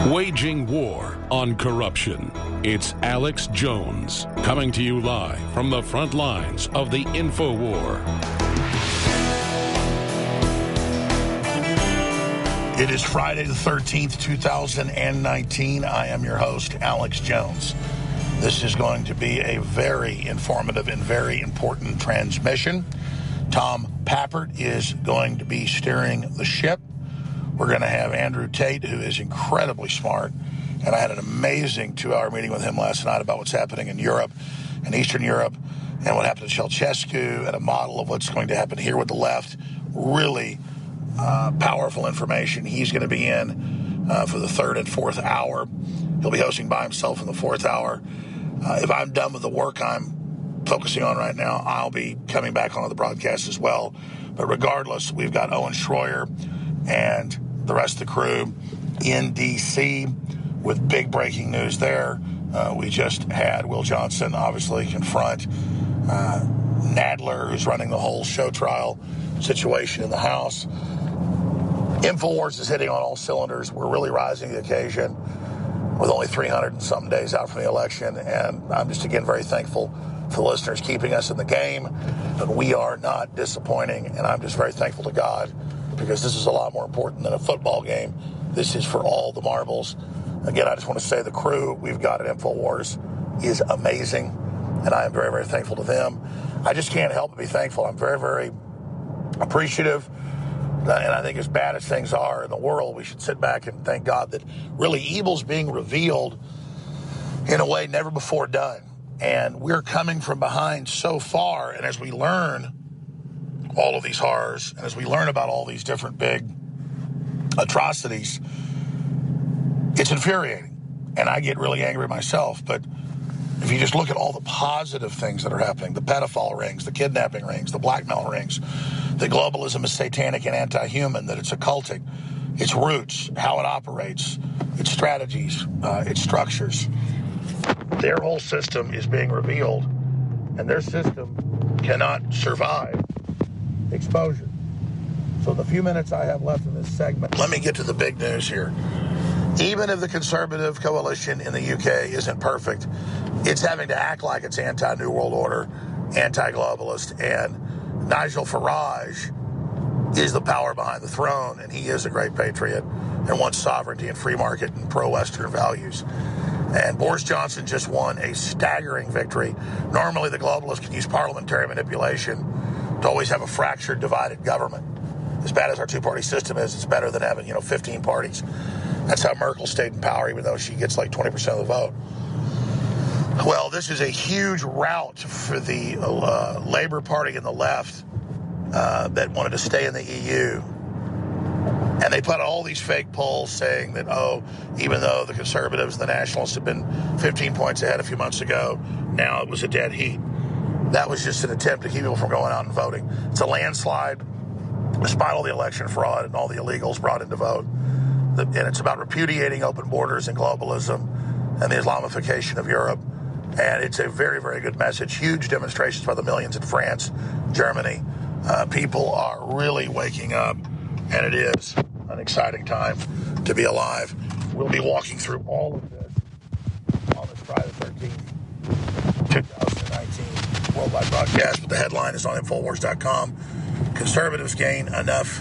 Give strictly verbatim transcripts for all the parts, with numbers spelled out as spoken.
Waging war on corruption. It's Alex Jones coming to you live from the front lines of the InfoWar. It is Friday the thirteenth, two thousand nineteen. I am your host, Alex Jones. This is going to be a very informative and very important transmission. Tom Pappert is going to be steering the ship. We're going to have Andrew Tate, who is incredibly smart, and I had an amazing two-hour meeting with him last night about what's happening in Europe and Eastern Europe and what happened to Ceausescu and a model of what's going to happen here with the left. Really uh, powerful information. He's going to be in uh, for the third and fourth hour. He'll be hosting by himself in the fourth hour. Uh, if I'm done with the work I'm focusing on right now, I'll be coming back on the broadcast as well. But regardless, we've got Owen Schroyer and the rest of the crew in D C with big breaking news there. Uh, we just had Will Johnson obviously confront uh, Nadler, who's running the whole show trial situation in the House. InfoWars is hitting on all cylinders. We're really rising to the occasion with only three hundred and some days out from the election. And I'm just, again, very thankful for the listeners keeping us in the game. But we are not disappointing. And I'm just very thankful to God, because this is a lot more important than a football game. This is for all the marbles. Again, I just want to say the crew we've got at InfoWars is amazing, and I am very, very thankful to them. I just can't help but be thankful. I'm very, very appreciative, and I think as bad as things are in the world, we should sit back and thank God that really evil's being revealed in a way never before done. And we're coming from behind so far, and as we learn all of these horrors, and as we learn about all these different big atrocities, it's infuriating. And I get really angry myself. But if you just look at all the positive things that are happening, the pedophile rings, the kidnapping rings, the blackmail rings, the globalism is satanic and anti-human, that it's occultic, its roots, how it operates, its strategies, uh, its structures. Their whole system is being revealed, and their system cannot survive exposure. So the few minutes I have left in this segment, let me get to the big news here. Even if the conservative coalition in the U K isn't perfect, it's having to act like it's anti-New World Order, anti-globalist, and Nigel Farage is the power behind the throne, and he is a great patriot and wants sovereignty and free market and pro-Western values. And Boris Johnson just won a staggering victory. Normally the globalists can use parliamentary manipulation to always have a fractured, divided government. As bad as our two-party system is, it's better than having, you know, fifteen parties. That's how Merkel stayed in power, even though she gets like twenty percent of the vote. Well, this is a huge rout for the uh, Labour Party and the left uh, that wanted to stay in the E U. And they put out all these fake polls saying that, oh, even though the Conservatives and the Nationalists have been fifteen points ahead a few months ago, now it was a dead heat. That was just an attempt to keep people from going out and voting. It's a landslide, despite all the election fraud and all the illegals brought in to vote. And it's about repudiating open borders and globalism and the Islamification of Europe. And it's a very, very good message. Huge demonstrations by the millions in France, Germany. Uh, people are really waking up, and it is an exciting time to be alive. We'll be walking through all of this on this Friday the thirteenth, two thousand nineteen worldwide broadcast, but the headline is on Infowars dot com. Conservatives gain enough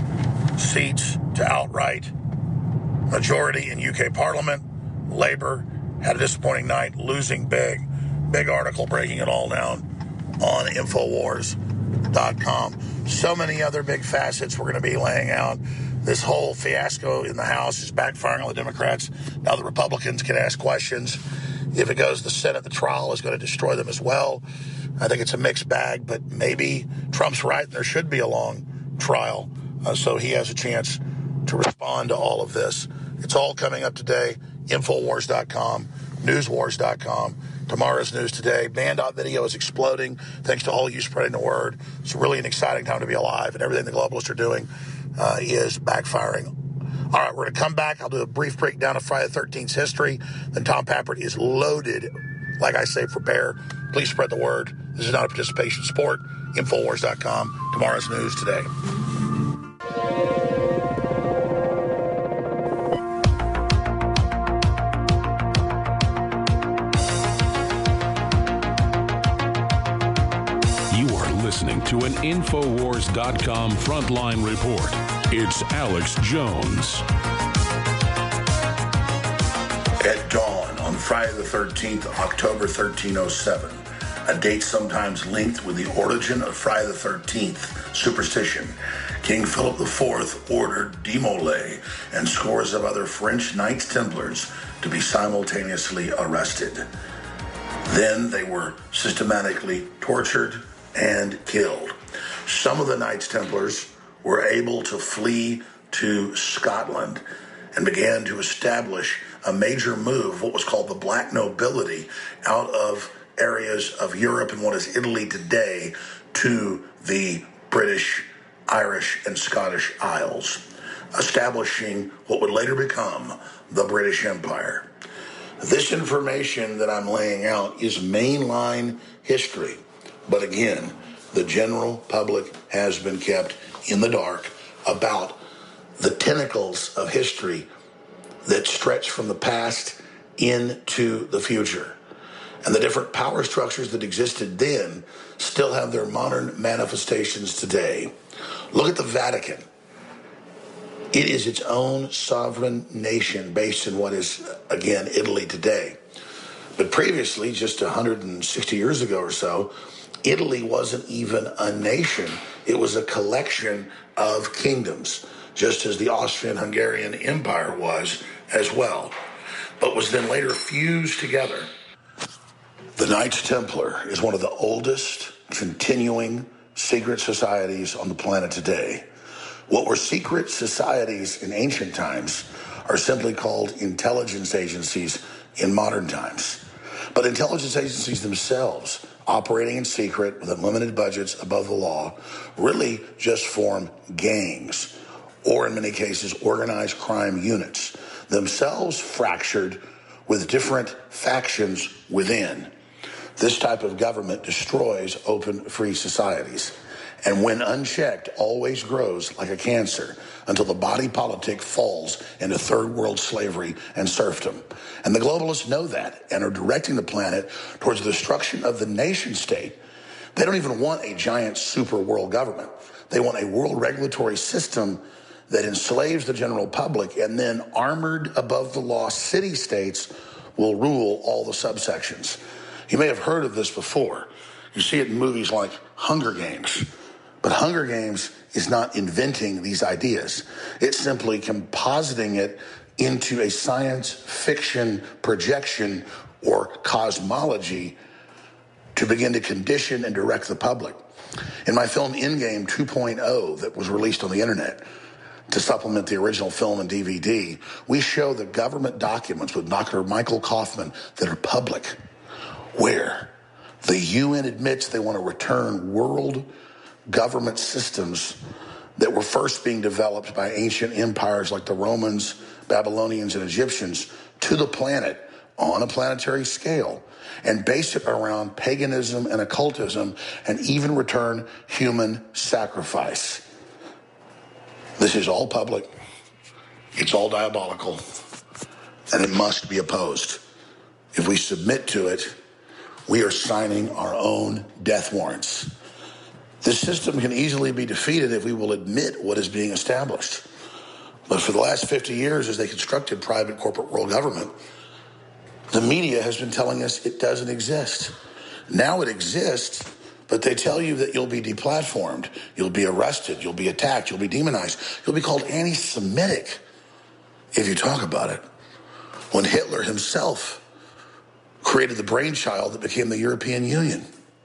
seats to outright majority in U K Parliament. Labour had a disappointing night, losing big. Big article breaking it all down on Infowars dot com. So many other big facets we're going to be laying out. This whole fiasco in the House is backfiring on the Democrats. Now the Republicans can ask questions. If it goes to the Senate, the trial is going to destroy them as well. I think it's a mixed bag, but maybe Trump's right and there should be a long trial uh, so he has a chance to respond to all of this. It's all coming up today. Infowars dot com, Newswars dot com. Tomorrow's news today. Band.dot video is exploding thanks to all you spreading the word. It's really an exciting time to be alive, and everything the globalists are doing uh, is backfiring. All right, we're going to come back. I'll do a brief breakdown of Friday the thirteenth's history. Then Tom Pappert is loaded. Like I say, prepare. Please spread the word. This is not a participation sport. Infowars dot com. Tomorrow's news today. Infowars dot com Frontline Report. It's Alex Jones. At dawn on Friday the thirteenth, October thirteen oh seven, a date sometimes linked with the origin of Friday the thirteenth superstition, King Philip the Fourth ordered De Molay and scores of other French Knights Templars to be simultaneously arrested. Then they were systematically tortured and killed. Some of the Knights Templars were able to flee to Scotland and began to establish a major move, what was called the Black Nobility, out of areas of Europe and what is Italy today to the British, Irish, and Scottish Isles, establishing what would later become the British Empire. This information that I'm laying out is mainline history, but again, the general public has been kept in the dark about the tentacles of history that stretch from the past into the future. And the different power structures that existed then still have their modern manifestations today. Look at the Vatican. It is its own sovereign nation based in what is, again, Italy today. But previously, just one hundred sixty years ago or so, Italy wasn't even a nation. It was a collection of kingdoms, just as the Austrian-Hungarian Empire was as well, but was then later fused together. The Knights Templar is one of the oldest continuing secret societies on the planet today. What were secret societies in ancient times are simply called intelligence agencies in modern times. But intelligence agencies themselves, operating in secret with unlimited budgets above the law, really just form gangs, or in many cases, organized crime units, themselves fractured with different factions within. This type of government destroys open, free societies, and when unchecked, always grows like a cancer until the body politic falls into third world slavery and serfdom. And the globalists know that and are directing the planet towards the destruction of the nation state. They don't even want a giant super world government. They want a world regulatory system that enslaves the general public, and then armored above the law city-states will rule all the subsections. You may have heard of this before. You see it in movies like Hunger Games. But Hunger Games is not inventing these ideas. It's simply compositing it into a science fiction projection or cosmology to begin to condition and direct the public. In my film Endgame two point oh that was released on the internet to supplement the original film and D V D, we show the government documents with Doctor Michael Kaufman that are public, where the U N admits they want to return world government systems that were first being developed by ancient empires like the Romans, Babylonians, and Egyptians to the planet on a planetary scale, and base it around paganism and occultism, and even return human sacrifice. This is all public, it's all diabolical, and it must be opposed. If we submit to it, we are signing our own death warrants. This system can easily be defeated if we will admit what is being established. But for the last fifty years, as they constructed private corporate world government, the media has been telling us it doesn't exist. Now it exists, but they tell you that you'll be deplatformed, you'll be arrested, you'll be attacked, you'll be demonized, you'll be called anti-Semitic if you talk about it. When Hitler himself created the brainchild that became the European Union.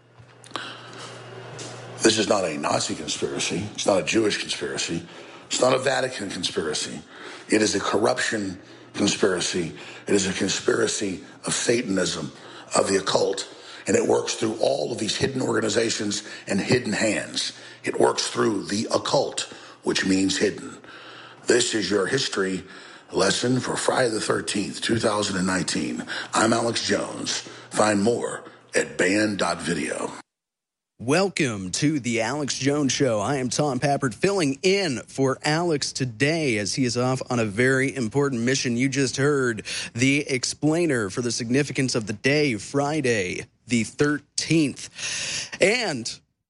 This is not a Nazi conspiracy. It's not a Jewish conspiracy. It's not a Vatican conspiracy. It is a corruption conspiracy. It is a conspiracy of Satanism, of the occult. And it works through all of these hidden organizations and hidden hands. It works through the occult, which means hidden. This is your history lesson for Friday the thirteenth, two thousand nineteen. I'm Alex Jones. Find more at band dot video. Welcome to the Alex Jones Show. I am Tom Pappert, filling in for Alex today as he is off on a very important mission. You just heard the explainer for the significance of the day, Friday the thirteenth. And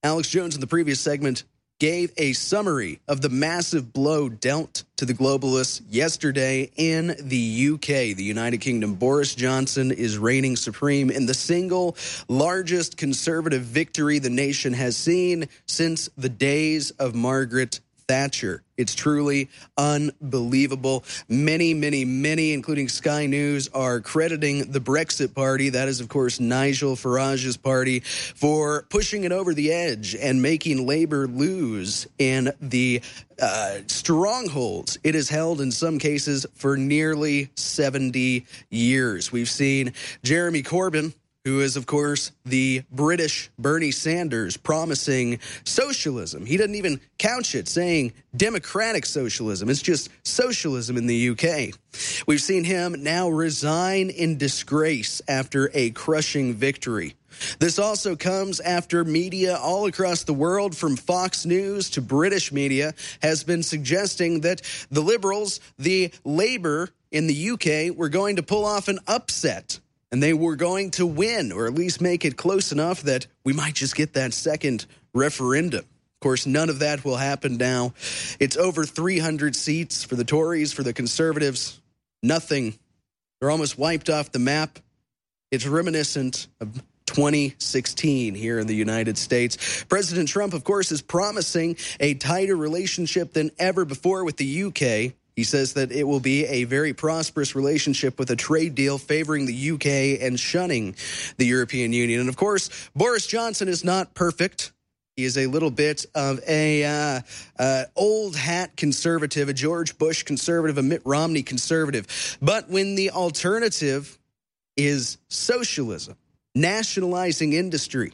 Alex Jones in the previous segment gave a summary of the massive blow dealt to the globalists yesterday in the U K, the United Kingdom. Boris Johnson is reigning supreme in the single largest conservative victory the nation has seen since the days of Margaret Thatcher. It's truly unbelievable. Many, many, many, including Sky News, are crediting the Brexit Party, that is, of course, Nigel Farage's party, for pushing it over the edge and making Labour lose in the uh, strongholds it has held in some cases for nearly seventy years. We've seen Jeremy Corbyn, who is, of course, the British Bernie Sanders, promising socialism. He doesn't even couch it, saying democratic socialism. It's just socialism in the U K. We've seen him now resign in disgrace after a crushing victory. This also comes after media all across the world, from Fox News to British media, has been suggesting that the Liberals, the Labour in the U K, were going to pull off an upset. And they were going to win, or at least make it close enough that we might just get that second referendum. Of course, none of that will happen now. It's over three hundred seats for the Tories, for the Conservatives. Nothing. They're almost wiped off the map. It's reminiscent of twenty sixteen here in the United States. President Trump, of course, is promising a tighter relationship than ever before with the U K. He says that it will be a very prosperous relationship with a trade deal favoring the U K and shunning the European Union. And, of course, Boris Johnson is not perfect. He is a little bit of a uh, uh, old hat conservative, a George Bush conservative, a Mitt Romney conservative. But when the alternative is socialism, nationalizing industry,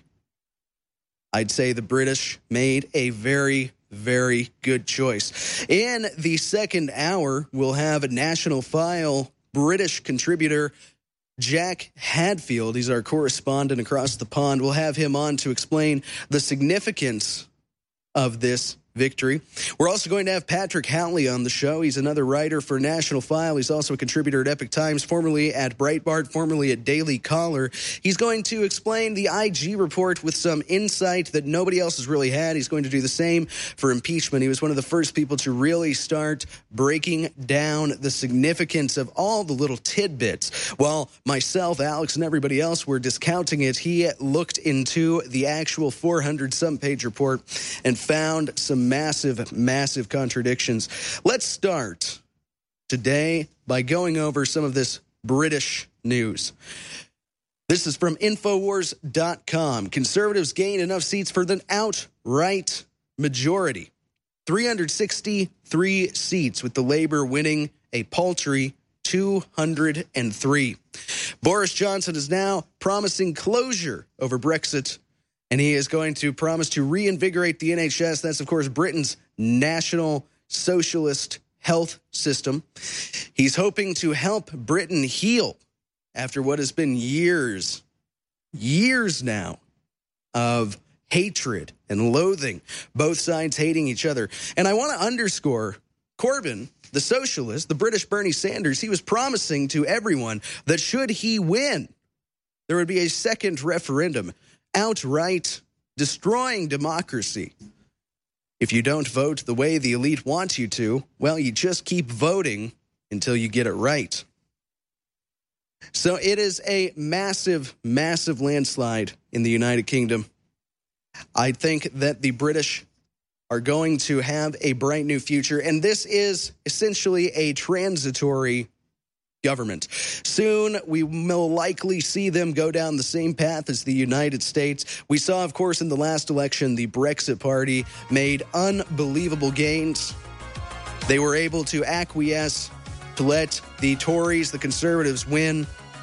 I'd say the British made a very Very good choice. In the second hour, we'll have a National File British contributor, Jack Hadfield. He's our correspondent across the pond. We'll have him on to explain the significance of this victory. We're also going to have Patrick Howley on the show. He's another writer for National File. He's also a contributor at Epic Times, formerly at Breitbart, formerly at Daily Caller. He's going to explain the I G report with some insight that nobody else has really had. He's going to do the same for impeachment. He was one of the first people to really start breaking down the significance of all the little tidbits. While myself, Alex, and everybody else were discounting it, he looked into the actual four hundred some page report and found some massive, massive contradictions. Let's start today by going over some of this British news. This is from Infowars dot com. Conservatives gain enough seats for the outright majority. three hundred sixty-three seats, with the Labour winning a paltry two hundred three. Boris Johnson is now promising closure over Brexit, and he is going to promise to reinvigorate the N H S. That's, of course, Britain's national socialist health system. He's hoping to help Britain heal after what has been years, years now of hatred and loathing, both sides hating each other. And I want to underscore Corbyn, the socialist, the British Bernie Sanders. He was promising to everyone that should he win, there would be a second referendum, outright destroying democracy. If you don't vote the way the elite wants you to, well, you just keep voting until you get it right. So it is a massive, massive landslide in the United Kingdom. I think that the British are going to have a bright new future, and this is essentially a transitory government. Soon, we will likely see them go down the same path as the United States. We saw, of course, in the last election, the Brexit Party made unbelievable gains. They were able to acquiesce to let the Tories, the Conservatives, win.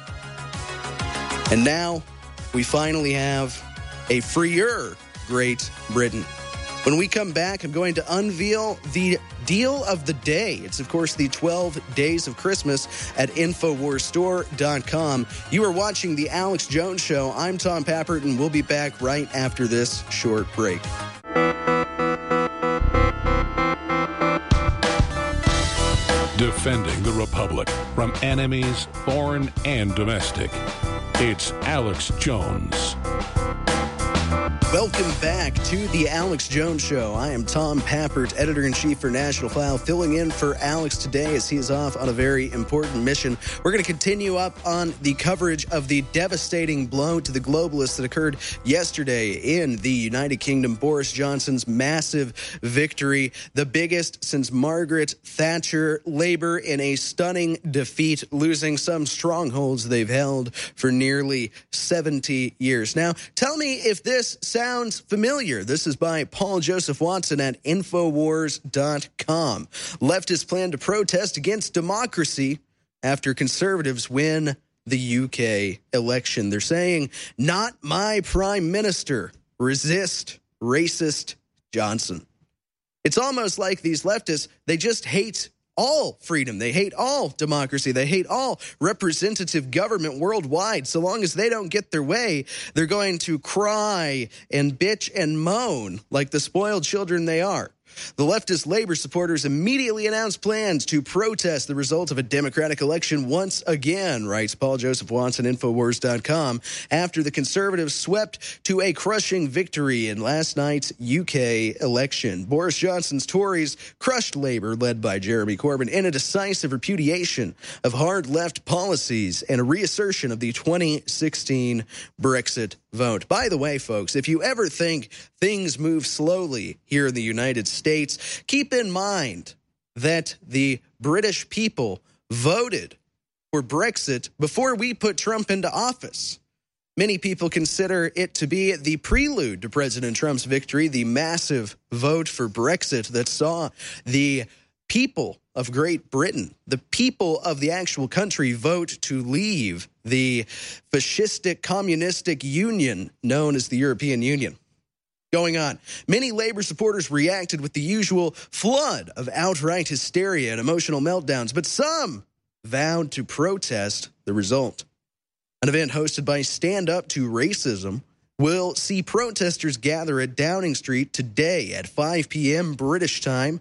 And now, we finally have a freer Great Britain. When we come back, I'm going to unveil the deal of the day. It's, of course, the twelve Days of Christmas at Infowars Store dot com. You are watching The Alex Jones Show. I'm Tom Pappert, and we'll be back right after this short break. Defending the Republic from enemies, foreign and domestic. It's Alex Jones. Welcome back to the Alex Jones Show. I am Tom Pappert, editor-in-chief for National File, filling in for Alex today as he is off on a very important mission. We're going to continue up on the coverage of the devastating blow to the globalists that occurred yesterday in the United Kingdom. Boris Johnson's massive victory, the biggest since Margaret Thatcher. Labour in a stunning defeat, losing some strongholds they've held for nearly seventy years. Now, tell me if this sounds Sounds familiar. This is by Paul Joseph Watson at Infowars dot com. Leftists plan to protest against democracy after conservatives win the U K election. They're saying, not my prime minister. Resist racist Johnson. It's almost like these leftists, they just hate all freedom. They hate all democracy. They hate all representative government worldwide. So long as they don't get their way, they're going to cry and bitch and moan like the spoiled children they are. The leftist labor supporters immediately announced plans to protest the result of a Democratic election once again, writes Paul Joseph Watson, Infowars dot com, after the conservatives swept to a crushing victory in last night's U K election. Boris Johnson's Tories crushed Labour, led by Jeremy Corbyn, in a decisive repudiation of hard left policies and a reassertion of the twenty sixteen Brexit vote. By the way, folks, if you ever think things move slowly here in the United States, keep in mind that the British people voted for Brexit before we put Trump into office. Many people consider it to be the prelude to President Trump's victory, the massive vote for Brexit that saw the people of Great Britain, the people of the actual country, vote to leave the fascistic communistic union known as the European Union. Going on, many labor supporters reacted with the usual flood of outright hysteria and emotional meltdowns, but some vowed to protest the result. An event hosted by Stand Up to Racism will see protesters gather at Downing Street today at five p.m. British time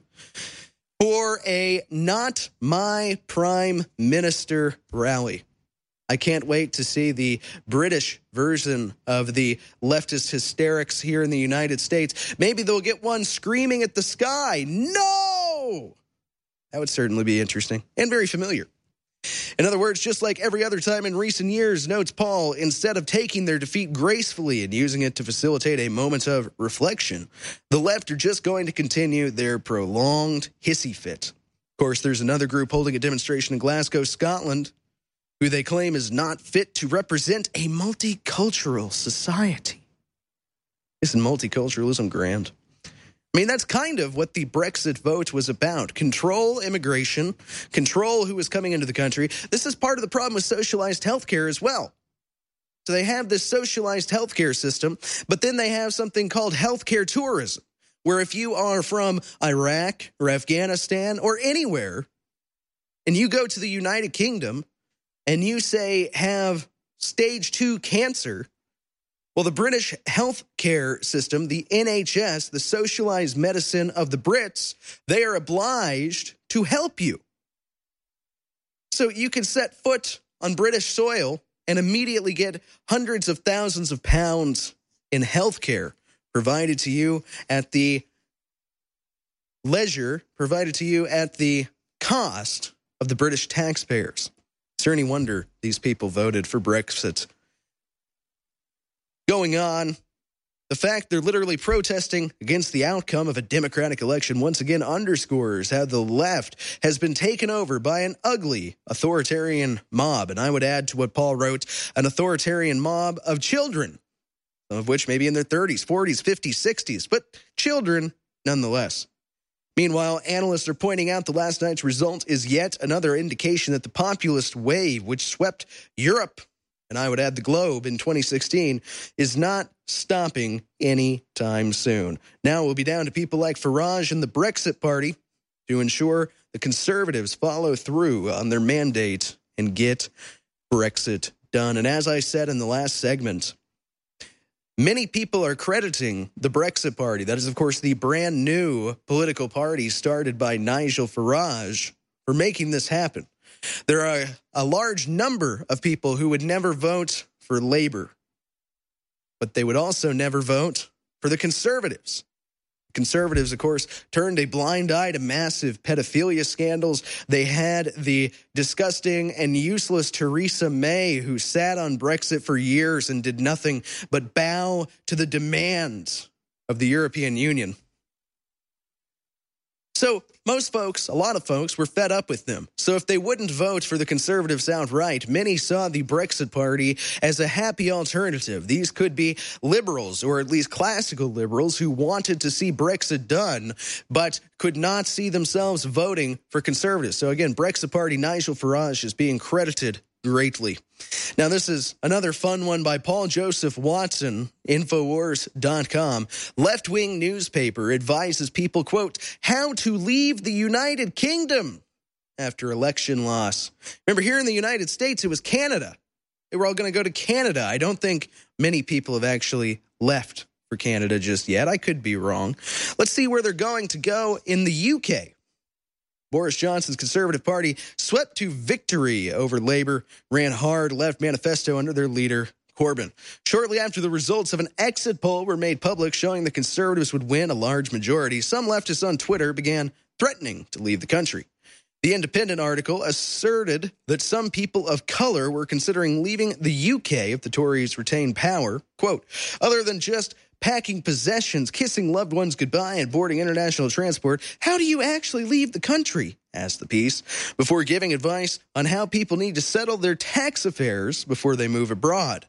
for a Not My Prime Minister rally. I can't wait to see the British version of the leftist hysterics here in the United States. Maybe they'll get one screaming at the sky, "No!" That would certainly be interesting and very familiar. In other words, just like every other time in recent years, notes Paul, instead of taking their defeat gracefully and using it to facilitate a moment of reflection, the left are just going to continue their prolonged hissy fit. Of course, there's another group holding a demonstration in Glasgow, Scotland, who they claim is not fit to represent a multicultural society. Isn't multiculturalism grand? I mean, that's kind of what the Brexit vote was about. Control immigration, control who is coming into the country. This is part of the problem with socialized healthcare as well. So they have this socialized healthcare system, but then they have something called healthcare tourism, where if you are from Iraq or Afghanistan or anywhere, and you go to the United Kingdom and you say have stage two cancer, well, the British health care system, the N H S, the socialized medicine of the Brits, they are obliged to help you. So you can set foot on British soil and immediately get hundreds of thousands of pounds in health care provided to you at the leisure, provided to you at the cost of the British taxpayers. Is there any wonder these people voted for Brexit? Going on, the fact they're literally protesting against the outcome of a Democratic election once again underscores how the left has been taken over by an ugly authoritarian mob. And I would add to what Paul wrote, an authoritarian mob of children, some of which may be in their thirties, forties, fifties, sixties, but children nonetheless. Meanwhile, analysts are pointing out the last night's result is yet another indication that the populist wave, which swept Europe, and I would add the globe in twenty sixteen, is not stopping anytime soon. Now it will be down to people like Farage and the Brexit Party to ensure the Conservatives follow through on their mandate and get Brexit done. And as I said in the last segment, many people are crediting the Brexit Party, that is, of course, the brand new political party started by Nigel Farage, for making this happen. There are a large number of people who would never vote for Labour, but they would also never vote for the Conservatives. Conservatives, of course, turned a blind eye to massive pedophilia scandals. They had the disgusting and useless Theresa May, who sat on Brexit for years and did nothing but bow to the demands of the European Union. So most folks, a lot of folks, were fed up with them. So if they wouldn't vote for the Conservatives outright, many saw the Brexit Party as a happy alternative. These could be liberals, or at least classical liberals, who wanted to see Brexit done, but could not see themselves voting for Conservatives. So again, Brexit Party Nigel Farage is being credited greatly. Now, this is another fun one by Paul Joseph Watson, Infowars dot com. Left-wing newspaper advises people, quote, how to leave the United Kingdom after election loss. Remember, here in the United States, it was Canada. They were all going to go to Canada. I don't think many people have actually left for Canada just yet. I could be wrong. Let's see where they're going to go in the U K. Boris Johnson's Conservative Party swept to victory over Labour, ran hard left manifesto under their leader, Corbyn. Shortly after the results of an exit poll were made public showing the Conservatives would win a large majority, some leftists on Twitter began threatening to leave the country. The Independent article asserted that some people of color were considering leaving the U K if the Tories retained power. Quote, other than just packing possessions, kissing loved ones goodbye, and boarding international transport, how do you actually leave the country? Asked the piece, before giving advice on how people need to settle their tax affairs before they move abroad.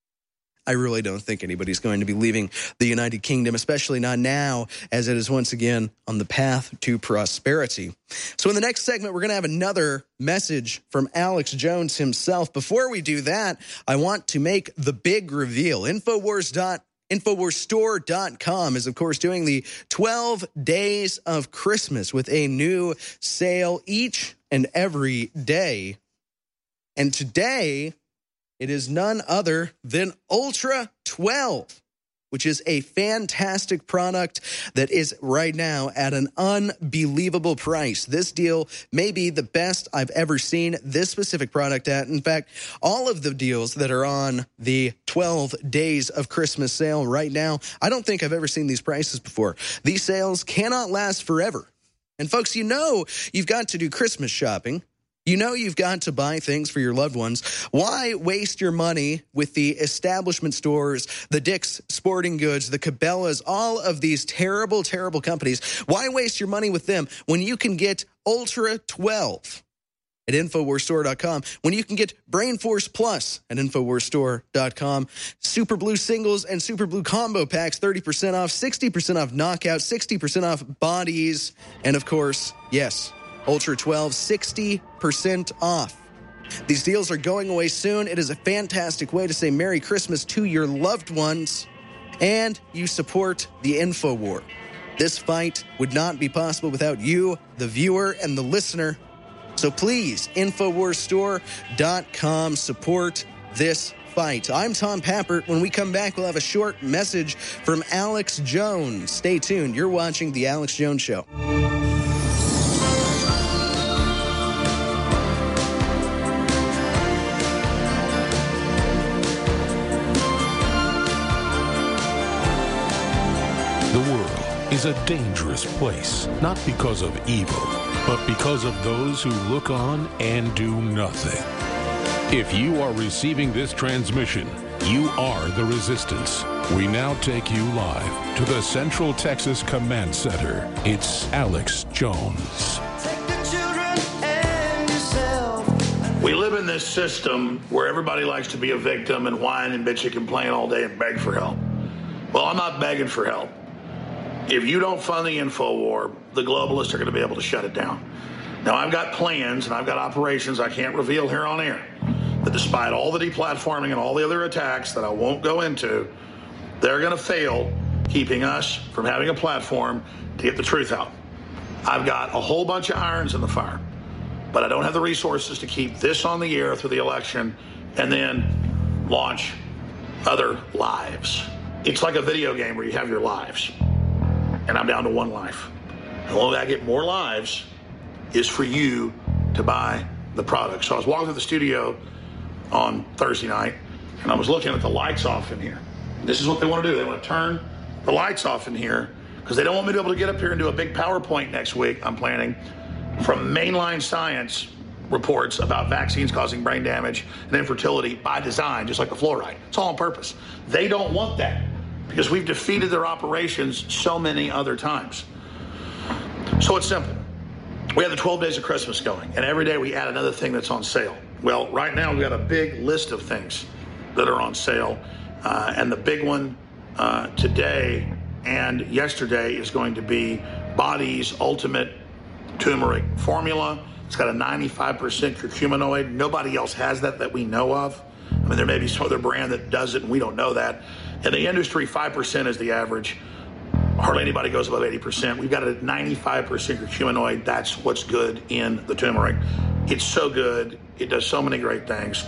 I really don't think anybody's going to be leaving the United Kingdom, especially not now, as it is once again on the path to prosperity. So in the next segment, we're going to have another message from Alex Jones himself. Before we do that, I want to make the big reveal. Infowars dot com. Infowars Store dot com is, of course, doing the twelve days of Christmas with a new sale each and every day. And today, it is none other than Ultra twelve, which is a fantastic product that is right now at an unbelievable price. This deal may be the best I've ever seen this specific product at. In fact, all of the deals that are on the twelve days of Christmas sale right now, I don't think I've ever seen these prices before. These sales cannot last forever. And folks, you know you've got to do Christmas shopping. You know you've got to buy things for your loved ones. Why waste your money with the establishment stores, the Dick's Sporting Goods, the Cabela's, all of these terrible, terrible companies? Why waste your money with them when you can get Ultra twelve at Infowars Store dot com, when you can get Brain Force Plus at Infowars Store dot com, Super Blue Singles and Super Blue Combo Packs, thirty percent off, sixty percent off Knockout, sixty percent off Bodies, and of course, yes, Ultra twelve, sixty percent off. These deals are going away soon. It is a fantastic way to say Merry Christmas to your loved ones, and you support the InfoWar. This fight would not be possible without you, the viewer, and the listener. So please, Infowars Store dot com, support this fight. I'm Tom Pappert. When we come back, we'll have a short message from Alex Jones. Stay tuned. You're watching The Alex Jones Show. Is a dangerous place, not because of evil, but because of those who look on and do nothing. If you are receiving this transmission, you are the resistance. We now take you live to the Central Texas Command Center. It's Alex Jones. We live in this system where everybody likes to be a victim and whine and bitch and complain all day and beg for help. Well, I'm not begging for help. If you don't fund the InfoWar, the globalists are going to be able to shut it down. Now, I've got plans and I've got operations I can't reveal here on air that despite all the deplatforming and all the other attacks that I won't go into, they're going to fail keeping us from having a platform to get the truth out. I've got a whole bunch of irons in the fire, but I don't have the resources to keep this on the air through the election and then launch other lives. It's like a video game where you have your lives. And I'm down to one life. The only way I get more lives is for you to buy the product. So I was walking through the studio on Thursday night, and I was looking at the lights off in here. This is what they want to do. They want to turn the lights off in here because they don't want me to be able to get up here and do a big PowerPoint next week. I'm planning from mainline science reports about vaccines causing brain damage and infertility by design, just like the fluoride. It's all on purpose. They don't want that because we've defeated their operations so many other times. So it's simple. We have the twelve days of Christmas going, and every day we add another thing that's on sale. Well, right now we've got a big list of things that are on sale, uh, and the big one uh, today and yesterday is going to be Body's Ultimate Turmeric Formula. It's got a ninety-five percent curcuminoid. Nobody else has that that we know of. I mean, there may be some other brand that does it, and we don't know that. In the industry, five percent is the average. Hardly anybody goes above eighty percent. We've got it at ninety-five percent curcuminoid. That's what's good in the turmeric. It's so good. It does so many great things.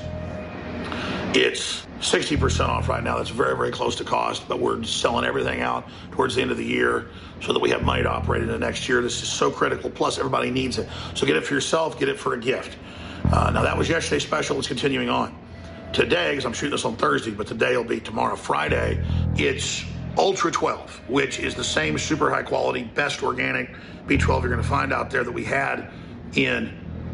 It's sixty percent off right now. That's very, very close to cost, but we're selling everything out towards the end of the year so that we have money to operate into next year. This is so critical. Plus, everybody needs it. So get it for yourself. Get it for a gift. Uh, now, that was yesterday's special. It's continuing on. Today, because I'm shooting this on Thursday, but today will be tomorrow, Friday, it's Ultra twelve, which is the same super high quality, best organic B twelve you're going to find out there that we had in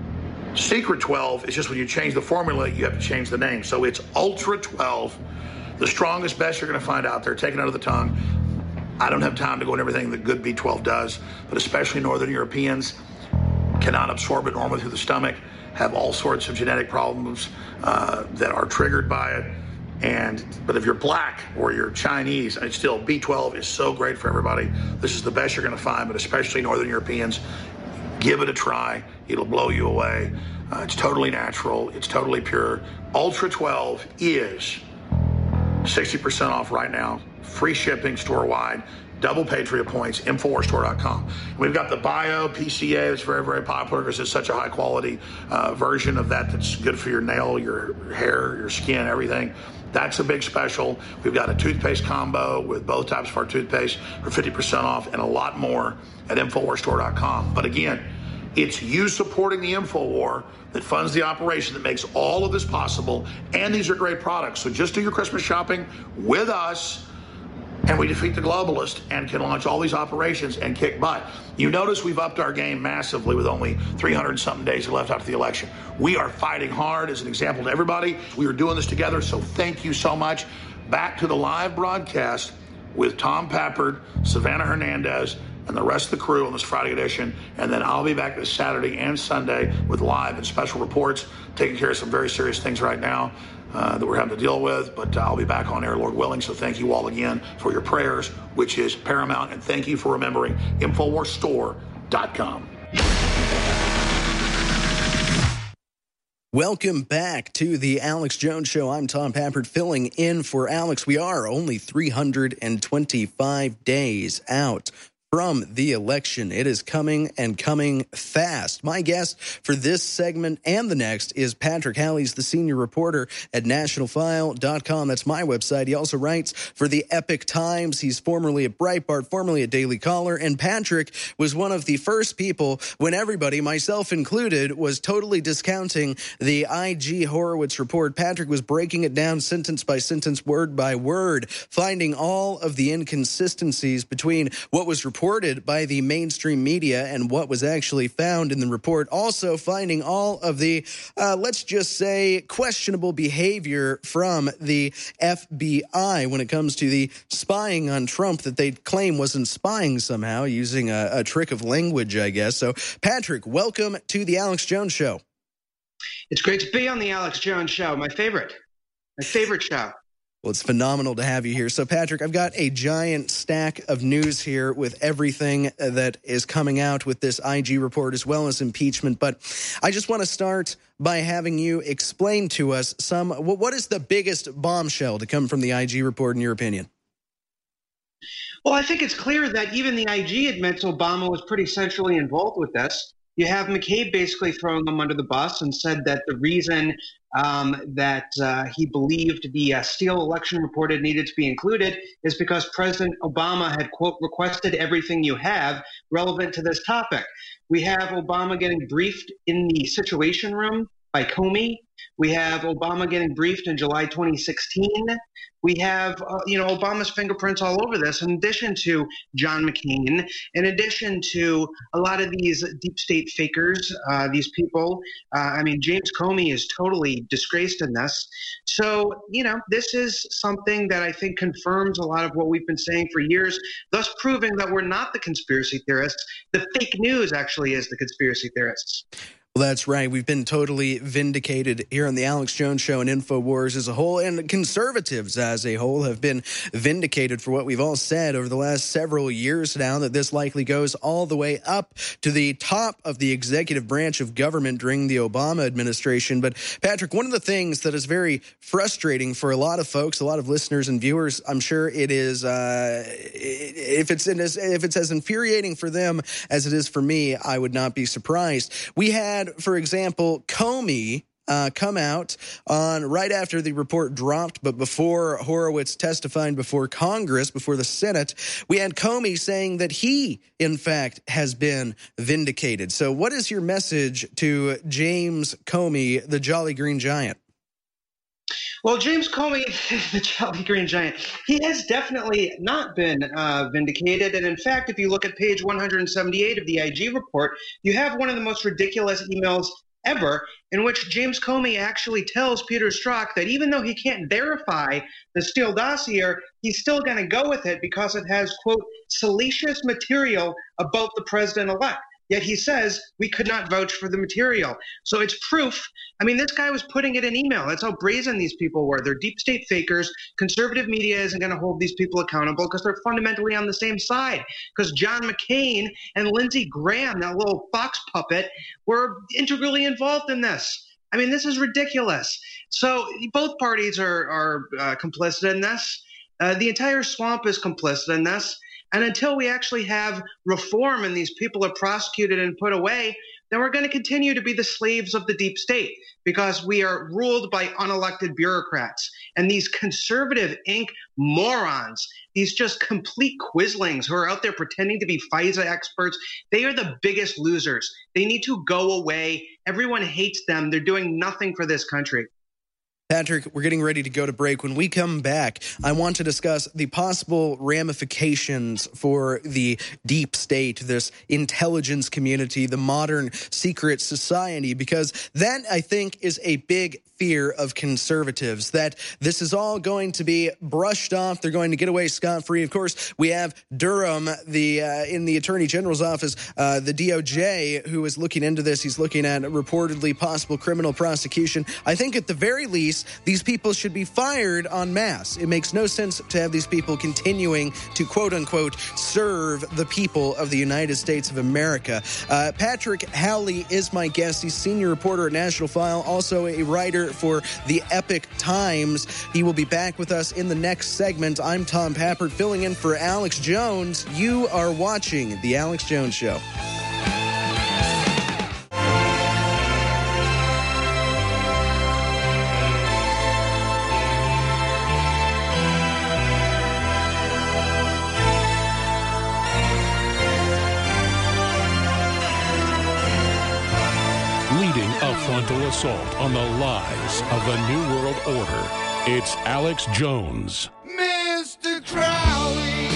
Secret twelve. It's just when you change the formula, you have to change the name. So it's Ultra twelve, the strongest, best you're going to find out there, taken out of the tongue. I don't have time to go into everything that good B twelve does, but especially Northern Europeans cannot absorb it normally through the stomach, have all sorts of genetic problems uh, that are triggered by it. And but if you're black or you're Chinese, it's still B twelve is so great for everybody. This is the best you're going to find, but especially Northern Europeans. Give it a try. It'll blow you away. Uh, it's totally natural. It's totally pure. Ultra twelve is sixty percent off right now. Free shipping store-wide. Double Patriot points, Infowars Store dot com. We've got the Bio P C A. It's very, very popular because it's such a high-quality uh, version of that that's good for your nail, your hair, your skin, everything. That's a big special. We've got a toothpaste combo with both types of our toothpaste for fifty percent off and a lot more at Infowars Store dot com. But again, it's you supporting the InfoWar that funds the operation that makes all of this possible. And these are great products. So just do your Christmas shopping with us, and we defeat the globalist and can launch all these operations and kick butt. You notice we've upped our game massively with only three hundred and something days left after the election. We are fighting hard as an example to everybody. We are doing this together, so thank you so much. Back to the live broadcast with Tom Pappard, Savannah Hernandez, and the rest of the crew on this Friday edition. And then I'll be back this Saturday and Sunday with live and special reports, taking care of some very serious things right now uh, that we're having to deal with. But uh, I'll be back on air, Lord willing. So thank you all again for your prayers, which is paramount. And thank you for remembering Infowars Store dot com. Welcome back to the Alex Jones Show. I'm Tom Pappard filling in for Alex. We are only three hundred twenty-five days out from the election. It is coming and coming fast. My guest for this segment and the next is Patrick Halley's the senior reporter at national file dot com. That's my website. He also writes for the Epic Times. He's formerly at Breitbart, formerly at Daily Caller. And Patrick was one of the first people when everybody, myself included, was totally discounting the I G Horowitz report. Patrick was breaking it down sentence by sentence, word by word, finding all of the inconsistencies between what was reported reported by the mainstream media and what was actually found in the report. Also finding all of the, uh, let's just say, questionable behavior from the F B I when it comes to the spying on Trump that they claim wasn't spying somehow, using a, a trick of language, I guess. So, Patrick, welcome to the Alex Jones Show. It's great to be on the Alex Jones Show, my favorite, my favorite show. Well, it's phenomenal to have you here. So, Patrick, I've got a giant stack of news here with everything that is coming out with this I G report as well as impeachment. But I just want to start by having you explain to us some, what is the biggest bombshell to come from the I G report in your opinion? Well, I think it's clear that even the I G admits Obama was pretty centrally involved with this. You have McCabe basically throwing them under the bus and said that the reason um, that uh, he believed the uh, Steele election report had needed to be included is because President Obama had, quote, requested everything you have relevant to this topic. We have Obama getting briefed in the Situation Room by Comey. We have Obama getting briefed in July twenty sixteen. We have, uh, you know, Obama's fingerprints all over this, in addition to John McCain, in addition to a lot of these deep state fakers, uh, these people. Uh, I mean, James Comey is totally disgraced in this. So, you know, this is something that I think confirms a lot of what we've been saying for years, thus proving that we're not the conspiracy theorists. The fake news actually is the conspiracy theorists. Well, that's right. We've been totally vindicated here on the Alex Jones Show, and InfoWars as a whole, and conservatives as a whole have been vindicated for what we've all said over the last several years now, that this likely goes all the way up to the top of the executive branch of government during the Obama administration. But, Patrick, one of the things that is very frustrating for a lot of folks, a lot of listeners and viewers, I'm sure it is, uh, if it's in as, if it's as infuriating for them as it is for me, I would not be surprised. We had, for example, Comey uh, come out on right after the report dropped, but before Horowitz testified before Congress, before the Senate. We had Comey saying that he, in fact, has been vindicated. So what is your message to James Comey, the Jolly Green Giant? Well, James Comey, the Jolly Green Giant, he has definitely not been uh, vindicated. And in fact, if you look at page one hundred seventy-eight of the I G report, you have one of the most ridiculous emails ever, in which James Comey actually tells Peter Strzok that even though he can't verify the Steele dossier, he's still going to go with it because it has, quote, salacious material about the president-elect. Yet he says we could not vouch for the material. So it's proof. I mean, this guy was putting it in email. That's how brazen these people were. They're deep state fakers. Conservative media isn't going to hold these people accountable because they're fundamentally on the same side. Because John McCain and Lindsey Graham, that little fox puppet, were integrally involved in this. I mean, this is ridiculous. So both parties are, are uh, complicit in this. Uh, the entire swamp is complicit in this. And until we actually have reform and these people are prosecuted and put away, then we're going to continue to be the slaves of the deep state because we are ruled by unelected bureaucrats. And these conservative Incorporated morons, these just complete quislings who are out there pretending to be FISA experts, they are the biggest losers. They need to go away. Everyone hates them. They're doing nothing for this country. Patrick, we're getting ready to go to break. When we come back, I want to discuss the possible ramifications for the deep state, this intelligence community, the modern secret society, because that, I think, is a big fear of conservatives, that this is all going to be brushed off. They're going to get away scot-free. Of course, we have Durham, the uh, in the Attorney General's office, uh, the D O J, who is looking into this. He's looking at reportedly possible criminal prosecution. I think at the very least, these people should be fired en masse. It makes no sense to have these people continuing to, quote-unquote, serve the people of the United States of America. Uh, Patrick Howley is my guest. He's senior reporter at National File, also a writer for the Epic Times. He will be back with us in the next segment. I'm Tom Pappert, filling in for Alex Jones. You are watching The Alex Jones Show. Frontal assault on the lies of the New World Order. It's Alex Jones. Mister Crowley.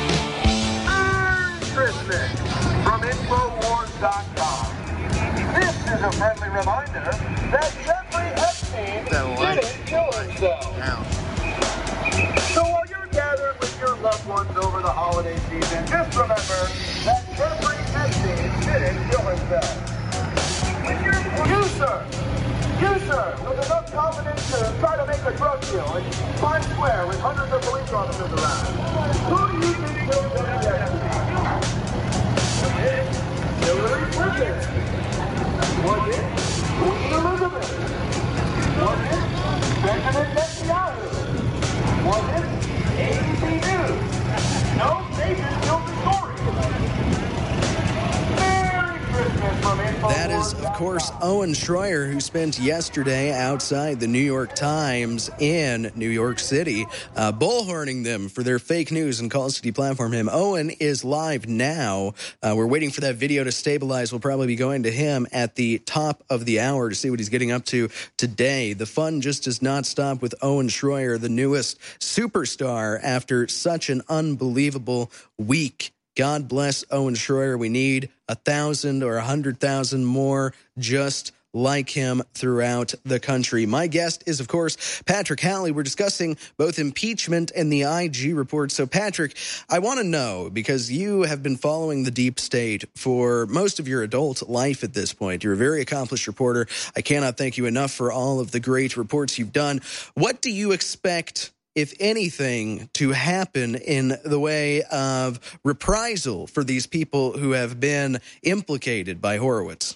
Merry Christmas from Infowars dot com. This is a friendly reminder that Jeffrey Epstein didn't kill himself. So while you're gathered with your loved ones over the holiday season, just remember that Jeffrey Epstein didn't kill himself. You, sir, you, sir, with enough confidence to try to make a drug deal in Times Square with hundreds of police officers around. Who do you think killed Jeffrey Epstein? Was it Hillary Clinton? Was it Queen Elizabeth? Was it Benjamin Netanyahu? Was it A B C News? No, they just killed the story. That is, of course, Owen Schroyer, who spent yesterday outside the New York Times in New York City, uh, bullhorning them for their fake news and calls to deplatform him. Owen is live now. Uh, we're waiting for that video to stabilize. We'll probably be going to him at the top of the hour to see what he's getting up to today. The fun just does not stop with Owen Schroyer, the newest superstar after such an unbelievable week. God bless Owen Schroyer. We need a thousand or a hundred thousand more just like him throughout the country. My guest is, of course, Patrick Halley. We're discussing both impeachment and the I G report. So, Patrick, I want to know, because you have been following the deep state for most of your adult life at this point. You're a very accomplished reporter. I cannot thank you enough for all of the great reports you've done. What do you expect, if anything, to happen in the way of reprisal for these people who have been implicated by Horowitz?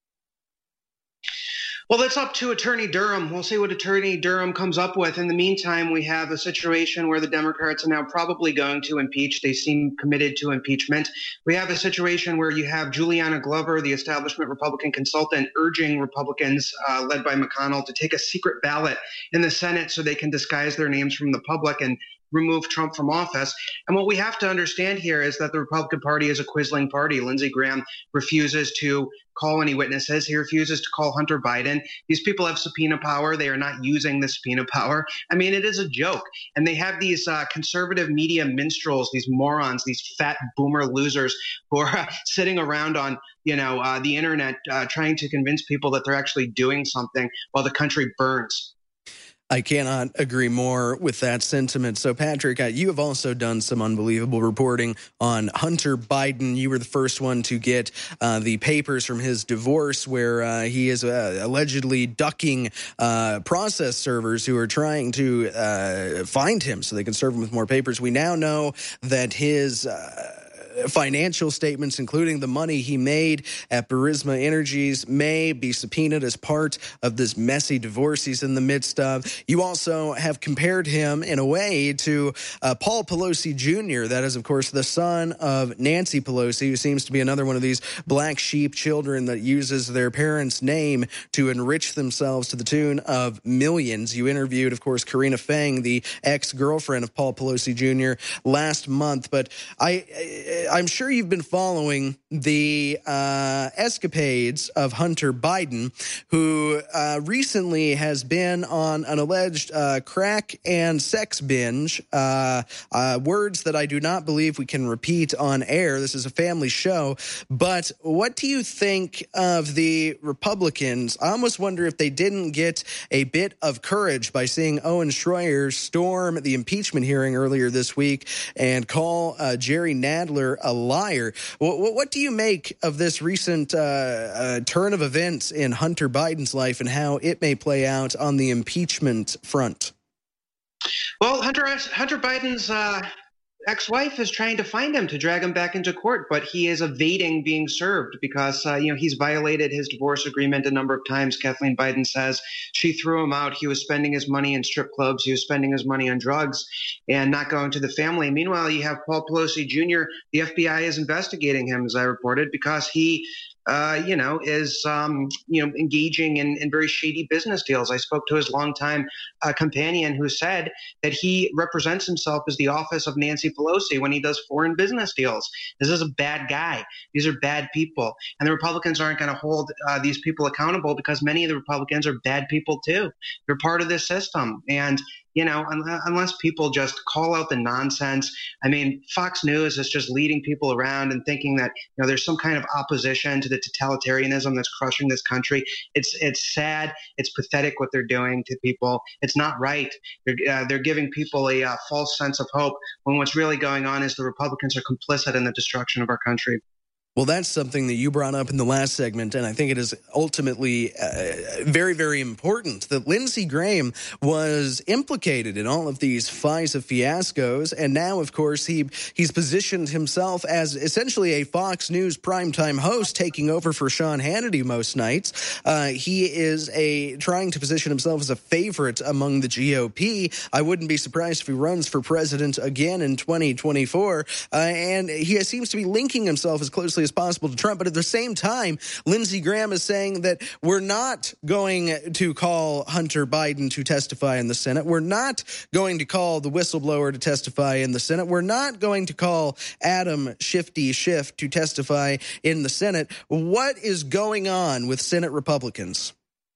Well, that's up to Attorney Durham. We'll see what Attorney Durham comes up with. In the meantime, we have a situation where the Democrats are now probably going to impeach. They seem committed to impeachment. We have a situation where you have Juliana Glover, the establishment Republican consultant, urging Republicans, uh, led by McConnell, to take a secret ballot in the Senate so they can disguise their names from the public and remove Trump from office. And what we have to understand here is that the Republican Party is a quisling party. Lindsey Graham refuses to call any witnesses. He refuses to call Hunter Biden. These people have subpoena power. They are not using the subpoena power. I mean, it is a joke. And they have these uh, conservative media minstrels, these morons, these fat boomer losers who are uh, sitting around on, you know, uh, the internet uh, trying to convince people that they're actually doing something while the country burns. I cannot agree more with that sentiment. So, Patrick, uh, you have also done some unbelievable reporting on Hunter Biden. You were the first one to get uh, the papers from his divorce, where uh, he is uh, allegedly ducking uh, process servers who are trying to uh, find him so they can serve him with more papers. We now know that his Uh, financial statements, including the money he made at Burisma Energies, may be subpoenaed as part of this messy divorce he's in the midst of. You also have compared him in a way to uh, Paul Pelosi Junior That is, of course, the son of Nancy Pelosi, who seems to be another one of these black sheep children that uses their parents' name to enrich themselves to the tune of millions. You interviewed, of course, Karina Fang, the ex-girlfriend of Paul Pelosi Junior, last month. But I... I I'm sure you've been following the uh, escapades of Hunter Biden, who uh, recently has been on an alleged uh, crack and sex binge, uh, uh, words that I do not believe we can repeat on air. This is a family show. But what do you think of the Republicans? I almost wonder if they didn't get a bit of courage by seeing Owen Schroyer storm the impeachment hearing earlier this week and call uh, Jerry Nadler a liar. What, what do you make of this recent uh, uh, turn of events in Hunter Biden's life and how it may play out on the impeachment front? Well, Hunter Hunter Biden's uh, ex-wife is trying to find him to drag him back into court, but he is evading being served because, uh, you know, he's violated his divorce agreement a number of times. Kathleen Biden says she threw him out. He was spending his money in strip clubs. He was spending his money on drugs and not going to the family. Meanwhile, you have Paul Pelosi Junior The F B I is investigating him, as I reported, because he Uh, you know, is, um, you know, engaging in, in very shady business deals. I spoke to his longtime uh, companion who said that he represents himself as the office of Nancy Pelosi when he does foreign business deals. This is a bad guy. These are bad people. And the Republicans aren't going to hold uh, these people accountable because many of the Republicans are bad people too. They're part of this system. And you know, unless people just call out the nonsense. I mean, Fox News is just leading people around and thinking that, you know, there's some kind of opposition to the totalitarianism that's crushing this country. It's it's sad. It's pathetic what they're doing to people. It's not right. They're, uh, they're giving people a uh, false sense of hope when what's really going on is the Republicans are complicit in the destruction of our country. Well, that's something that you brought up in the last segment, and I think it is ultimately uh, very, very important that Lindsey Graham was implicated in all of these FISA fiascos, and now, of course, he he's positioned himself as essentially a Fox News primetime host, taking over for Sean Hannity most nights. Uh, he is a trying to position himself as a favorite among the G O P. I wouldn't be surprised if he runs for president again in twenty twenty-four, uh, and he seems to be linking himself as closely as possible to Trump. But at the same time, Lindsey Graham is saying that we're not going to call Hunter Biden to testify in the Senate. We're not going to call the whistleblower to testify in the Senate. We're not going to call Adam Shifty Schiff to testify in the Senate. What is going on with Senate Republicans?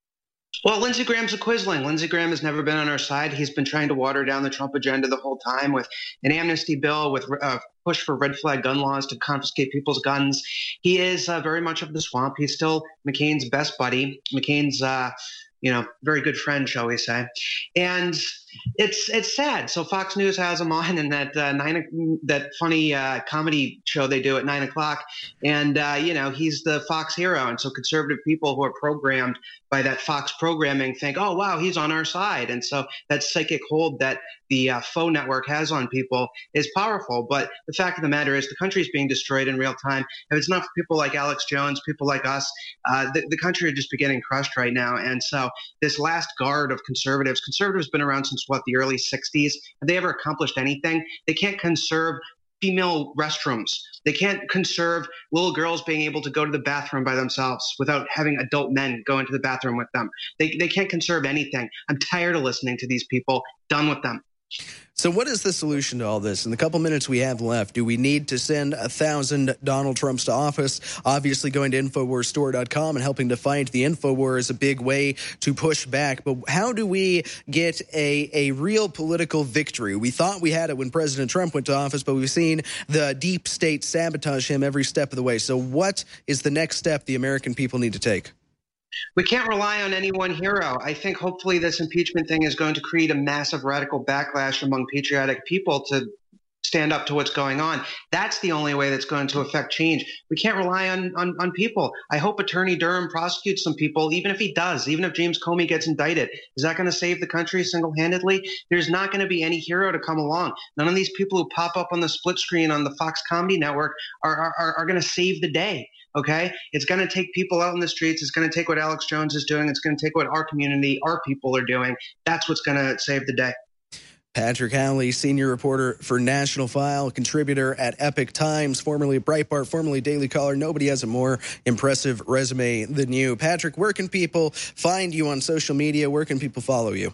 Well, Lindsey Graham's a quisling. Lindsey Graham has never been on our side. He's been trying to water down the Trump agenda the whole time with an amnesty bill, with a uh, push for red flag gun laws to confiscate people's guns. He is uh, very much of the swamp. He's still McCain's best buddy. McCain's, uh, you know, very good friend, shall we say. And it's it's sad. So Fox News has him on in that uh, nine that funny uh, comedy show they do at nine o'clock, and uh, you know he's the Fox hero. And so conservative people who are programmed by that Fox programming think, oh wow, he's on our side. And so that psychic hold that the uh, faux network has on people is powerful. But the fact of the matter is, the country is being destroyed in real time. If it's not for people like Alex Jones, people like us, uh, the, the country would just be getting crushed right now. And so this last guard of conservatives, conservatives have been around since what, the early sixties? Have they ever accomplished anything? They can't conserve female restrooms. They can't conserve little girls being able to go to the bathroom by themselves without having adult men go into the bathroom with them. They, they can't conserve anything. I'm tired of listening to these people. Done with them. So what is the solution to all this? In the couple minutes we have left, do we need to send a thousand Donald Trumps to office? Obviously, going to Infowars Store dot com and helping to fight the Infowar is a big way to push back. But how do we get a, a real political victory? We thought we had it when President Trump went to office, but we've seen the deep state sabotage him every step of the way. So what is the next step the American people need to take? We can't rely on any one hero. I think hopefully this impeachment thing is going to create a massive radical backlash among patriotic people to stand up to what's going on. That's the only way that's going to affect change. We can't rely on, on, on people. I hope Attorney Durham prosecutes some people, even if he does, even if James Comey gets indicted. Is that going to save the country single-handedly? There's not going to be any hero to come along. None of these people who pop up on the split screen on the Fox Comedy Network are, are, are going to save the day. Okay, it's going to take people out in the streets. It's going to take what Alex Jones is doing. It's going to take what our community, our people are doing. That's what's going to save the day. Patrick Howley, senior reporter for National File, contributor at Epic Times, formerly Breitbart, formerly Daily Caller. Nobody has a more impressive resume than you. Patrick, where can people find you on social media? Where can people follow you?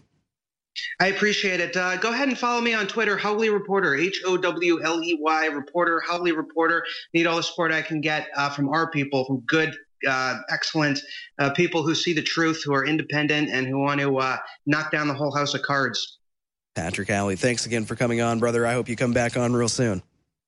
I appreciate it. Uh, go ahead and follow me on Twitter, Howley Reporter, H O W L E Y Reporter, Howley Reporter. Need all the support I can get uh, from our people, from good, uh, excellent uh, people who see the truth, who are independent, and who want to uh, knock down the whole house of cards. Patrick Howley, thanks again for coming on, brother. I hope you come back on real soon.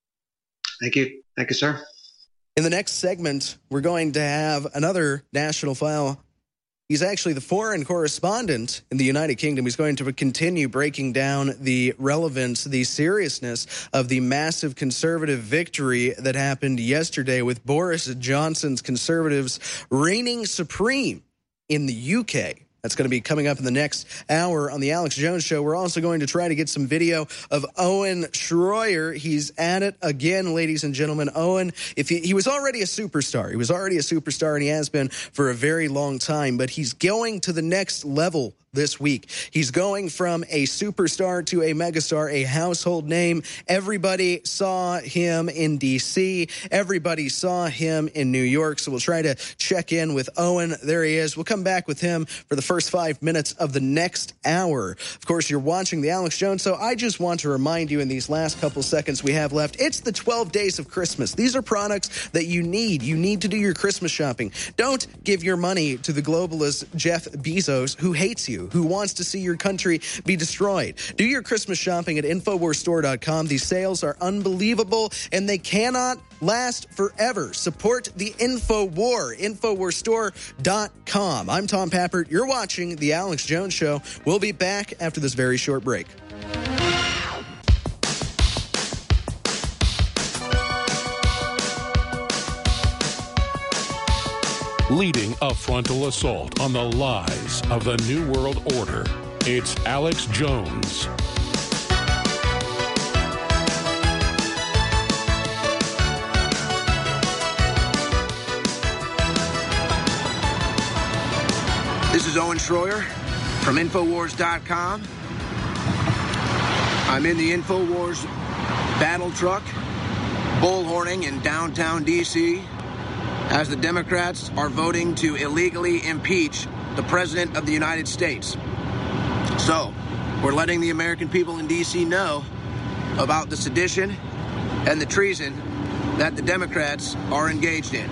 Thank you. Thank you, sir. In the next segment, we're going to have another National File. He's actually the foreign correspondent in the United Kingdom. He's going to continue breaking down the relevance, the seriousness of the massive conservative victory that happened yesterday with Boris Johnson's Conservatives reigning supreme in the U K. That's going to be coming up in the next hour on the Alex Jones Show. We're also going to try to get some video of Owen Schroyer. He's at it again, ladies and gentlemen. Owen, if he, he was already a superstar. He was already a superstar, and he has been for a very long time. But he's going to the next level this week. He's going from a superstar to a megastar, a household name. Everybody saw him in D C. Everybody saw him in New York. So we'll try to check in with Owen. There he is. We'll come back with him for the first five minutes of the next hour. Of course, you're watching the Alex Jones Show. I just want to remind you in these last couple seconds we have left, it's the twelve days of Christmas. These are products that you need. You need to do your Christmas shopping. Don't give your money to the globalist Jeff Bezos, who hates you, who wants to see your country be destroyed. Do your Christmas shopping at Infowars Store dot com. These sales are unbelievable, and they cannot last forever. Support the InfoWar, Infowars Store dot com. I'm Tom Pappert. You're watching The Alex Jones Show. We'll be back after this very short break. Leading a frontal assault on the lies of the New World Order, it's Alex Jones. This is Owen Schroyer from Infowars dot com. I'm in the Infowars battle truck, bullhorning in downtown D C as the Democrats are voting to illegally impeach the President of the United States. So, we're letting the American people in D C know about the sedition and the treason that the Democrats are engaged in.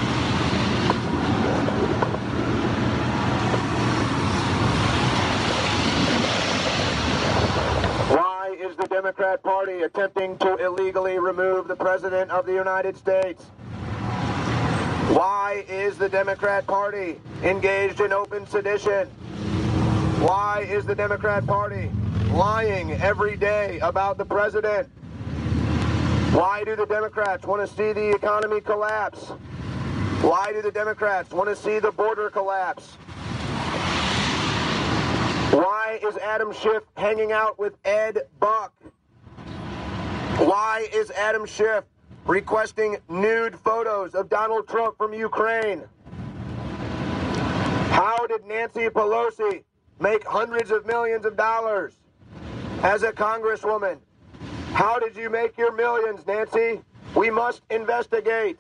Why is the Democrat Party attempting to illegally remove the President of the United States? Why is the Democrat Party engaged in open sedition? Why is the Democrat Party lying every day about the president? Why do the Democrats want to see the economy collapse? Why do the Democrats want to see the border collapse? Why is Adam Schiff hanging out with Ed Buck? Why is Adam Schiff requesting nude photos of Donald Trump from Ukraine? How did Nancy Pelosi make hundreds of millions of dollars as a congresswoman? How did you make your millions, Nancy? We must investigate.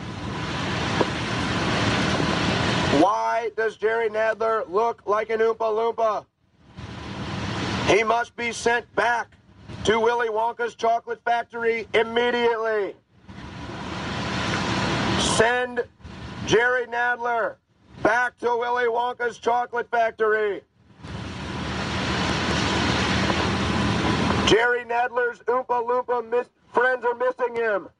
Why does Jerry Nadler look like an Oompa Loompa? He must be sent back to Willy Wonka's chocolate factory immediately. Send Jerry Nadler back to Willy Wonka's chocolate factory. Jerry Nadler's Oompa Loompa mis- friends are missing him.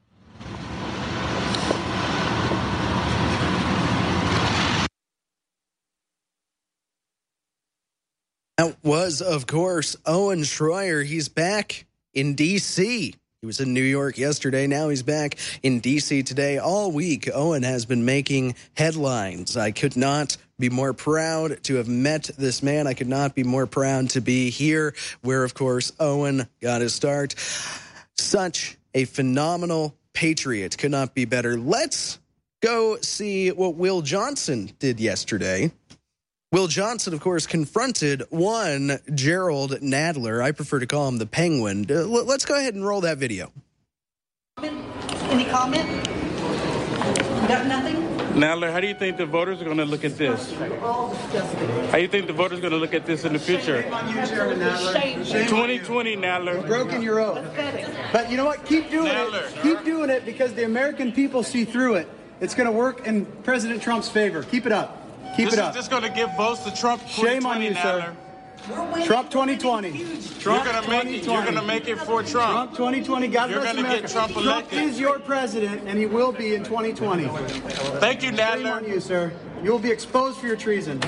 That was, of course, Owen Schroyer. He's back in D C. He was in New York yesterday. Now he's back in D C today. All week, Owen has been making headlines. I could not be more proud to have met this man. I could not be more proud to be here, where, of course, Owen got his start. Such a phenomenal patriot. Could not be better. Let's go see what Will Johnson did yesterday. Will Johnson, of course, confronted one Gerald Nadler. I prefer to call him the Penguin. Uh, let's go ahead and roll that video. Any comment? Got nothing? Nadler, how do you think the voters are going to look at this? How do you think the voters are going to look at this in the future? twenty twenty, Nadler. Broken your oath. But you know what? Keep doing Nadler. it. Keep doing it because the American people see through it. It's going to work in President Trump's favor. Keep it up. Keep this it up. This is just going to give votes to Trump. Shame on you, Nadler. sir. Trump twenty twenty. Trump you're going to make it. You're going to make it for Trump. Trump twenty twenty. God you're bless gonna America. Get Trump, Trump is your president, and he will be in twenty twenty. Thank you, Nadler. Shame on you, sir. You will be exposed for your treason.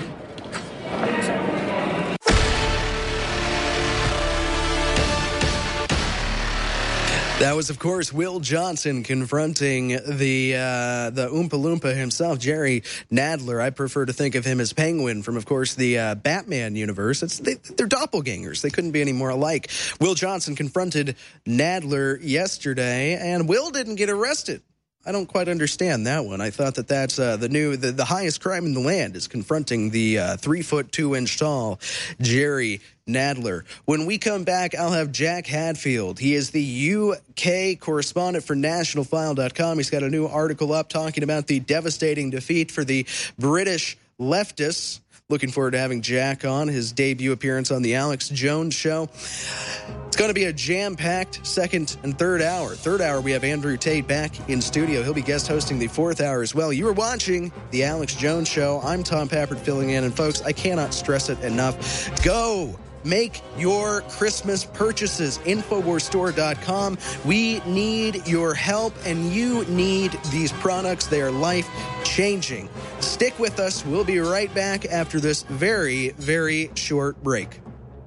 That was, of course, Will Johnson confronting the uh, the Oompa Loompa himself, Jerry Nadler. I prefer to think of him as Penguin from, of course, the uh, Batman universe. It's, they, they're doppelgangers. They couldn't be any more alike. Will Johnson confronted Nadler yesterday, and Will didn't get arrested. I don't quite understand that one. I thought that that's uh, the new, the, the highest crime in the land is confronting the uh, three foot two inch tall Jerry Nadler. When we come back, I'll have Jack Hadfield. He is the U K correspondent for National File dot com. He's got a new article up talking about the devastating defeat for the British leftists. Looking forward to having Jack on, his debut appearance on the Alex Jones Show. It's going to be a jam-packed second and third hour. Third hour, we have Andrew Tate back in studio. He'll be guest hosting the fourth hour as well. You are watching the Alex Jones Show. I'm Tom Pappert filling in. And folks, I cannot stress it enough. Go! Make your Christmas purchases. Infowars store dot com. We need your help, and you need these products. They are life-changing. Stick with us. We'll be right back after this very, very short break.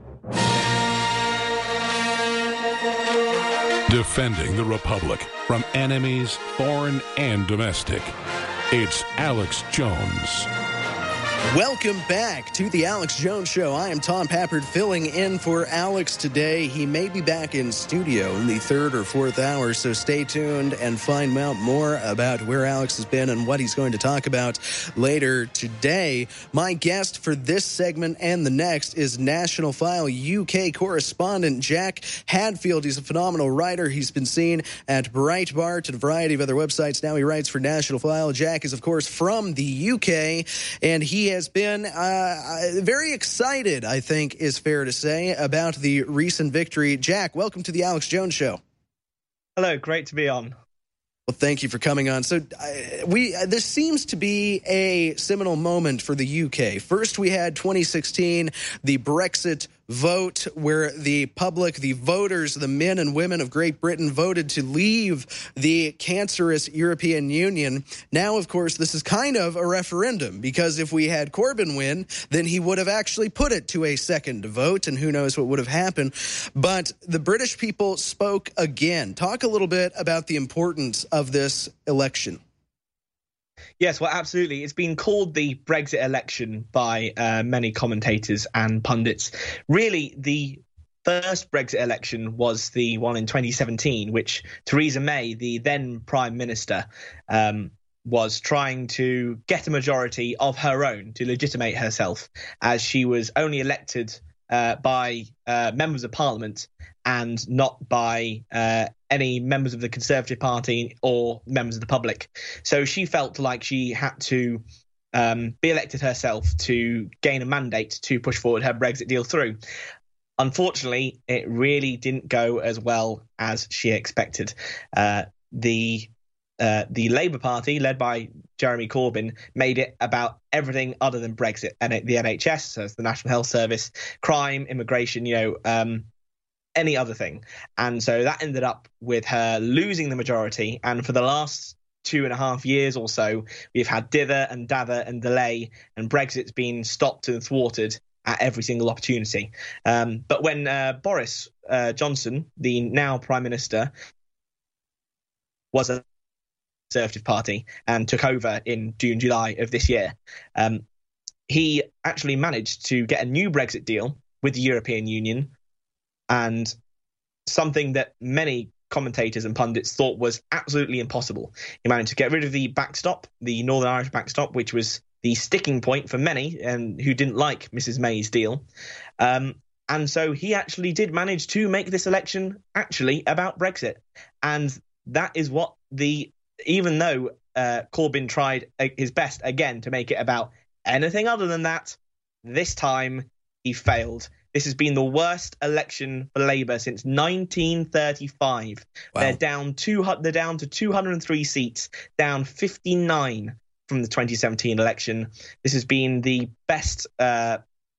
Defending the Republic from enemies, foreign and domestic. It's Alex Jones. Welcome back to the Alex Jones Show. I am Tom Pappard filling in for Alex today. He may be back in studio in the third or fourth hour, so stay tuned and find out more about where Alex has been and what he's going to talk about later today. My guest for this segment and the next is National File U K correspondent Jack Hadfield. He's a phenomenal writer. He's been seen at Breitbart and a variety of other websites. Now he writes for National File. Jack is, of course, from the U K, and he has been uh, very excited, I think is fair to say, about the recent victory. Jack, welcome to the Alex Jones Show. Hello, great to be on. Well, thank you for coming on. So uh, we uh, this seems to be a seminal moment for the U K. First, we had twenty sixteen, the Brexit vote, where the public, the voters, the men and women of Great Britain voted to leave the cancerous European Union. Now, of course, this is kind of a referendum, because if we had Corbyn win, then he would have actually put it to a second vote, and who knows what would have happened. But the British people spoke again. Talk a little bit about the importance of this election. Yes, well, absolutely. It's been called the Brexit election by uh, many commentators and pundits. Really, the first Brexit election was the one in twenty seventeen, which Theresa May, the then Prime Minister, um, was trying to get a majority of her own to legitimate herself, as she was only elected uh, by uh, members of Parliament and not by uh, any members of the Conservative Party or members of the public. So she felt like she had to um, be elected herself to gain a mandate to push forward her Brexit deal through. Unfortunately, it really didn't go as well as she expected. Uh, the uh, the Labour Party, led by Jeremy Corbyn, made it about everything other than Brexit, and the N H S, so it's the National Health Service, crime, immigration, you know, um, any other thing. And so that ended up with her losing the majority. And for the last two and a half years or so, we've had dither and dather and delay, and Brexit's been stopped and thwarted at every single opportunity. Um, but when uh, Boris uh, Johnson, the now Prime Minister, was a Conservative Party and took over in June, July of this year, um, he actually managed to get a new Brexit deal with the European Union, and something that many commentators and pundits thought was absolutely impossible. He managed to get rid of the backstop, the Northern Irish backstop, which was the sticking point for many and who didn't like Missus May's deal. Um, and so he actually did manage to make this election actually about Brexit. And that is what the, even though uh, Corbyn tried his best again to make it about anything other than that, this time he failed. This has been the worst election for Labour since nineteen thirty-five. Wow. They're down two. They're down to two hundred three seats, down fifty-nine from the twenty seventeen election. This has been the best uh,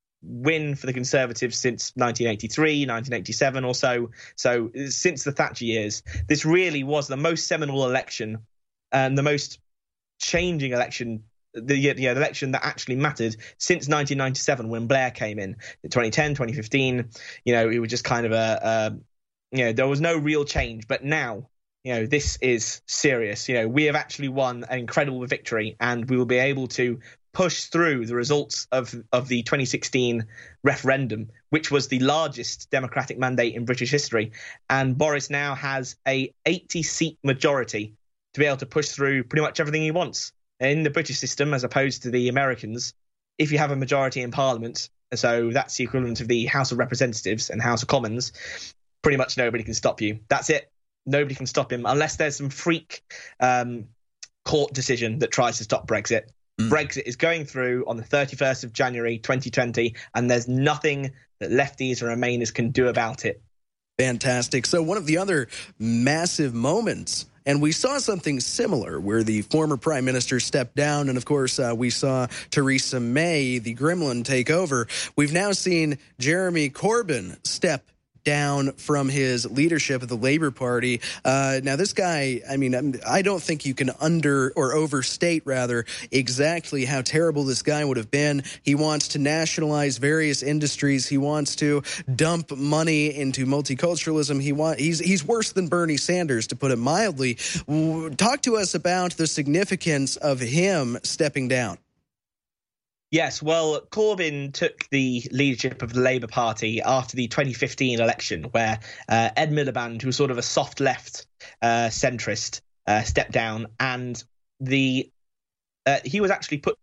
win for the Conservatives since nineteen eighty-three, nineteen eighty-seven or so. So since the Thatcher years, this really was the most seminal election and the most changing election. The, yeah, the election that actually mattered since nineteen ninety-seven, when Blair came in. In twenty ten, twenty fifteen, you know, it was just kind of a, a, you know, there was no real change. But now, you know, this is serious. You know, we have actually won an incredible victory, and we will be able to push through the results of, of the twenty sixteen referendum, which was the largest democratic mandate in British history. And Boris now has a eighty-seat majority to be able to push through pretty much everything he wants. In the British system, as opposed to the Americans, if you have a majority in Parliament, so that's the equivalent of the House of Representatives and House of Commons, pretty much nobody can stop you. That's it. Nobody can stop him unless there's some freak um, court decision that tries to stop Brexit. Mm. Brexit is going through on the thirty-first of January twenty twenty, and there's nothing that lefties or Remainers can do about it. Fantastic. So one of the other massive moments, and we saw something similar where the former prime minister stepped down, and of course uh, we saw Theresa May, the gremlin, take over. We've now seen Jeremy Corbyn step down from his leadership of the Labour Party. Uh, now, this guy, I mean, I don't think you can under or overstate, rather, exactly how terrible this guy would have been. He wants to nationalize various industries. He wants to dump money into multiculturalism. He want he's he's worse than Bernie Sanders, to put it mildly. Talk to us about the significance of him stepping down. Yes, well, Corbyn took the leadership of the Labour Party after the twenty fifteen election, where uh, Ed Miliband, who was sort of a soft left uh, centrist, uh, stepped down, and the uh, he was actually put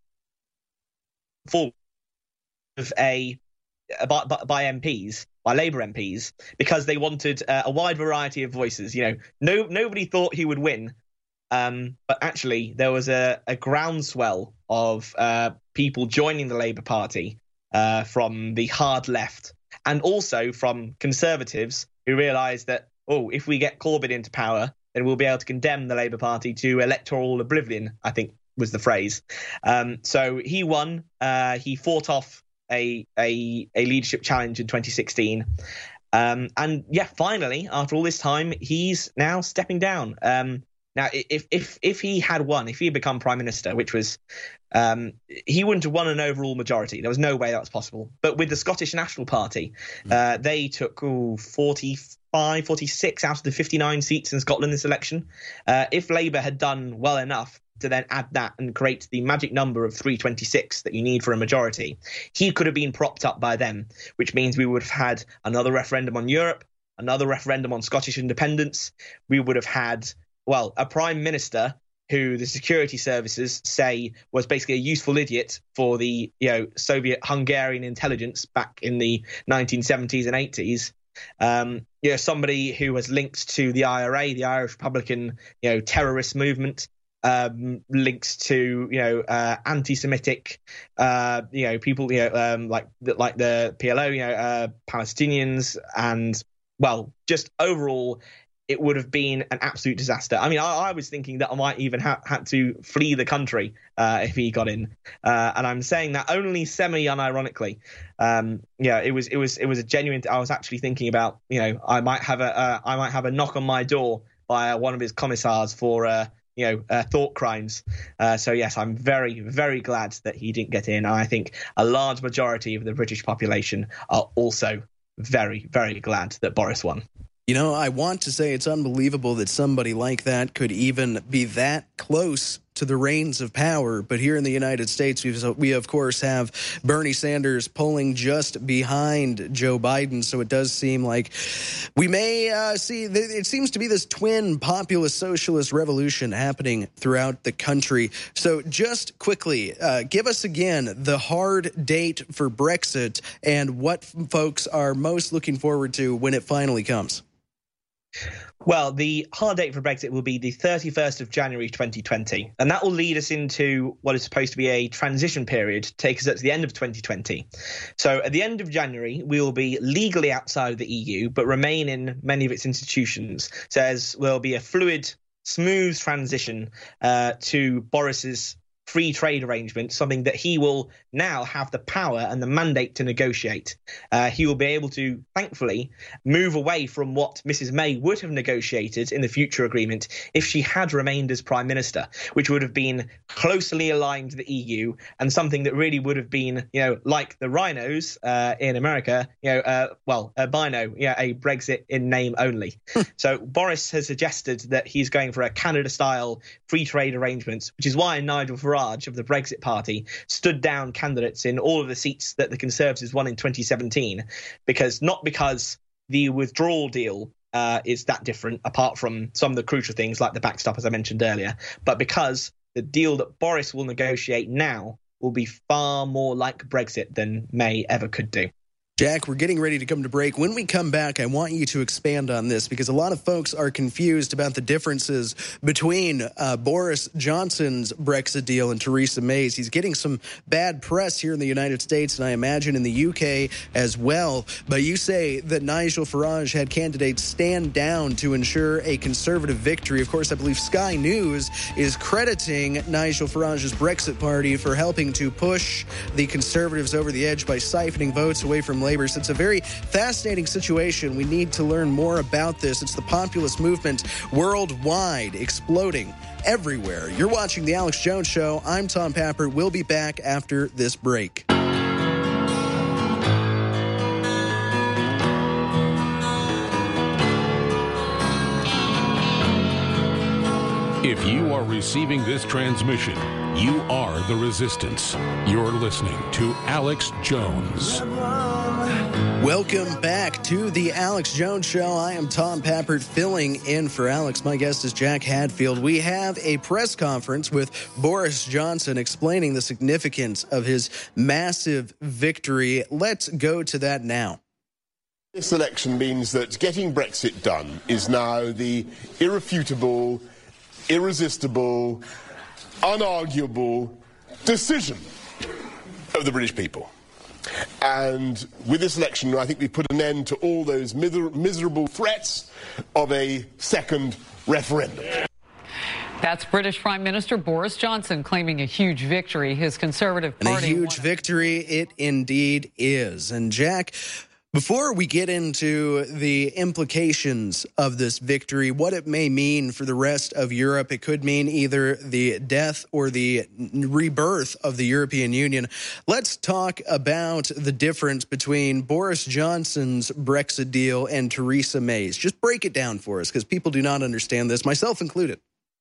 forward of a by, by M Ps, by Labour M Ps, because they wanted uh, a wide variety of voices. You know, no nobody thought he would win. Um, but actually, there was a, a groundswell of uh, people joining the Labour Party uh, from the hard left, and also from Conservatives who realised that, oh, if we get Corbyn into power, then we'll be able to condemn the Labour Party to electoral oblivion, I think was the phrase. Um, so he won. Uh, he fought off a, a, a leadership challenge in twenty sixteen. Um, and yeah, finally, after all this time, he's now stepping down. Um, Now, if if if he had won, if he had become prime minister, which was, um, he wouldn't have won an overall majority. There was no way that was possible. But with the Scottish National Party, uh, they took ooh, forty-five, forty-six out of the fifty-nine seats in Scotland this election. Uh, if Labour had done well enough to then add that and create the magic number of three twenty-six that you need for a majority, he could have been propped up by them, which means we would have had another referendum on Europe, another referendum on Scottish independence. We would have had, well, a prime minister who the security services say was basically a useful idiot for the, you know, Soviet Hungarian intelligence back in the nineteen seventies and eighties. Um, you know, somebody who was linked to the I R A, the Irish Republican, you know, terrorist movement, um, links to, you know, uh, anti-Semitic, uh, you know, people, you know, um, like like the P L O, you know, uh, Palestinians, and well, just overall, it would have been an absolute disaster. I mean, I, I was thinking that I might even have had to flee the country uh, if he got in, uh, and I'm saying that only semi-unironically. Um, yeah, it was it was it was a genuine. I was actually thinking about, you know, I might have a uh, I might have a knock on my door by one of his commissars for uh, you know uh, thought crimes. Uh, so yes, I'm very very glad that he didn't get in. And I think a large majority of the British population are also very very glad that Boris won. You know, I want to say it's unbelievable that somebody like that could even be that close to the reins of power. But here in the United States, we, of course, have Bernie Sanders polling just behind Joe Biden. So it does seem like we may uh, see, it seems to be this twin populist socialist revolution happening throughout the country. So just quickly, uh, give us again the hard date for Brexit and what folks are most looking forward to when it finally comes. Well, the hard date for Brexit will be the thirty-first of January twenty twenty, and that will lead us into what is supposed to be a transition period to take us up to the end of twenty twenty. So at the end of January, we will be legally outside of the E U, but remain in many of its institutions. So there will be a fluid, smooth transition uh, to Boris's free trade arrangement, something that he will now have the power and the mandate to negotiate. Uh, he will be able to, thankfully, move away from what Missus May would have negotiated in the future agreement if she had remained as Prime Minister, which would have been closely aligned to the E U and something that really would have been, you know, like the rhinos uh, in America, you know, uh, well, albino, yeah, a Brexit in name only. So Boris has suggested that he's going for a Canada-style free trade arrangement, which is why Nigel Farage of the Brexit Party stood down candidates in all of the seats that the Conservatives won in twenty seventeen, because not because the withdrawal deal uh, is that different, apart from some of the crucial things like the backstop, as I mentioned earlier, but because the deal that Boris will negotiate now will be far more like Brexit than May ever could do. Jack, we're getting ready to come to break. When we come back, I want you to expand on this because a lot of folks are confused about the differences between uh, Boris Johnson's Brexit deal and Theresa May's. He's getting some bad press here in the United States, and I imagine in the U K as well. But you say that Nigel Farage had candidates stand down to ensure a Conservative victory. Of course, I believe Sky News is crediting Nigel Farage's Brexit Party for helping to push the Conservatives over the edge by siphoning votes away from Labour. So it's a very fascinating situation. We need to learn more about this. It's the populist movement worldwide, exploding everywhere. You're watching The Alex Jones Show. I'm Tom Pappert. We'll be back after this break. If you are receiving this transmission, You are the resistance. You're listening to Alex Jones. Welcome back to the Alex Jones Show. I am Tom Pappert filling in for Alex. My guest is Jack Hadfield. We have a press conference with Boris Johnson explaining the significance of his massive victory. Let's go to that now. This election means that getting Brexit done is now the irrefutable, irresistible, unarguable decision of the British people. And with this election, I think we put an end to all those miser- miserable threats of a second referendum. That's British Prime Minister Boris Johnson claiming a huge victory. His Conservative Party... And a huge victory it indeed is. And Jack... Before we get into the implications of this victory, what it may mean for the rest of Europe, it could mean either the death or the rebirth of the European Union. Let's talk about the difference between Boris Johnson's Brexit deal and Theresa May's. Just break it down for us, because people do not understand this, myself included.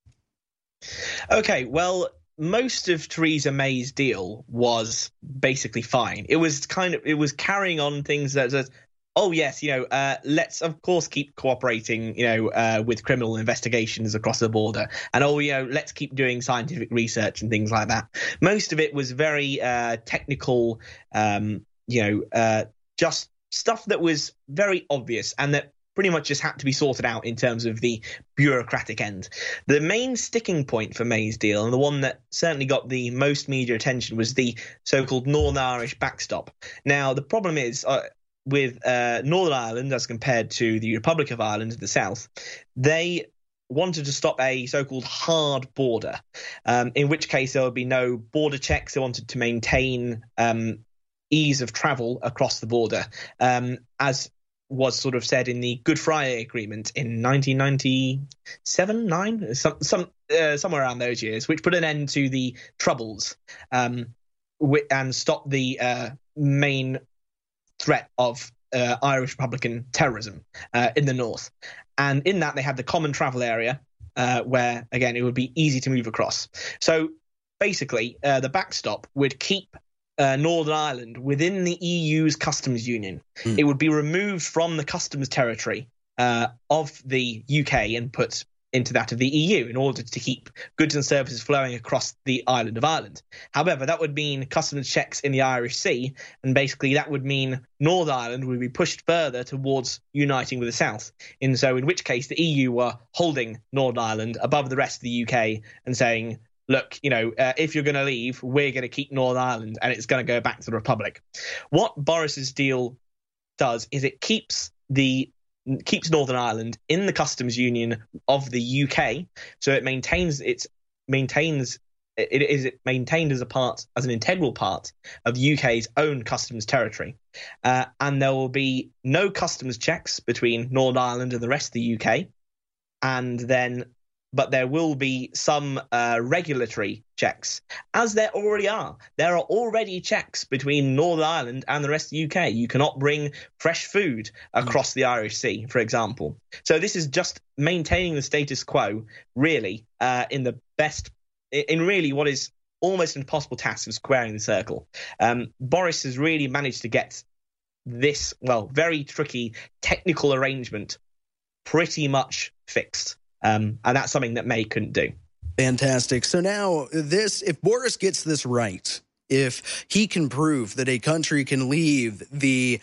Okay, well... most of Theresa May's deal was basically fine. It was kind of, it was carrying on things that, that oh yes, you know, uh, let's of course keep cooperating, you know, uh, with criminal investigations across the border, and oh, you know, let's keep doing scientific research and things like that. Most of it was very uh, technical, um, you know, uh, just stuff that was very obvious and that pretty much just had to be sorted out in terms of the bureaucratic end. The main sticking point for May's deal, and the one that certainly got the most media attention, was the so-called Northern Irish backstop. Now, the problem is uh, with uh, Northern Ireland as compared to the Republic of Ireland in the south, they wanted to stop a so-called hard border, um, in which case there would be no border checks. They wanted to maintain um, ease of travel across the border, um, as was sort of said in the Good Friday Agreement in nineteen ninety-seven, nine, some, some, uh, somewhere around those years, which put an end to the Troubles um, and stopped the uh, main threat of uh, Irish Republican terrorism uh, in the north. And in that, they had the common travel area uh, where, again, it would be easy to move across. So basically, uh, the backstop would keep Uh, Northern Ireland within the E U's customs union. Mm. It would be removed from the customs territory uh, of the U K and put into that of the E U in order to keep goods and services flowing across the island of Ireland. However, that would mean customs checks in the Irish Sea, and basically that would mean Northern Ireland would be pushed further towards uniting with the South. And so in which case the E U were holding Northern Ireland above the rest of the U K and saying, look, you know, uh, if you're going to leave, we're going to keep Northern Ireland and it's going to go back to the Republic. What Boris's deal does is it keeps the keeps Northern Ireland in the customs union of the U K, so it maintains its maintains it is it maintained as a part as an integral part of the U K's own customs territory, uh, and there will be no customs checks between Northern Ireland and the rest of the U K, and then. But there will be some uh, regulatory checks, as there already are. There are already checks between Northern Ireland and the rest of the U K. You cannot bring fresh food across mm. the Irish Sea, for example. So this is just maintaining the status quo, really, uh, in the best, in really what is almost an impossible task of squaring the circle. Um, Boris has really managed to get this, well, very tricky technical arrangement pretty much fixed. Um, and that's something that May couldn't do. Fantastic. So now this, if Boris gets this right, if he can prove that a country can leave the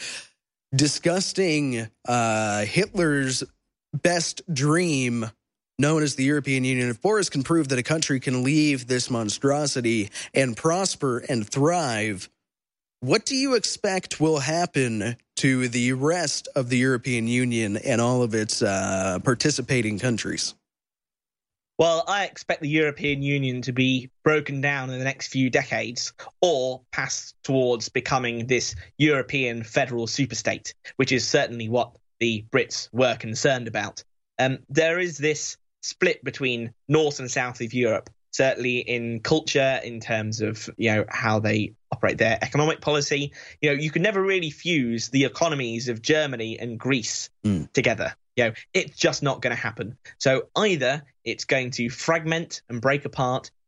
disgusting uh, Hitler's best dream known as the European Union, if Boris can prove that a country can leave this monstrosity and prosper and thrive, what do you expect will happen to the rest of the European Union and all of its uh, participating countries? Well, I expect the European Union to be broken down in the next few decades or pass towards becoming this European federal superstate, which is certainly what the Brits were concerned about. Um, there is this split between North and South of Europe, certainly in culture, in terms of, you know, how they operate their economic policy. You know, you can never really fuse the economies of Germany and Greece mm. together. You know, it's just not going to happen. So either it's going to fragment and break apart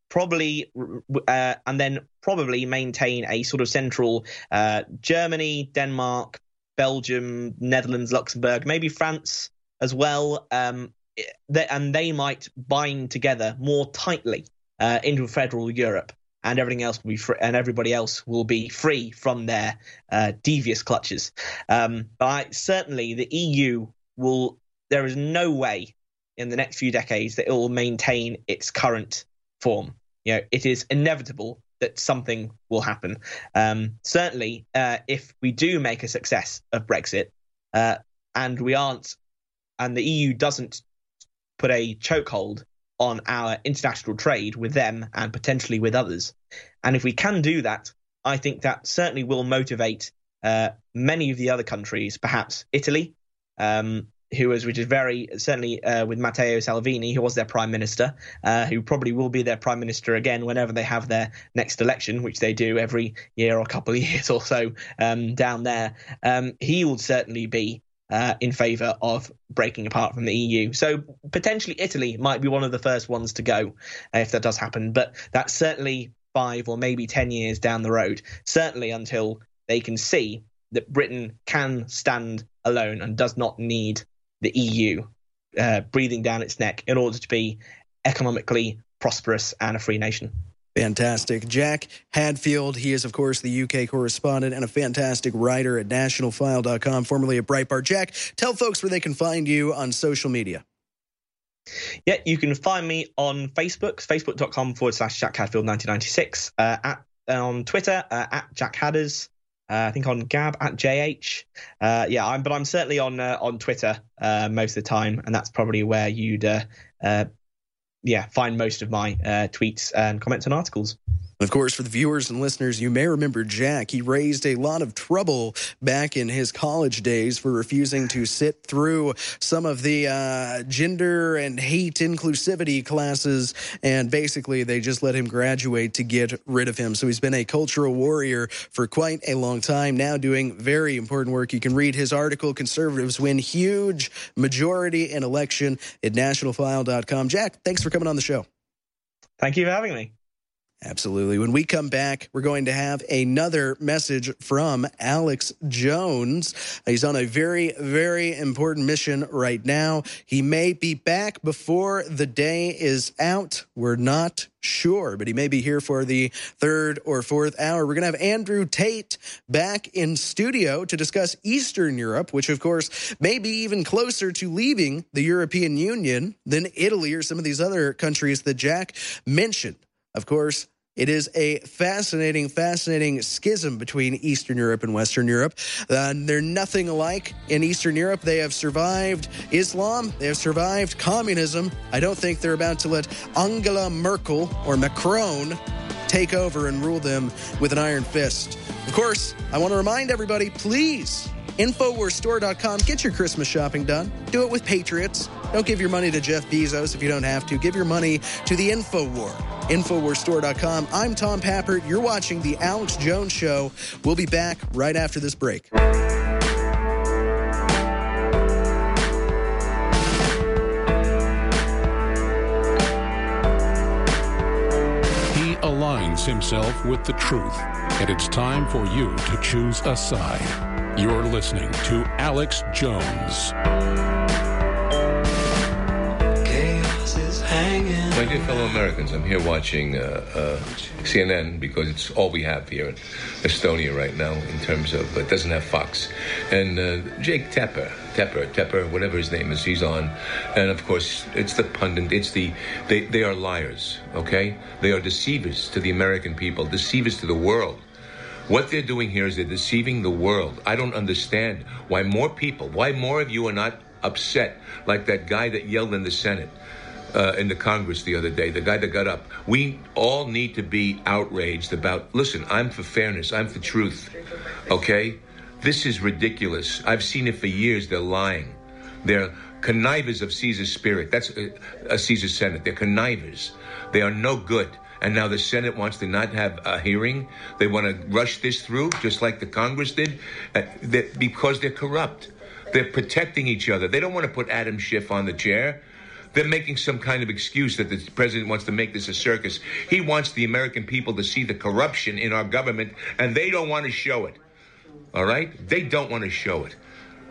probably uh, and then probably maintain a sort of central uh, Germany, Denmark, Belgium, Netherlands, Luxembourg, maybe France as well, um, and they might bind together more tightly uh, into federal Europe, and everything else will be free, and everybody else will be free from their uh, devious clutches. Um, but I, certainly, the E U will. There is no way in the next few decades that it will maintain its current form. You know, it is inevitable that something will happen. Um, certainly, uh, if we do make a success of Brexit, uh, and we aren't, and the E U doesn't put a chokehold on our international trade with them and potentially with others, and if we can do that, I think that certainly will motivate uh, many of the other countries, perhaps Italy, um, who is, which is very certainly uh, with Matteo Salvini, who was their prime minister, uh, who probably will be their prime minister again whenever they have their next election, which they do every year or a couple of years or so um, down there. Um, he will certainly be uh, in favour of breaking apart from the E U. So potentially Italy might be one of the first ones to go uh, if that does happen. But that's certainly five or maybe ten years down the road, certainly until they can see that Britain can stand alone and does not need the E U uh, breathing down its neck in order to be economically prosperous and a free nation. Fantastic. Jack Hadfield, he is, of course, the U K correspondent and a fantastic writer at national file dot com, formerly at Breitbart. Jack, tell folks where they can find you on social media. Yeah, you can find me on Facebook, facebook.com forward slash Jack Hadfield nineteen ninety-six, uh, at, uh, on Twitter, uh, at Jack Hadders. Uh, I think on Gab at J H. Uh, yeah, I'm, but I'm certainly on uh, on Twitter uh, most of the time, and that's probably where you'd uh, uh, yeah find most of my uh, tweets and comments and articles. Of course, for the viewers and listeners, you may remember Jack. He raised a lot of trouble back in his college days for refusing to sit through some of the uh, gender and hate inclusivity classes, and basically they just let him graduate to get rid of him. So he's been a cultural warrior for quite a long time, now doing very important work. You can read his article, Conservatives Win Huge Majority in Election, at national file dot com. Jack, thanks for coming on the show. Thank you for having me. Absolutely. When we come back, we're going to have another message from Alex Jones. He's on a very, very important mission right now. He may be back before the day is out. We're not sure, but he may be here for the third or fourth hour. We're going to have Andrew Tate back in studio to discuss Eastern Europe, which, of course, may be even closer to leaving the European Union than Italy or some of these other countries that Jack mentioned. Of course, it is a fascinating, fascinating schism between Eastern Europe and Western Europe. Uh, they're nothing alike. In Eastern Europe, they have survived Islam. They have survived communism. I don't think they're about to let Angela Merkel or Macron take over and rule them with an iron fist. Of course, I want to remind everybody, please, infowars store dot com, get your Christmas shopping done. Do it with Patriots. Don't give your money to Jeff Bezos if you don't have to. Give your money to the InfoWar. infowars store dot com. I'm Tom Pappert. You're watching The Alex Jones Show. We'll be back right after this break. He aligns himself with the truth, and it's time for you to choose a side. You're listening to Alex Jones. My dear fellow Americans, I'm here watching uh, uh, C N N because it's all we have here in Estonia right now in terms of, it uh, doesn't have Fox. And uh, Jake Tapper, Tapper, Tapper, whatever his name is, he's on. And of course, it's the pundit, it's the, they, they are liars, okay? They are deceivers to the American people, deceivers to the world. What they're doing here is they're deceiving the world. I don't understand why more people, why more of you are not upset like that guy that yelled in the Senate. Uh, in the Congress the other day, the guy that got up. We all need to be outraged about, listen, I'm for fairness, I'm for truth, okay? This is ridiculous. I've seen it for years. They're lying. They're connivers of Caesar's spirit. That's a, a Caesar's Senate. They're connivers. They are no good. And now the Senate wants to not have a hearing. They want to rush this through, just like the Congress did, uh, they, because they're corrupt. They're protecting each other. They don't want to put Adam Schiff on the chair. They're making some kind of excuse that the president wants to make this a circus. He wants the American people to see the corruption in our government, and they don't want to show it. All right? They don't want to show it.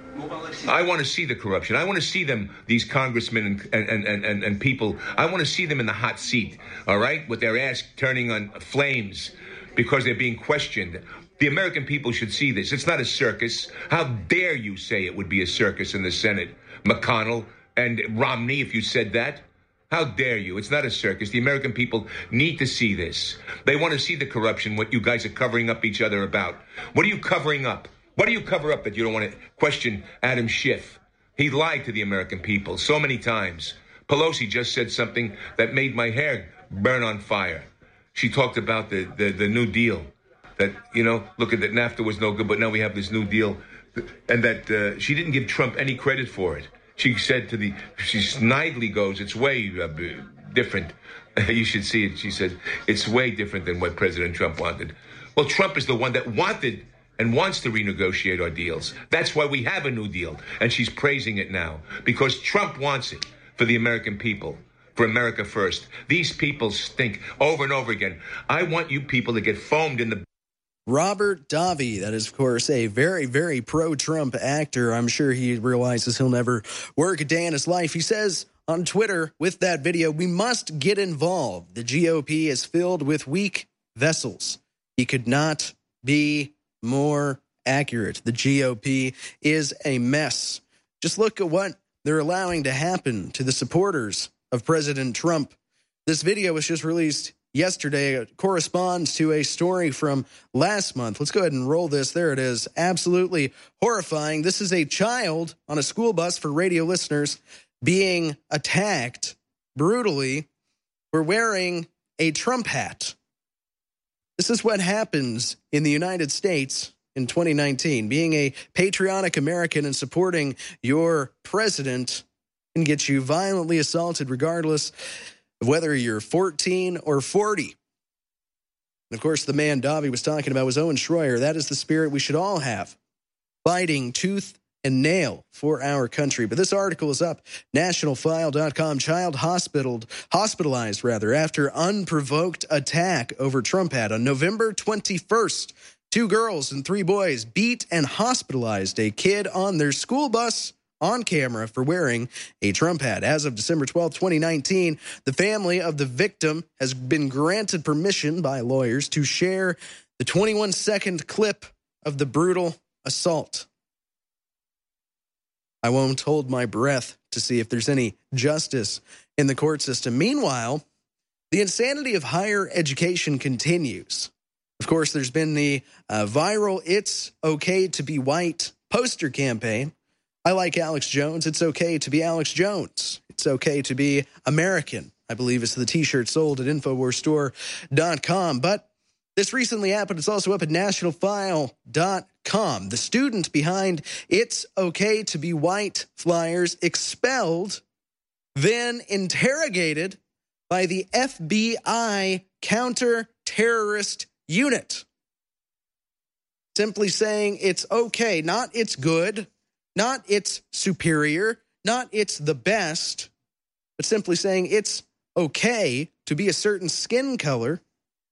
I want to see the corruption. I want to see them, these congressmen and, and, and, and, and people, I want to see them in the hot seat, all right, with their ass turning on flames because they're being questioned. The American people should see this. It's not a circus. How dare you say it would be a circus in the Senate, McConnell and Romney, if you said that? How dare you? It's not a circus. The American people need to see this. They want to see the corruption, what you guys are covering up each other about. What are you covering up? What do you cover up that you don't want to question Adam Schiff? He lied to the American people so many times. Pelosi just said something that made my hair burn on fire. She talked about the, the, the New Deal. That, you know, look at that NAFTA was no good, but now we have this New Deal. And that uh, she didn't give Trump any credit for it. She said to the, she snidely goes, it's way uh, different. You should see it. She said, it's way different than what President Trump wanted. Well, Trump is the one that wanted and wants to renegotiate our deals. That's why we have a New Deal. And she's praising it now because Trump wants it for the American people, for America first. These people stink over and over again. I want you people to get foamed in the... Robert Davi, that is, of course, a very, very pro-Trump actor. I'm sure he realizes he'll never work a day in his life. He says on Twitter with that video, we must get involved. The G O P is filled with weak vessels. He could not be more accurate. The G O P is a mess. Just look at what they're allowing to happen to the supporters of President Trump. This video was just released yesterday. It corresponds to a story from last month. Let's go ahead and roll this. There it is. Absolutely horrifying. This is a child on a school bus for radio listeners being attacked brutally for wearing a Trump hat. This is what happens in the United States in twenty nineteen. Being a patriotic American and supporting your president can get you violently assaulted regardless of whether you're fourteen or forty. And of course, the man Davi was talking about was Owen Schroyer. That is the spirit we should all have, fighting tooth and nail for our country. But this article is up, national file dot com. Child hospitaled, hospitalized rather, after unprovoked attack over Trump hat. On November twenty-first, two girls and three boys beat and hospitalized a kid on their school bus on camera for wearing a Trump hat. As of December twelfth, twenty nineteen, the family of the victim has been granted permission by lawyers to share the twenty-one second clip of the brutal assault. I won't hold my breath to see if there's any justice in the court system. Meanwhile, the insanity of higher education continues. Of course, there's been the uh, viral It's Okay to Be White poster campaign. I like Alex Jones. It's okay to be Alex Jones. It's okay to be American, I believe is the t-shirt sold at infowars store dot com. But this recently happened. It's also up at national file dot com. The student behind It's Okay to Be White flyers expelled, then interrogated by the F B I counter-terrorist unit. Simply saying it's okay, not it's good, not it's superior, not it's the best, but simply saying it's okay to be a certain skin color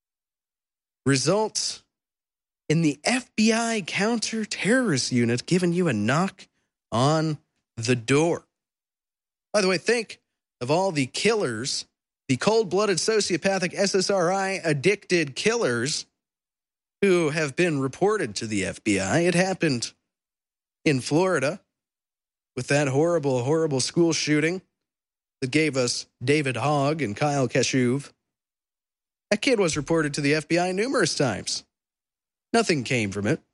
results in the F B I counter-terrorist unit giving you a knock on the door. By the way, think of all the killers, the cold-blooded, sociopathic, S S R I-addicted killers who have been reported to the F B I. It happened in Florida with that horrible, horrible school shooting that gave us David Hogg and Kyle Kashuv. That kid was reported to the F B I numerous times. Nothing came from it.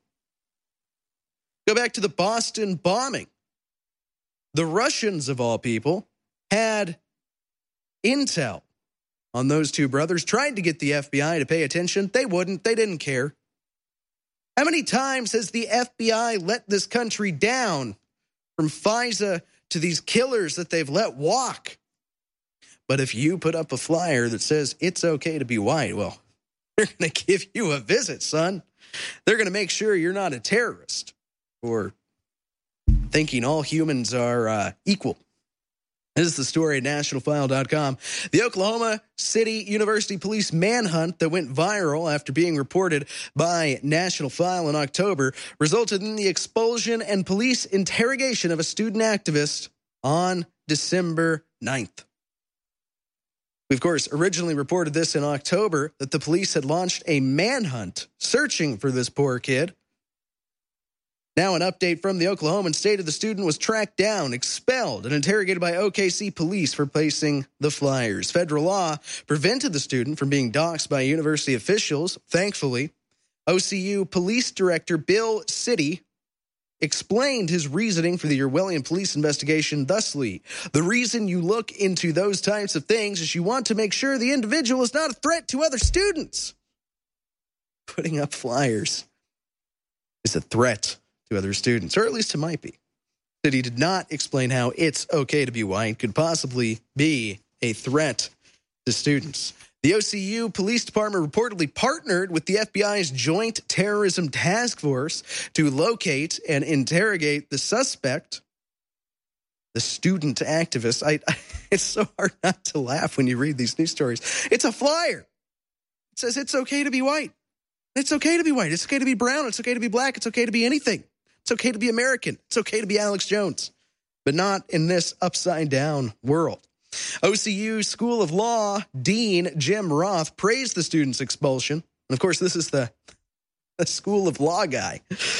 Go back to the Boston bombing. The Russians, of all people, had intel on those two brothers, tried to get the F B I to pay attention. They wouldn't. They didn't care. How many times has the F B I let this country down, from FISA to these killers that they've let walk? But if you put up a flyer that says it's okay to be white, well, they're going to give you a visit, son. They're going to make sure you're not a terrorist or thinking all humans are uh, equal. This is the story at national file dot com. The Oklahoma City University Police manhunt that went viral after being reported by National File in October resulted in the expulsion and police interrogation of a student activist on December ninth. We, of course, originally reported this in October that the police had launched a manhunt searching for this poor kid. Now an update from the Oklahoman stated the student was tracked down, expelled, and interrogated by O K C police for placing the flyers. Federal law prevented the student from being doxxed by university officials. Thankfully, O C U Police Director Bill City explained his reasoning for the Orwellian police investigation thusly. The reason you look into those types of things is you want to make sure the individual is not a threat to other students. Putting up flyers is a threat to other students, or at least it might be. That he did not explain how it's okay to be white could possibly be a threat to students. The O C U Police Department reportedly partnered with the F B I's Joint Terrorism Task Force to locate and interrogate the suspect, the student activist. I, I, it's so hard not to laugh when you read these news stories. It's a flyer. It says it's okay to be white. It's okay to be white. It's okay to be brown. It's okay to be black. It's okay to be anything. It's okay to be American. It's okay to be Alex Jones, but not in this upside-down world. O C U School of Law Dean Jim Roth praised the student's expulsion. And, of course, this is the, the School of Law guy.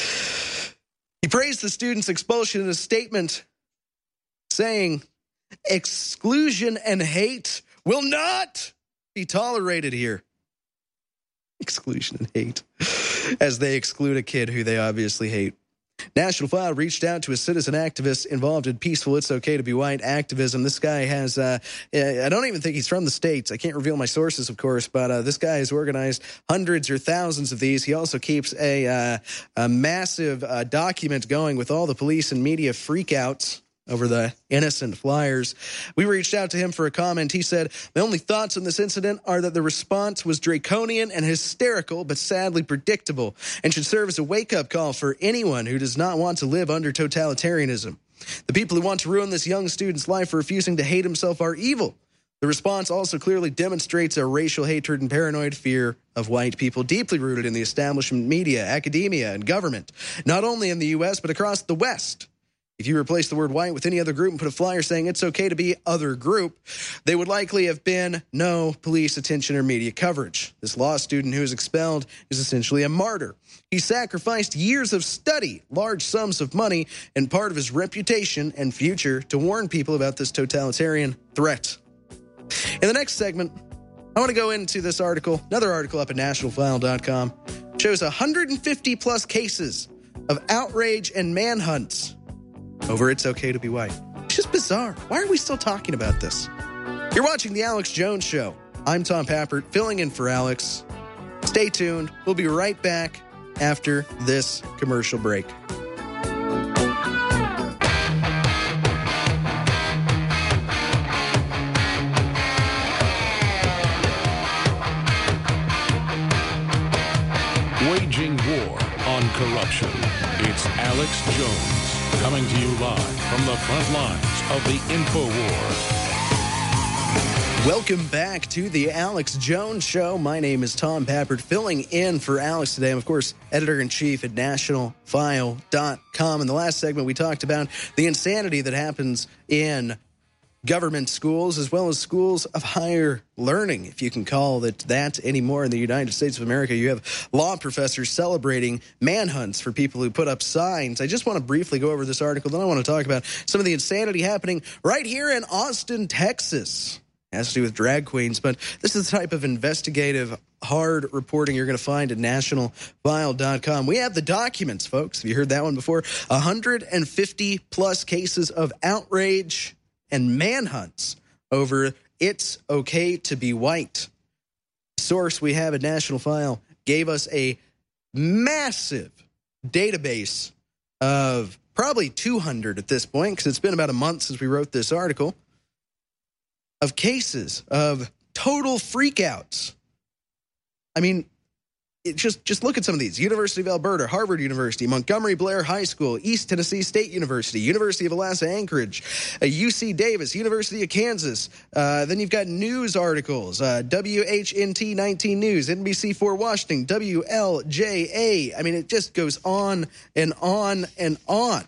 He praised the student's expulsion in a statement saying, "Exclusion and hate will not be tolerated here." Exclusion and hate, as they exclude a kid who they obviously hate. National File reached out to a citizen activist involved in peaceful It's Okay to Be White activism. This guy has, uh, I don't even think he's from the States. I can't reveal my sources, of course, but uh, this guy has organized hundreds or thousands of these. He also keeps a, uh, a massive uh, document going with all the police and media freakouts over the innocent flyers. We reached out to him for a comment. He said, "My only thoughts on this incident are that the response was draconian and hysterical, but sadly predictable, and should serve as a wake-up call for anyone who does not want to live under totalitarianism. The people who want to ruin this young student's life for refusing to hate himself are evil. The response also clearly demonstrates a racial hatred and paranoid fear of white people deeply rooted in the establishment media, academia, and government, not only in the U S, but across the West. If you replace the word white with any other group and put a flyer saying it's okay to be other group, they would likely have been no police attention or media coverage. This law student who is expelled is essentially a martyr. He sacrificed years of study, large sums of money, and part of his reputation and future to warn people about this totalitarian threat." In the next segment, I want to go into this article, another article up at national file dot com, shows one hundred fifty plus cases of outrage and manhunts over It's Okay to Be White. It's just bizarre. Why are we still talking about this? You're watching The Alex Jones Show. I'm Tom Pappert, filling in for Alex. Stay tuned. We'll be right back after this commercial break. Waging war on corruption. It's Alex Jones. Coming to you live from the front lines of the InfoWar. Welcome back to the Alex Jones Show. My name is Tom Pappert, filling in for Alex today. I'm, of course, editor-in-chief at national file dot com. In the last segment, we talked about the insanity that happens in government schools as well as schools of higher learning, if you can call it that anymore. In the United States of America, you have law professors celebrating manhunts for people who put up signs. I just want to briefly go over this article. Then I want to talk about some of the insanity happening right here in Austin, Texas. It has to do with drag queens, but this is the type of investigative, hard reporting you're going to find at national file dot com. We have the documents, folks. Have you heard that one before? one hundred fifty plus cases of outrage and manhunts over It's Okay to Be White. Source we have at National File gave us a massive database of probably two hundred at this point, because it's been about a month since we wrote this article, of cases of total freakouts. I mean, it just, just look at some of these. University of Alberta, Harvard University, Montgomery Blair High School, East Tennessee State University, University of Alaska Anchorage, uh, U C Davis, University of Kansas. Uh, then you've got news articles, uh, W H N T nineteen News, N B C four Washington, W L J A. I mean, it just goes on and on and on.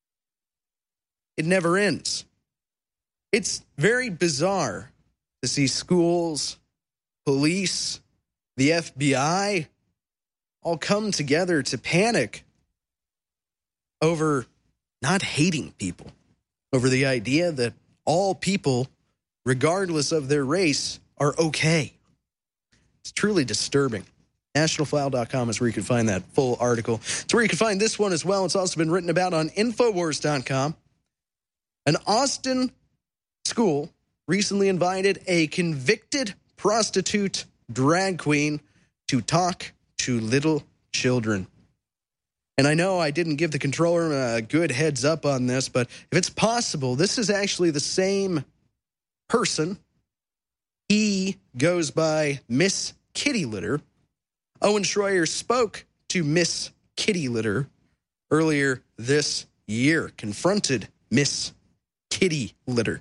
It never ends. It's very bizarre to see schools, police, the F B I all come together to panic over not hating people, over the idea that all people, regardless of their race, are okay. It's truly disturbing. national file dot com is where you can find that full article. It's where you can find this one as well. It's also been written about on infowars dot com. An Austin school recently invited a convicted prostitute drag queen to talk to little children. And I know I didn't give the controller a good heads up on this, but if it's possible, this is actually the same person. He goes by Miss Kitty Litter. Owen Schroyer spoke to Miss Kitty Litter earlier this year, confronted Miss Kitty Litter.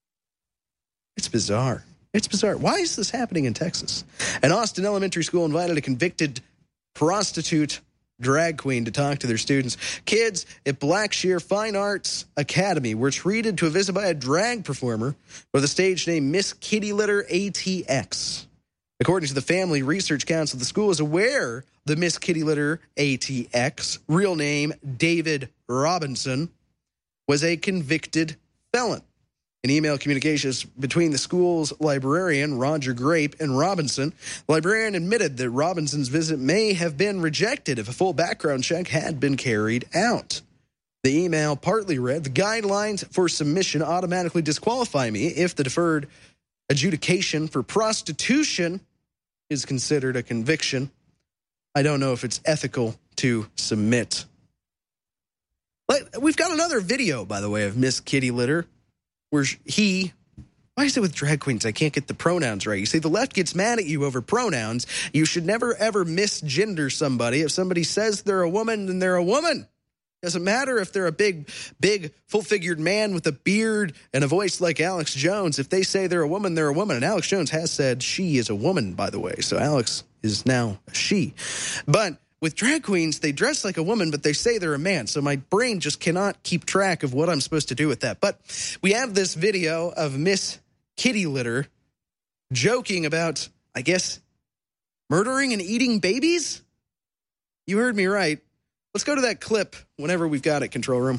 It's bizarre. It's bizarre. Why is this happening in Texas? An Austin elementary school invited a convicted prostitute drag queen to talk to their students. Kids at Blackshear Fine Arts Academy were treated to a visit by a drag performer with a stage name Miss Kitty Litter A T X. According to the Family Research Council, the school is aware the Miss Kitty Litter A T X, real name David Robinson, was a convicted felon. In email communications between the school's librarian, Roger Grape, and Robinson, the librarian admitted that Robinson's visit may have been rejected if a full background check had been carried out. The email partly read, "The guidelines for submission automatically disqualify me if the deferred adjudication for prostitution is considered a conviction. I don't know if it's ethical to submit." We've got another video, by the way, of Miss Kitty Litter, where he, why is it with drag queens I can't get the pronouns right? You see, the left gets mad at you over pronouns. You should never, ever misgender somebody. If somebody says they're a woman, then they're a woman. Doesn't matter if they're a big, big, full-figured man with a beard and a voice like Alex Jones. If they say they're a woman, they're a woman. And Alex Jones has said she is a woman, by the way. So Alex is now a she. But with drag queens, they dress like a woman, but they say they're a man. So my brain just cannot keep track of what I'm supposed to do with that. But we have this video of Miss Kitty Litter joking about, I guess, murdering and eating babies? You heard me right. Let's go to that clip whenever we've got it, control room.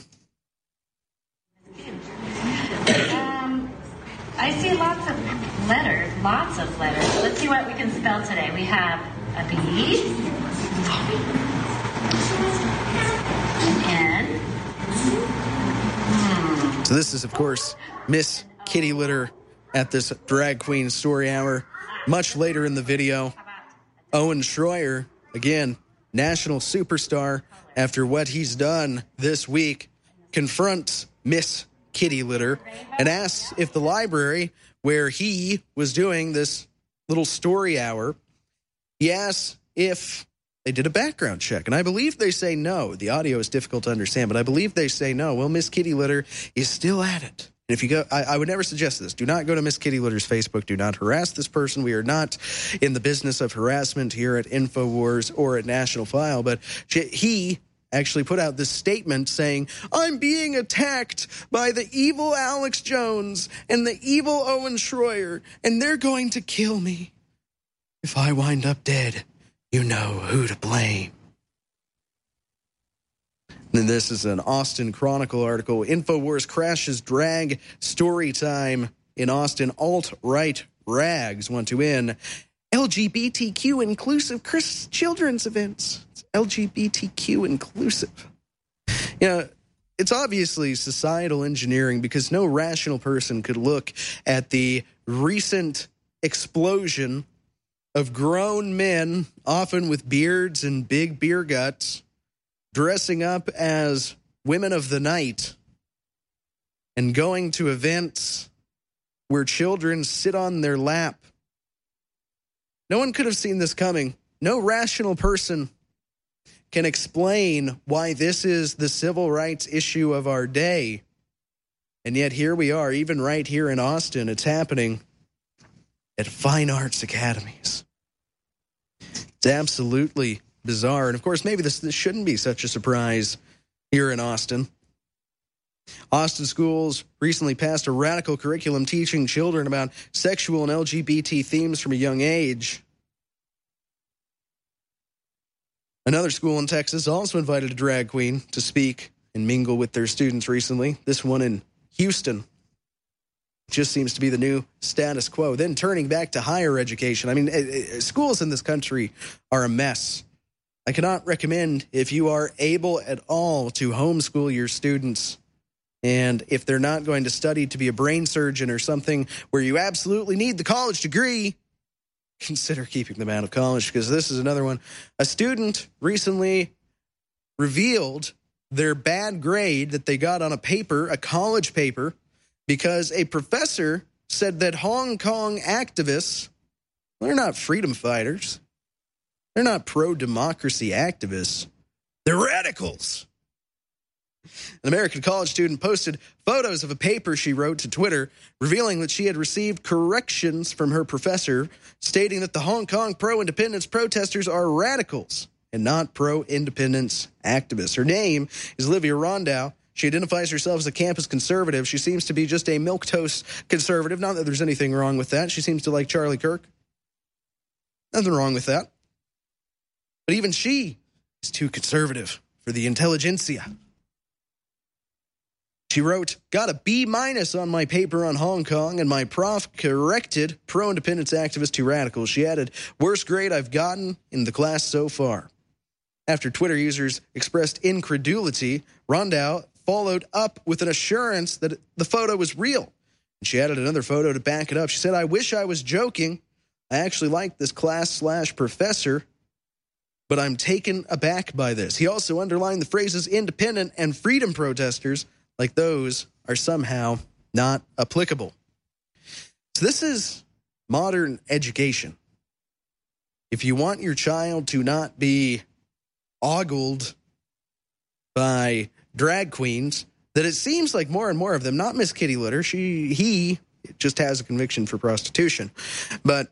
Um, I see lots of letters, lots of letters. Let's see what we can spell today. We have a B, an N. Hmm. So this is, of course, Miss Kitty Litter at this drag queen story hour. Much later in the video, Owen Schroyer, again, national superstar, after what he's done this week, confronts Miss Kitty Litter and asks if the library where he was doing this little story hour, he asks if they did a background check. And I believe they say no. The audio is difficult to understand, but I believe they say no. Well, Miss Kitty Litter is still at it. And if you go, I, I would never suggest this. Do not go to Miss Kitty Litter's Facebook. Do not harass this person. We are not in the business of harassment here at InfoWars or at National File. But she, he actually put out this statement saying, "I'm being attacked by the evil Alex Jones and the evil Owen Schroyer, and they're going to kill me. If I wind up dead, you know who to blame." And this is an Austin Chronicle article. InfoWars crashes drag story time in Austin. Alt-right rags want to end L G B T Q inclusive Chris children's events. It's L G B T Q inclusive. You know, it's obviously societal engineering because no rational person could look at the recent explosion of grown men, often with beards and big beer guts, dressing up as women of the night and going to events where children sit on their lap. No one could have seen this coming. no rational person can explain why this is the civil rights issue of our day. And yet here we are, even right here in Austin, it's happening at fine arts academies. It's absolutely bizarre. And of course, maybe this, this shouldn't be such a surprise here in Austin. Austin schools recently passed a radical curriculum teaching children about sexual and L G B T themes from a young age. Another school in Texas also invited a drag queen to speak and mingle with their students recently. This one in Houston. Just seems to be the new status quo. Then turning back to higher education. I mean, schools in this country are a mess. I cannot recommend, if you are able at all, to homeschool your students. And if they're not going to study to be a brain surgeon or something where you absolutely need the college degree, consider keeping them out of college, because this is another one. A student recently revealed their bad grade that they got on a paper, a college paper, because a professor said that Hong Kong activists, well, they're not freedom fighters. They're not pro-democracy activists. They're radicals. An American college student posted photos of a paper she wrote to Twitter, revealing that she had received corrections from her professor, stating that the Hong Kong pro-independence protesters are radicals and not pro-independence activists. Her name is Olivia Rondow. She identifies herself as a campus conservative. She seems to be just a milquetoast conservative. Not that there's anything wrong with that. She seems to like Charlie Kirk. Nothing wrong with that. But even she is too conservative for the intelligentsia. She wrote, got a B minus on my paper on Hong Kong, and my prof corrected pro-independence activists to radicals. She added, worst grade I've gotten in the class so far. After Twitter users expressed incredulity, Rondow followed up with an assurance that the photo was real. And she added another photo to back it up. She said, I wish I was joking. I actually like this class slash professor, but I'm taken aback by this. He also underlined the phrases independent and freedom protesters, like those are somehow not applicable. So this is modern education. If you want your child to not be ogled by drag queens, that it seems like more and more of them, not Miss Kitty Litter, she, he just has a conviction for prostitution, but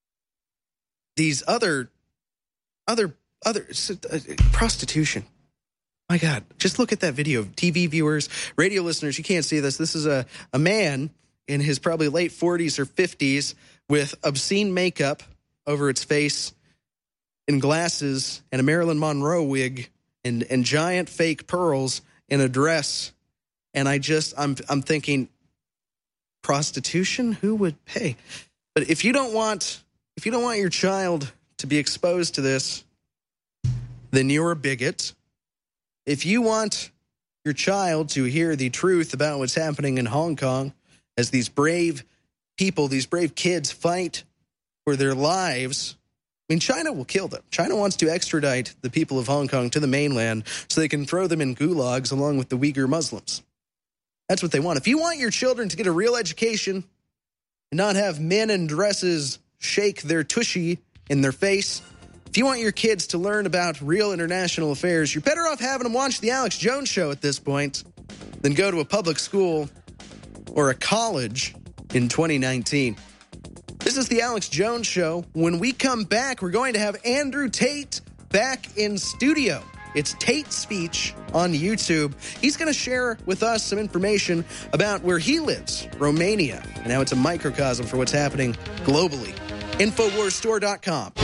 these other, other, other, uh, prostitution. My God, just look at that video. of T V viewers, radio listeners, you can't see this. This is a, a man in his probably late forties or fifties with obscene makeup over its face and glasses and a Marilyn Monroe wig and, and giant fake pearls in a dress. And I just, I'm, I'm thinking, prostitution? Who would pay? But if you don't want, if you don't want your child to be exposed to this, then you're a bigot. If you want your child to hear the truth about what's happening in Hong Kong as these brave people, these brave kids fight for their lives, I mean, China will kill them. China wants to extradite the people of Hong Kong to the mainland so they can throw them in gulags along with the Uyghur Muslims. That's what they want. If you want your children to get a real education and not have men in dresses shake their tushy in their face, if you want your kids to learn about real international affairs, you're better off having them watch the Alex Jones Show at this point than go to a public school or a college in twenty nineteen. This is the Alex Jones Show. When we come back, we're going to have Andrew Tate back in studio. It's Tate Speech on YouTube. He's going to share with us some information about where he lives, Romania, and how it's a microcosm for what's happening globally. Infowars Store dot com.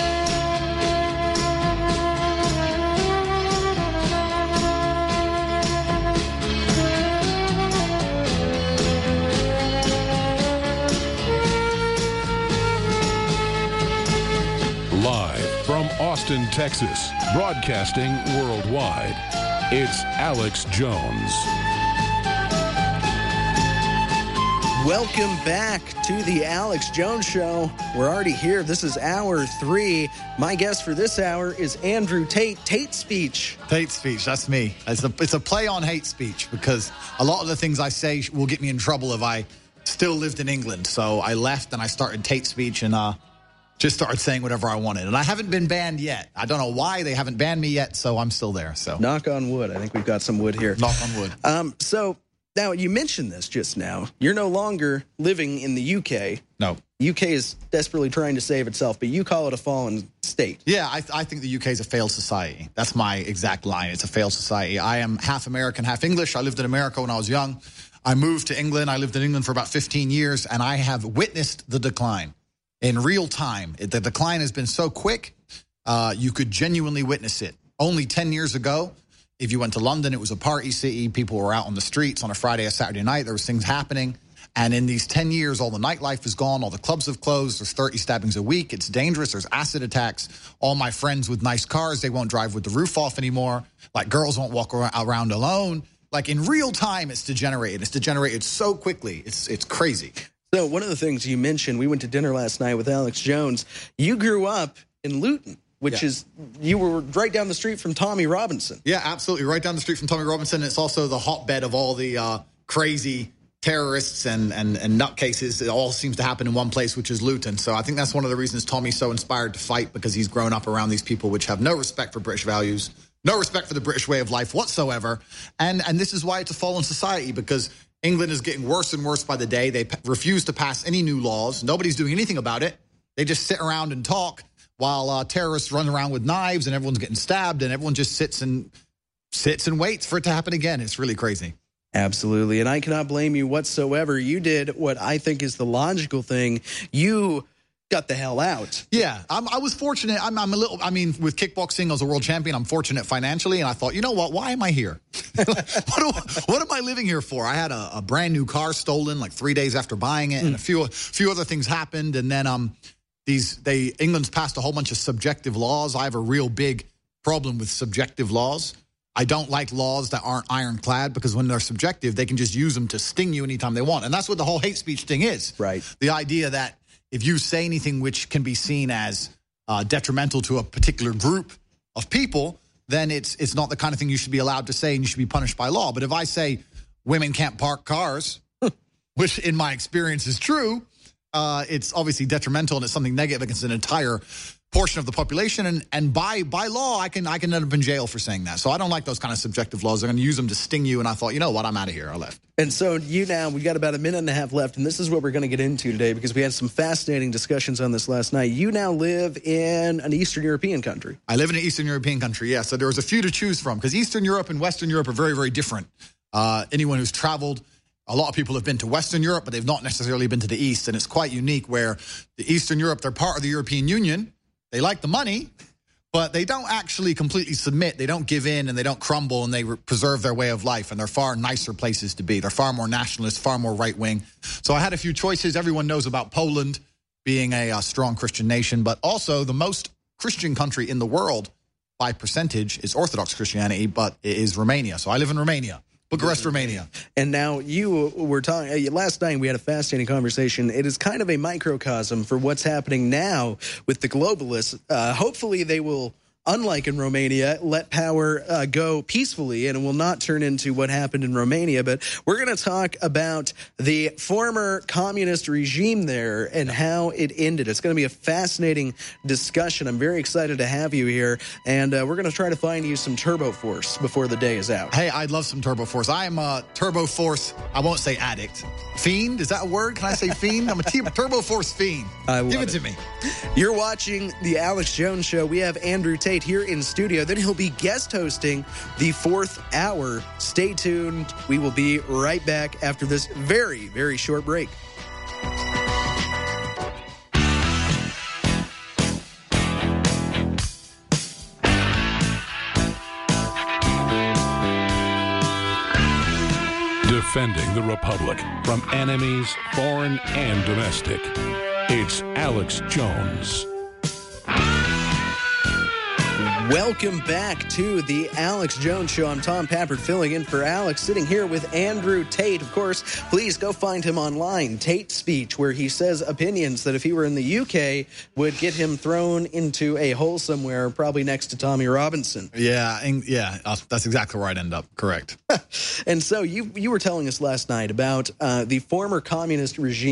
Live from Austin, Texas, broadcasting worldwide, it's Alex Jones. Welcome back to the Alex Jones Show. We're already here. This is hour three. My guest for this hour is Andrew Tate. Tate Speech. Tate Speech, that's me. It's a, it's a play on hate speech because a lot of the things I say will get me in trouble if I still lived in England. So I left and I started Tate Speech, and uh, just started saying whatever I wanted. And I haven't been banned yet. I don't know why they haven't banned me yet, so I'm still there. So knock on wood. I think we've got some wood here. Knock on wood. Um, so now you mentioned this just now. You're no longer living in the U K. No. U K is desperately trying to save itself, but you call it a fallen state. Yeah, I, I think the U K is a failed society. That's my exact line. It's a failed society. I am half American, half English. I lived in America when I was young. I moved to England. I lived in England for about fifteen years, and I have witnessed the decline in real time. The decline has been so quick, uh, you could genuinely witness it. Only ten years ago, if you went to London, it was a party city. People were out on the streets on a Friday or Saturday night. There was things happening. And in these ten years, all the nightlife is gone. All the clubs have closed. There's thirty stabbings a week. It's dangerous. There's acid attacks. All my friends with nice cars, they won't drive with the roof off anymore. Like, girls won't walk around alone. Like, in real time, it's degenerated. It's degenerated so quickly. It's it's crazy. So one of the things you mentioned, we went to dinner last night with Alex Jones. You grew up in Luton, which Yeah. is, you were right down the street from Tommy Robinson. Yeah, absolutely. Right down the street from Tommy Robinson. It's also the hotbed of all the uh, crazy terrorists and, and, and nutcases. It all seems to happen in one place, which is Luton. So I think that's one of the reasons Tommy's so inspired to fight, because he's grown up around these people which have no respect for British values, no respect for the British way of life whatsoever. And and this is why it's a fallen society, because England is getting worse and worse by the day. They p- refuse to pass any new laws. Nobody's doing anything about it. They just sit around and talk while uh, terrorists run around with knives and everyone's getting stabbed, and everyone just sits and sits and waits for it to happen again. It's really crazy. Absolutely. And I cannot blame you whatsoever. You did what I think is the logical thing. You got the hell out. Yeah, I'm, I was fortunate. I'm, I'm a little, I mean, with kickboxing as a world champion, I'm fortunate financially. And I thought, you know what? Why am I here? what, do, what am I living here for? I had a, a brand new car stolen like three days after buying it. Mm. And a few, few other things happened. And then um, these, they, England's passed a whole bunch of subjective laws. I have a real big problem with subjective laws. I don't like laws that aren't ironclad, because when they're subjective, they can just use them to sting you anytime they want. And that's what the whole hate speech thing is. Right. The idea that if you say anything which can be seen as uh, detrimental to a particular group of people, then it's it's not the kind of thing you should be allowed to say, and you should be punished by law. But if I say women can't park cars, which in my experience is true, uh, it's obviously detrimental, and it's something negative against an entire portion of the population, and and by by law, I can I can end up in jail for saying that. So I don't like those kind of subjective laws. They're going to use them to sting you, and I thought, you know what, I'm out of here. I left. And so you now, we got about a minute and a half left, and this is what we're going to get into today, because we had some fascinating discussions on this last night. You now live in an Eastern European country. I live in an Eastern European country, yeah. So there was a few to choose from, because Eastern Europe and Western Europe are very, very different. Uh, anyone who's traveled, a lot of people have been to Western Europe, but they've not necessarily been to the East, and it's quite unique where the Eastern Europe, they're part of the European Union. They like the money, but they don't actually completely submit. They don't give in, and they don't crumble, and they re- preserve their way of life. And they're far nicer places to be. They're far more nationalist, far more right-wing. So I had a few choices. Everyone knows about Poland being a, a strong Christian nation, but also the most Christian country in the world by percentage is Orthodox Christianity, but it is Romania. So I live in Romania. Bucharest, Romania. And now you were talking, last night we had a fascinating conversation. It is kind of a microcosm for what's happening now with the globalists. Uh, hopefully they will, unlike in Romania, let power uh, go peacefully, and it will not turn into what happened in Romania. But we're going to talk about the former communist regime there and how it ended. It's going to be a fascinating discussion. I'm very excited to have you here, and uh, we're going to try to find you some Turbo Force before the day is out. Hey, I'd love some Turbo Force. I am a Turbo Force, I won't say addict. Fiend? Is that a word? Can I say fiend? I'm a t- Turbo Force fiend. I love Give it, it to me. You're watching The Alex Jones Show. We have Andrew Tate here in studio. Then he'll be guest hosting the fourth hour. Stay tuned. We will be right back after this very, very short break. Defending the Republic from enemies, foreign and domestic. It's Alex Jones. Welcome back to the Alex Jones Show. I'm Tom Pappard filling in for Alex, sitting here with Andrew Tate. Of course, please go find him online, Tate Speech, where he says opinions that if he were in the U K would get him thrown into a hole somewhere, probably next to Tommy Robinson. Yeah, and yeah, that's exactly where I'd end up. Correct. And so you you were telling us last night about uh, the former communist regime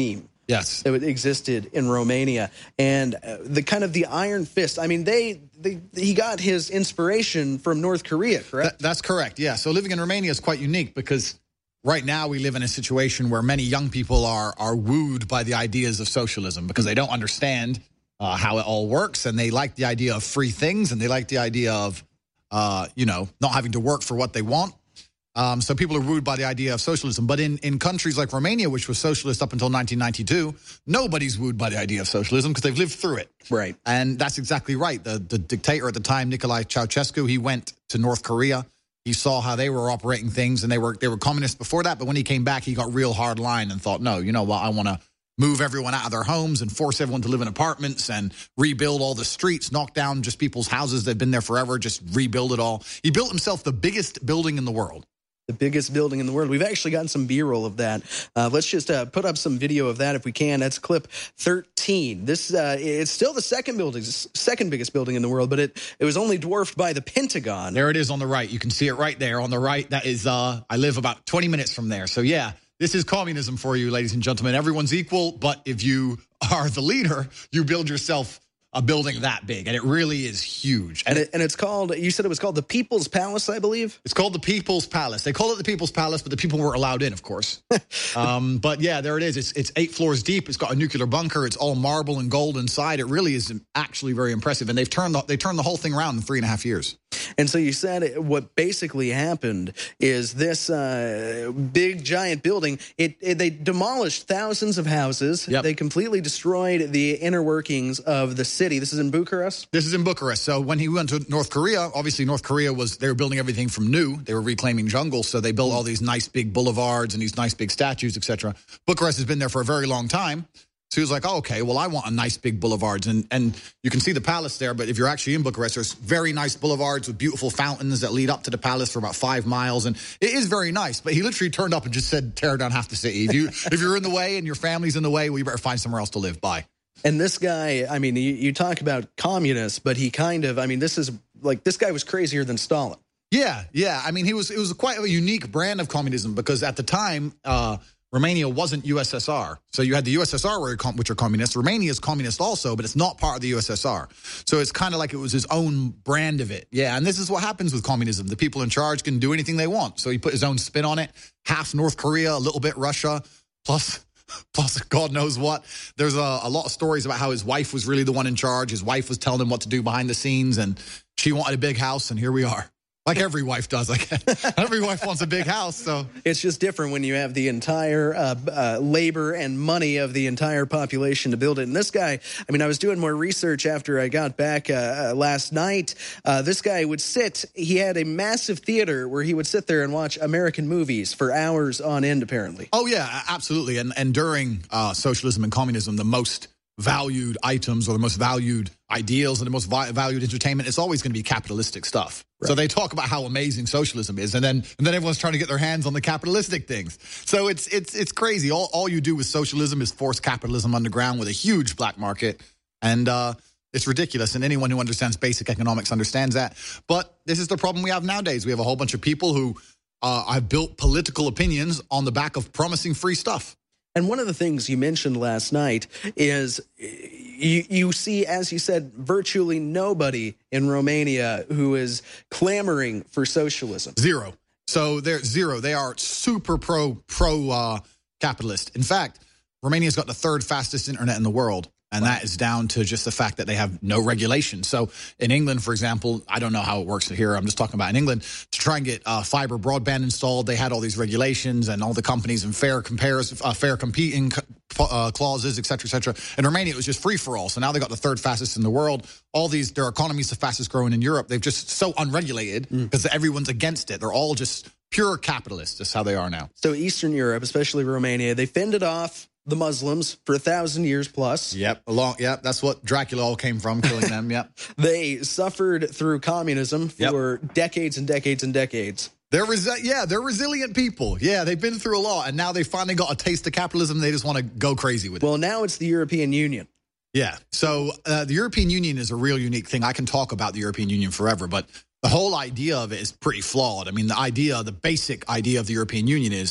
Yes. That existed in Romania. And uh, the kind of the iron fist, I mean, they, they he got his inspiration from North Korea, correct? That, that's correct, yeah. So living in Romania is quite unique because right now we live in a situation where many young people are are wooed by the ideas of socialism because they don't understand uh, how it all works, and they like the idea of free things, and they like the idea of, uh, you know, not having to work for what they want. Um, so people are wooed by the idea of socialism. But in, in countries like Romania, which was socialist up until nineteen ninety-two, nobody's wooed by the idea of socialism because they've lived through it. Right. And that's exactly right. The, the dictator at the time, Nicolae Ceausescu, he went to North Korea. He saw how they were operating things, and they were they were communists before that. But when he came back, he got real hard line and thought, no, you know what, I want to move everyone out of their homes and force everyone to live in apartments and rebuild all the streets, knock down just people's houses that have been there forever, just rebuild it all. He built himself the biggest building in the world. The biggest building in the world. We've actually gotten some B-roll of that. Uh, let's just uh, put up some video of that if we can. That's clip thirteen. This uh, it's still the second building, second biggest building in the world, but it it was only dwarfed by the Pentagon. There it is on the right. You can see it right there on the right. That is, uh, I live about twenty minutes from there. So yeah, this is communism for you, ladies and gentlemen. Everyone's equal, but if you are the leader, you build yourself a building that big, and it really is huge. And, it, and it's called, you said it was called the People's Palace, I believe? It's called the People's Palace. They call it the People's Palace, but the people weren't allowed in, of course. um, but yeah, there it is. It's, it's eight floors deep. It's got a nuclear bunker. It's all marble and gold inside. It really is actually very impressive. And they've turned the, they turned the whole thing around in three and a half years. And so you said it, what basically happened is this uh, big, giant building, it, it they demolished thousands of houses. Yep. They completely destroyed the inner workings of the city. This is in Bucharest? This is in Bucharest. So when he went to North Korea, obviously North Korea was, they were building everything from new. They were reclaiming jungle, so they built all these nice big boulevards and these nice big statues, et cetera. Bucharest has been there for a very long time. So he was like, oh, okay, well, I want a nice big boulevards. And and you can see the palace there, but if you're actually in Bucharest, there's very nice boulevards with beautiful fountains that lead up to the palace for about five miles. And it is very nice, but he literally turned up and just said, tear down half the city. If, you, if you're in the way and your family's in the way, well, you better find somewhere else to live. Bye. And this guy, I mean, you, you talk about communists, but he kind of, I mean, this is like, this guy was crazier than Stalin. Yeah, yeah. I mean, he was, it was quite a unique brand of communism because at the time, uh, Romania wasn't U S S R. So you had the U S S R, which are communists. Romania is communist also, but it's not part of the U S S R. So it's kind of like it was his own brand of it. Yeah, and this is what happens with communism. The people in charge can do anything they want. So he put his own spin on it. Half North Korea, a little bit Russia, plus... Plus, God knows what. There's a, a lot of stories about how his wife was really the one in charge. His wife was telling him what to do behind the scenes, and she wanted a big house, and here we are. Like every wife does. Like every wife wants a big house. So it's just different when you have the entire uh, uh, labor and money of the entire population to build it. And this guy, I mean, I was doing more research after I got back uh, last night. Uh, this guy would sit. He had a massive theater where he would sit there and watch American movies for hours on end, apparently. Oh, yeah, absolutely. And, and during uh, socialism and communism, the most valued items or the most valued ideals and the most vi- valued entertainment, it's always going to be capitalistic stuff. Right. So they talk about how amazing socialism is, and then and then everyone's trying to get their hands on the capitalistic things. So it's it's it's crazy. All all you do with socialism is force capitalism underground with a huge black market, and uh, it's ridiculous. And anyone who understands basic economics understands that. But this is the problem we have nowadays. We have a whole bunch of people who uh, have built political opinions on the back of promising free stuff. And one of the things you mentioned last night is you, you see, as you said, virtually nobody in Romania who is clamoring for socialism. Zero. So they're zero. They are super pro pro uh, capitalist. In fact, Romania's got the third fastest internet in the world. And that is down to just the fact that they have no regulation. So in England, for example, I don't know how it works here. I'm just talking about in England. To try and get uh, fiber broadband installed, they had all these regulations and all the companies and fair compares, uh, fair competing uh, clauses, et cetera, et cetera. In Romania, it was just free for all. So now they got the third fastest in the world. All these, their economy's the fastest growing in Europe. They've just so unregulated because mm. everyone's against it. They're all just pure capitalists. That's how they are now. So Eastern Europe, especially Romania, they fended off the Muslims for a thousand years plus. Yep, along. Yep, that's what Dracula all came from, killing them. Yep. They suffered through communism for yep. decades and decades and decades. They're resi- yeah, they're resilient people. Yeah, they've been through a lot, and now they finally got a taste of capitalism. They just want to go crazy with it. Well, now it's the European Union. Yeah, so uh, the European Union is a real unique thing. I can talk about the European Union forever, but the whole idea of it is pretty flawed. I mean, the idea, the basic idea of the European Union is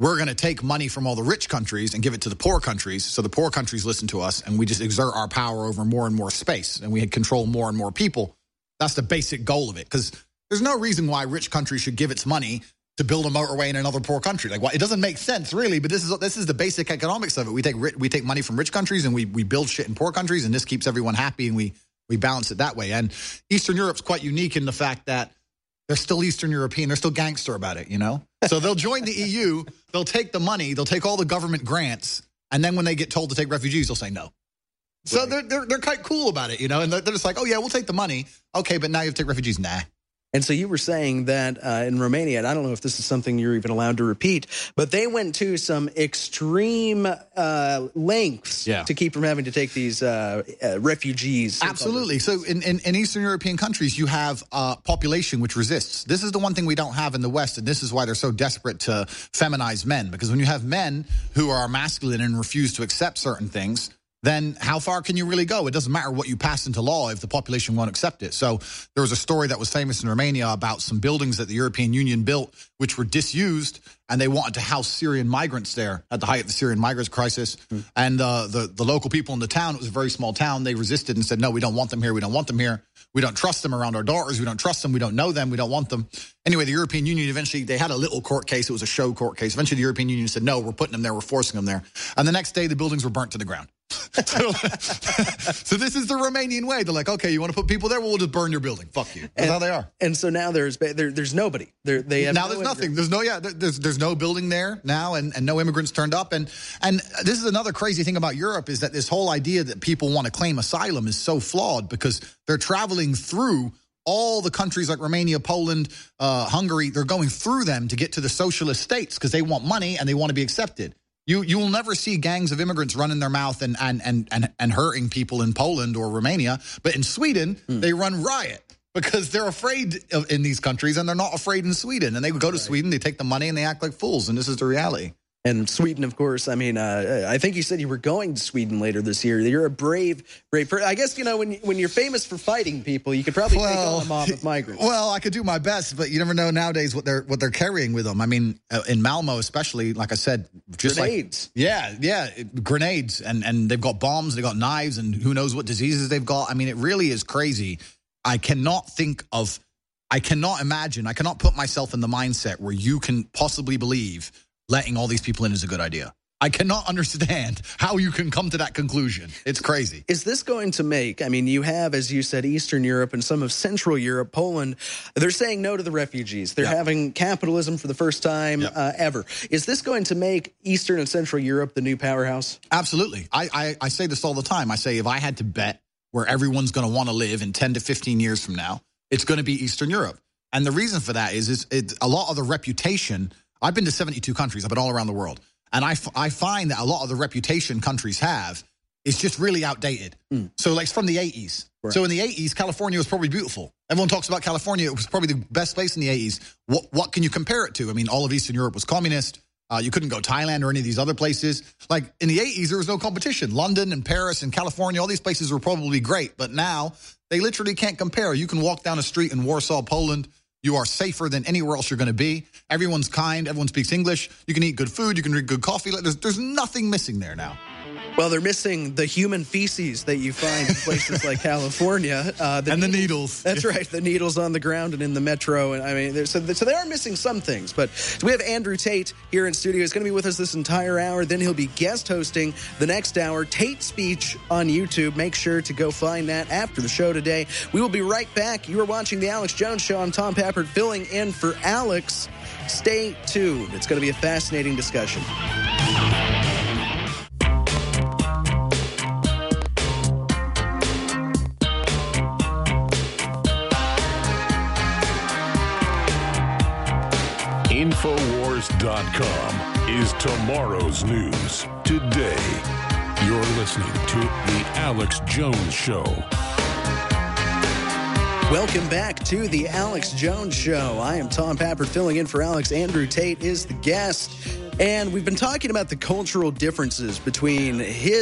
we're going to take money from all the rich countries and give it to the poor countries, so the poor countries listen to us, and we just exert our power over more and more space, and we control more and more people. That's the basic goal of it, because there's no reason why rich countries should give its money to build a motorway in another poor country. Like, well, it doesn't make sense, really, but this is this is the basic economics of it. We take we take money from rich countries, and we, we build shit in poor countries, and this keeps everyone happy, and we, we balance it that way. And Eastern Europe's quite unique in the fact that they're still Eastern European. They're still gangster about it, you know? So they'll join the E U, they'll take the money, they'll take all the government grants, and then when they get told to take refugees, they'll say no. So right. they're, they're they're quite cool about it, you know? And they're, they're just like, oh, yeah, we'll take the money. Okay, but now you have to take refugees. Nah. And so you were saying that uh, in Romania, and I don't know if this is something you're even allowed to repeat, but they went to some extreme uh, lengths yeah. to keep from having to take these uh, uh, refugees. Absolutely. So in, in, in Eastern European countries, you have a population which resists. This is the one thing we don't have in the West, and this is why they're so desperate to feminize men. Because when you have men who are masculine and refuse to accept certain things, then how far can you really go? It doesn't matter what you pass into law if the population won't accept it. So there was a story that was famous in Romania about some buildings that the European Union built which were disused, and they wanted to house Syrian migrants there at the height of the Syrian migrants crisis. Mm. And uh, the, the local people in the town, it was a very small town, they resisted and said, no, we don't want them here, we don't want them here. We don't trust them around our daughters, we don't trust them, we don't know them, we don't want them. Anyway, the European Union eventually, they had a little court case, it was a show court case. Eventually the European Union said, no, we're putting them there, we're forcing them there. And the next day the buildings were burnt to the ground. so, so this is the Romanian way. They're like, okay, you want to put people there? Well, we'll just burn your building. Fuck you. That's and, how they are. And so now there's there, there's nobody. There, they have now no there's immigrants. nothing. There's no yeah. There's there's no building there now, and, and no immigrants turned up. And and this is another crazy thing about Europe is that this whole idea that people want to claim asylum is so flawed because they're traveling through all the countries like Romania, Poland, uh, Hungary. They're going through them to get to the socialist states because they want money and they want to be accepted. You you will never see gangs of immigrants running their mouth and and and and, and hurting people in Poland or Romania, but in Sweden mm. they run riot because they're afraid of, in these countries, and they're not afraid in Sweden. And they go to right. Sweden, they take the money, and they act like fools. And this is the reality. And Sweden, of course, I mean, uh, I think you said you were going to Sweden later this year. You're a brave, brave person. I guess, you know, when when you're famous for fighting people, you could probably well, take on a mob of migrants. Well, I could do my best, but you never know nowadays what they're what they're carrying with them. I mean, uh, in Malmo especially, like I said, just grenades. Like, yeah, yeah, it, grenades. And, and they've got bombs, they've got knives, and who knows what diseases they've got. I mean, it really is crazy. I cannot think of, I cannot imagine, I cannot put myself in the mindset where you can possibly believe letting all these people in is a good idea. I cannot understand how you can come to that conclusion. It's crazy. Is this going to make, I mean, you have, as you said, Eastern Europe and some of Central Europe, Poland, they're saying no to the refugees. They're yep. having capitalism for the first time yep. uh, ever. Is this going to make Eastern and Central Europe the new powerhouse? Absolutely. I, I, I say this all the time. I say if I had to bet where everyone's going to want to live in ten to fifteen years from now, it's going to be Eastern Europe. And the reason for that is, is it, a lot of the reputation. I've been to seventy-two countries. I've been all around the world. And I, f- I find that a lot of the reputation countries have is just really outdated. Mm. So like it's from the eighties. Right. So in the eighties, California was probably beautiful. Everyone talks about California. It was probably the best place in the eighties. What, what can you compare it to? I mean, all of Eastern Europe was communist. Uh, you couldn't go Thailand or any of these other places. Like in the eighties, there was no competition. London and Paris and California, all these places were probably great. But now they literally can't compare. You can walk down a street in Warsaw, Poland. You are safer than anywhere else you're going to be. Everyone's kind. Everyone speaks English. You can eat good food. You can drink good coffee. There's, there's nothing missing there now. Well, they're missing the human feces that you find in places like California. Uh, the and needles, the needles. That's right. The needles on the ground and in the metro. And I mean, so, so they are missing some things. But so we have Andrew Tate here in studio. He's going to be with us this entire hour. Then he'll be guest hosting the next hour. Tate Speech on YouTube. Make sure to go find that after the show today. We will be right back. You are watching The Alex Jones Show. I'm Tom Pappert filling in for Alex. Stay tuned. It's going to be a fascinating discussion. Infowars dot com is tomorrow's news today. You're listening to The Alex Jones Show. Welcome back to The Alex Jones Show. I am Tom Pappert filling in for Alex. Andrew Tate is the guest. And we've been talking about the cultural differences between his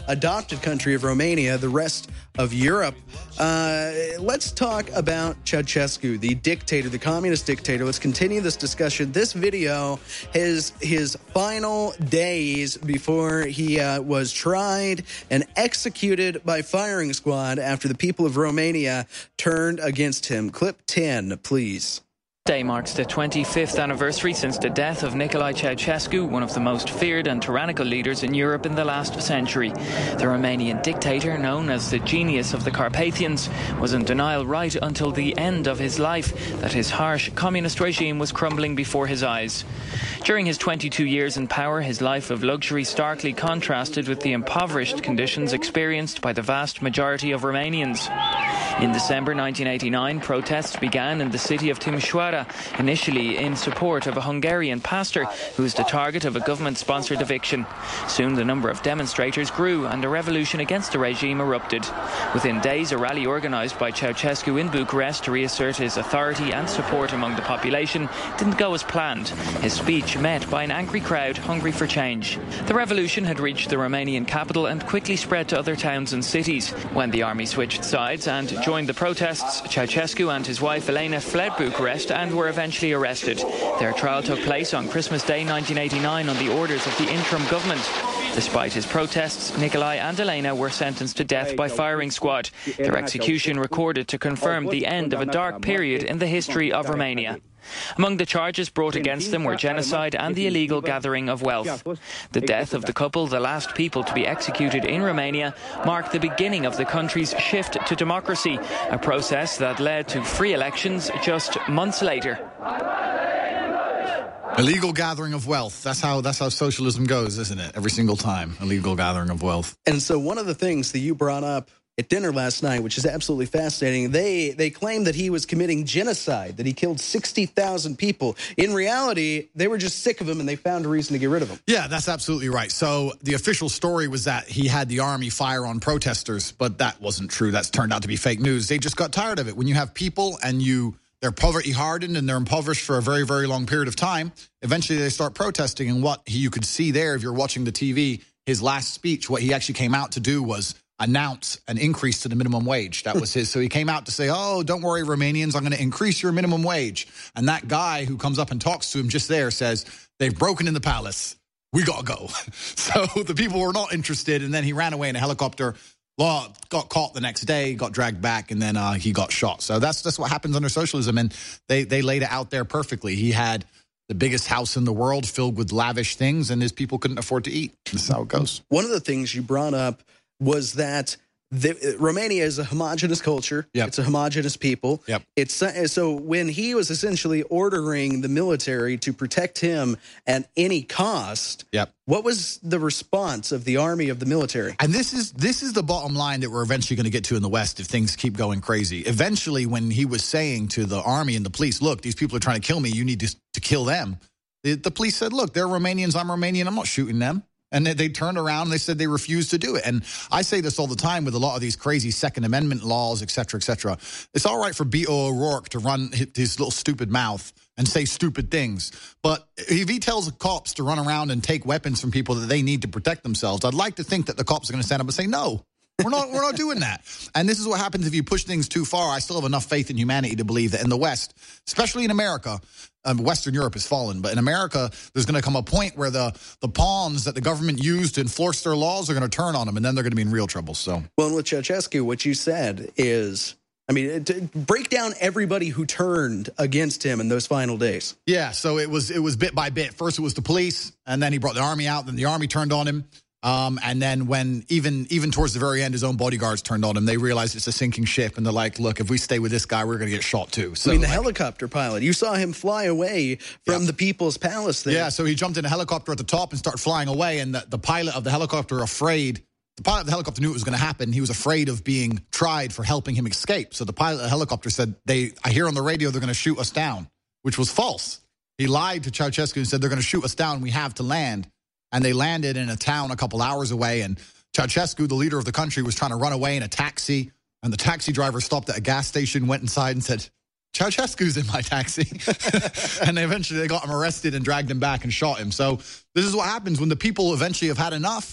adopted country of Romania, the rest of Europe. Uh, let's talk about Ceausescu, the dictator, the communist dictator. Let's continue this discussion. This video is his final days before he uh, was tried and executed by firing squad after the people of Romania turned against him. Clip ten, please. Day marks the twenty-fifth anniversary since the death of Nicolae Ceausescu, one of the most feared and tyrannical leaders in Europe in the last century. The Romanian dictator, known as the genius of the Carpathians, was in denial right until the end of his life that his harsh communist regime was crumbling before his eyes. During his twenty-two years in power, his life of luxury starkly contrasted with the impoverished conditions experienced by the vast majority of Romanians. In December nineteen eighty-nine, protests began in the city of Timișoara, initially in support of a Hungarian pastor who was the target of a government-sponsored eviction. Soon the number of demonstrators grew and a revolution against the regime erupted. Within days, a rally organised by Ceausescu in Bucharest to reassert his authority and support among the population didn't go as planned. His speech met by an angry crowd hungry for change. The revolution had reached the Romanian capital and quickly spread to other towns and cities. When the army switched sides and joined the protests, Ceausescu and his wife Elena fled Bucharest and were eventually arrested. Their trial took place on Christmas Day nineteen eighty-nine on the orders of the interim government. Despite his protests, Nicolae and Elena were sentenced to death by firing squad, their execution recorded to confirm the end of a dark period in the history of Romania. Among the charges brought against them were genocide and the illegal gathering of wealth. The death of the couple, the last people to be executed in Romania, marked the beginning of the country's shift to democracy, a process that led to free elections just months later. Illegal gathering of wealth. That's how that's how socialism goes, isn't it? Every single time, illegal gathering of wealth. And so one of the things that you brought up at dinner last night, which is absolutely fascinating, they they claim that he was committing genocide, that he killed sixty thousand people. In reality, they were just sick of him and they found a reason to get rid of him. Yeah, that's absolutely right. So the official story was that he had the army fire on protesters, but that wasn't true. That's turned out to be fake news. They just got tired of it. When you have people and you they're poverty hardened and they're impoverished for a very, very long period of time, eventually they start protesting. And what he, you could see there, if you're watching the T V, his last speech, what he actually came out to do was announce an increase to the minimum wage. That was his. So he came out to say, oh, don't worry, Romanians, I'm going to increase your minimum wage. And that guy who comes up and talks to him just there says, they've broken in the palace. We got to go. So the people were not interested. And then he ran away in a helicopter, got caught the next day, got dragged back, and then uh, he got shot. So that's, that's what happens under socialism. And they, they laid it out there perfectly. He had the biggest house in the world filled with lavish things, and his people couldn't afford to eat. That's how it goes. One of the things you brought up was that the, Romania is a homogenous culture. Yep. It's a homogenous people. Yep. It's so when he was essentially ordering the military to protect him at any cost. Yep. What was the response of the army, of the military? And this is this is the bottom line that we're eventually going to get to in the West if things keep going crazy. Eventually, when he was saying to the army and the police, look, these people are trying to kill me, you need to, to kill them. The, the police said, look, they're Romanians, I'm Romanian, I'm not shooting them. And they, they turned around and they said they refused to do it. And I say this all the time with a lot of these crazy Second Amendment laws, et cetera, et cetera. It's all right for Beto O'Rourke to run his little stupid mouth and say stupid things. But if he tells the cops to run around and take weapons from people that they need to protect themselves, I'd like to think that the cops are going to stand up and say, no, we're not, we're not doing that. And this is what happens if you push things too far. I still have enough faith in humanity to believe that in the West, especially in America, um, Western Europe has fallen, but in America, there's going to come a point where the, the pawns that the government used to enforce their laws are going to turn on them, and then they're going to be in real trouble. So, well, with Ceausescu, what you said is, I mean, to break down everybody who turned against him in those final days. Yeah, so it was it was bit by bit. First, it was the police, and then he brought the army out. Then the army turned on him. Um, and then when even even towards the very end, his own bodyguards turned on him. They realized it's a sinking ship, and they're like, look, if we stay with this guy, we're going to get shot too. So, I mean, the like, helicopter pilot, you saw him fly away from yeah. the People's Palace there. Yeah, so he jumped in a helicopter at the top and started flying away, and the, the pilot of the helicopter afraid, the pilot of the helicopter knew it was going to happen. He was afraid of being tried for helping him escape. So the pilot of the helicopter said, "They, I hear on the radio they're going to shoot us down," which was false. He lied to Ceausescu and said, they're going to shoot us down, we have to land. And they landed in a town a couple hours away, and Ceausescu, the leader of the country, was trying to run away in a taxi, and the taxi driver stopped at a gas station, went inside and said, Ceausescu's in my taxi. And they eventually they got him arrested and dragged him back and shot him. So this is what happens when the people eventually have had enough.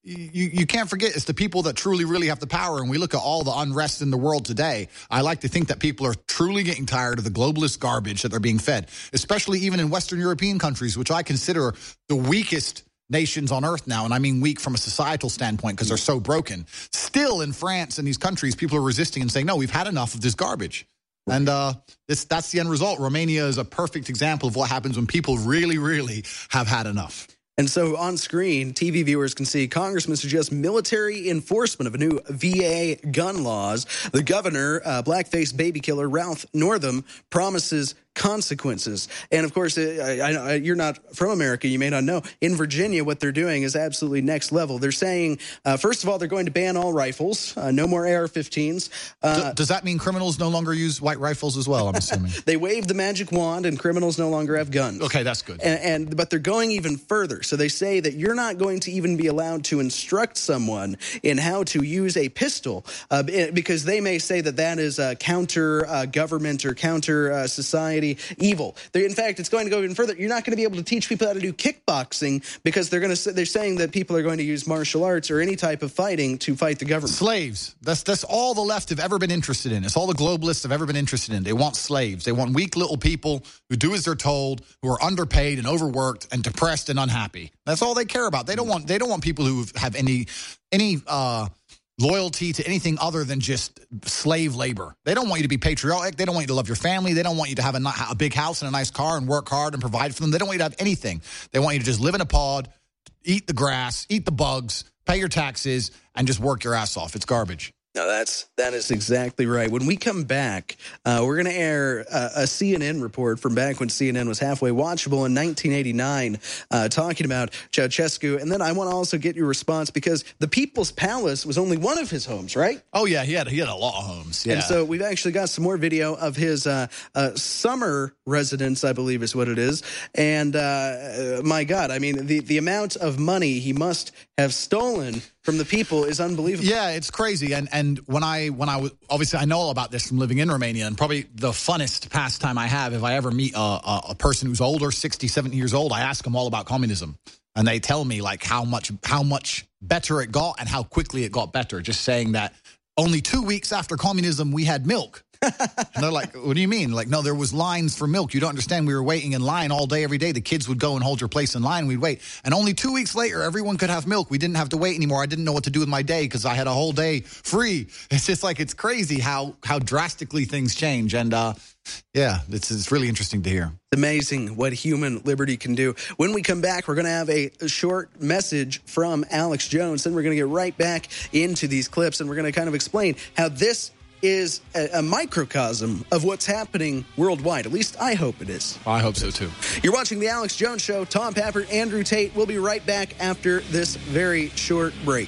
you, you can't forget it's the people that truly, really have the power. And we look at all the unrest in the world today. I like to think that people are truly getting tired of the globalist garbage that they're being fed, especially even in Western European countries, which I consider the weakest nations on earth now. And I mean weak from a societal standpoint because they're so broken. Still in France and these countries, people are resisting and saying, no, we've had enough of this garbage. And uh, this, that's the end result. Romania is a perfect example of what happens when people really, really have had enough. And so on screen, T V viewers can see Congressman suggests military enforcement of a new V A gun laws. The governor, uh, blackface baby killer Ralph Northam, promises consequences. And of course, I, I, you're not from America. You may not know. In Virginia, what they're doing is absolutely next level. They're saying, uh, first of all, they're going to ban all rifles. Uh, no more A R fifteens. Uh, D- does that mean criminals no longer use white rifles as well, I'm assuming? They waved the magic wand and criminals no longer have guns. Okay, that's good. And, and But they're going even further. So they say that you're not going to even be allowed to instruct someone in how to use a pistol uh, because they may say that that is uh, counter uh, government or counter uh, society evil. They're, in fact, it's going to go even further. You're not going to be able to teach people how to do kickboxing because they're going to. They're saying that people are going to use martial arts or any type of fighting to fight the government. Slaves. That's that's all the left have ever been interested in. It's all the globalists have ever been interested in. They want slaves. They want weak little people who do as they're told, who are underpaid and overworked and depressed and unhappy. That's all they care about. They don't want. They don't want people who have any any. Uh, loyalty to anything other than just slave labor. They don't want you to be patriotic. They don't want you to love your family. They don't want you to have a, a big house and a nice car and work hard and provide for them. They don't want you to have anything. They want you to just live in a pod, eat the grass, eat the bugs, pay your taxes, and just work your ass off. It's garbage. No, that's that is exactly right. When we come back, uh, we're going to air uh, a C N N report from back when C N N was halfway watchable in nineteen eighty-nine, uh, talking about Ceausescu. And then I want to also get your response because the People's Palace was only one of his homes, right? Oh yeah, he had he had a lot of homes. Yeah. And so we've actually got some more video of his uh, uh, summer residence, I believe is what it is. And uh, my God, I mean, the the amount of money he must have stolen from the people is unbelievable. Yeah, it's crazy. And and when I when I was obviously I know all about this from living in Romania, and probably the funnest pastime I have if I ever meet a, a, a person who's older, sixty, seventy years old, I ask them all about communism, and they tell me like how much how much better it got and how quickly it got better. Just saying that only two weeks after communism we had milk. And they're like, what do you mean? Like, no, there was lines for milk. You don't understand. We were waiting in line all day, every day. The kids would go and hold your place in line. We'd wait. And only two weeks later, everyone could have milk. We didn't have to wait anymore. I didn't know what to do with my day because I had a whole day free. It's just like, it's crazy how how drastically things change. And, uh, yeah, it's, it's really interesting to hear. It's amazing what human liberty can do. When we come back, we're going to have a, a short message from Alex Jones. Then we're going to get right back into these clips, and we're going to kind of explain how this is a, a microcosm of what's happening worldwide. At least I hope it is. I hope so, too. You're watching The Alex Jones Show. Tom Pappert, Andrew Tate. We'll be right back after this very short break.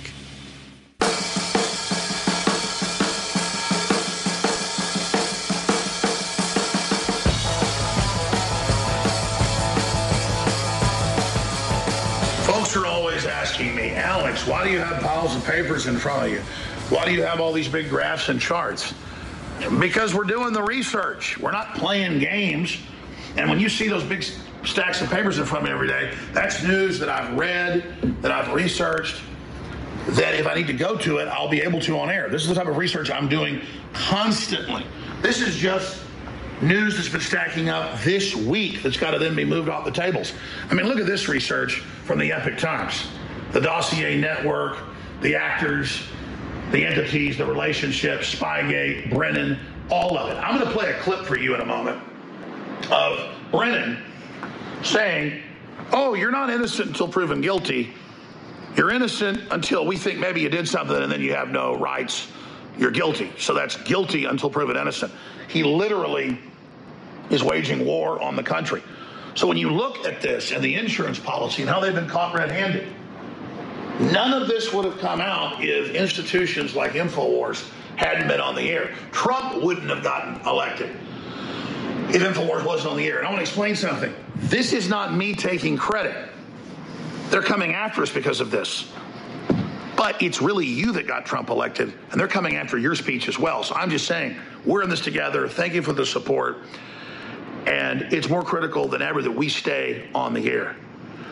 Folks are always asking me, Alex, why do you have piles of papers in front of you? Why do you have all these big graphs and charts? Because we're doing the research. We're not playing games. And when you see those big stacks of papers in front of me every day, that's news that I've read, that I've researched, that if I need to go to it, I'll be able to on air. This is the type of research I'm doing constantly. This is just news that's been stacking up this week that's got to then be moved off the tables. I mean, look at this research from the Epoch Times. The Dossier Network, the actors, the entities, the relationships, Spygate, Brennan, all of it. I'm going to play a clip for you in a moment of Brennan saying, oh, you're not innocent until proven guilty. You're innocent until we think maybe you did something and then you have no rights. You're guilty. So that's guilty until proven innocent. He literally is waging war on the country. So when you look at this and the insurance policy and how they've been caught red-handed, none of this would have come out if institutions like InfoWars hadn't been on the air. Trump wouldn't have gotten elected if InfoWars wasn't on the air. And I want to explain something. This is not me taking credit. They're coming after us because of this. But it's really you that got Trump elected, and they're coming after your speech as well. So I'm just saying, we're in this together. Thank you for the support. And it's more critical than ever that we stay on the air.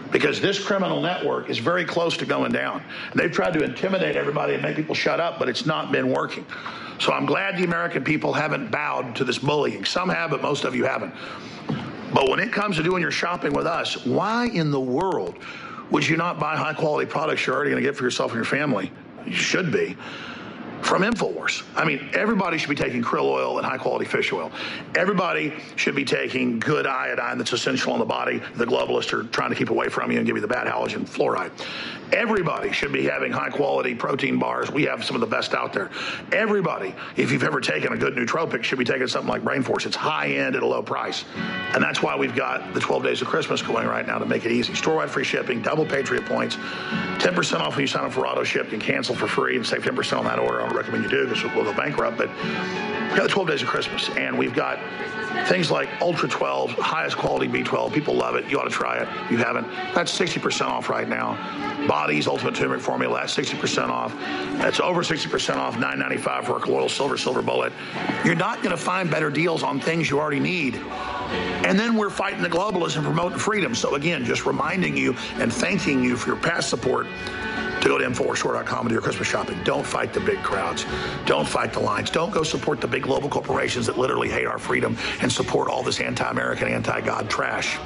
because this criminal network is very close to going down. And they've tried to intimidate everybody and make people shut up, but it's not been working. So I'm glad the American people haven't bowed to this bullying. Some have, but most of you haven't. But when it comes to doing your shopping with us, why in the world would you not buy high-quality products you're already going to get for yourself and your family? You should be. From InfoWars. I mean, everybody should be taking krill oil and high-quality fish oil. Everybody should be taking good iodine that's essential in the body. The globalists are trying to keep away from you and give you the bad halogen fluoride. Everybody should be having high-quality protein bars. We have some of the best out there. Everybody, if you've ever taken a good nootropic, should be taking something like Brain Force. It's high-end at a low price. And that's why we've got the twelve days of Christmas going right now to make it easy. Store-wide free shipping, double Patriot points, ten percent off when you sign up for auto ship. You can cancel for free and save ten percent on that order. I don't recommend you do because we'll go bankrupt. But we've got the twelve days of Christmas, and we've got things like Ultra twelve, highest quality B twelve. People love it. You ought to try it if you haven't. That's sixty percent off right now. Body's Ultimate Turmeric Formula, that's sixty percent off. That's over sixty percent off, nine ninety-five for a colloidal silver, silver bullet. You're not going to find better deals on things you already need. And then we're fighting the globalists and promoting freedom. So again, just reminding you and thanking you for your past support to go to Infowars Store dot com and do your Christmas shopping. Don't fight the big crowds. Don't fight the lines. Don't go support the big global corporations that literally hate our freedom and support all this anti-American, anti-God trash.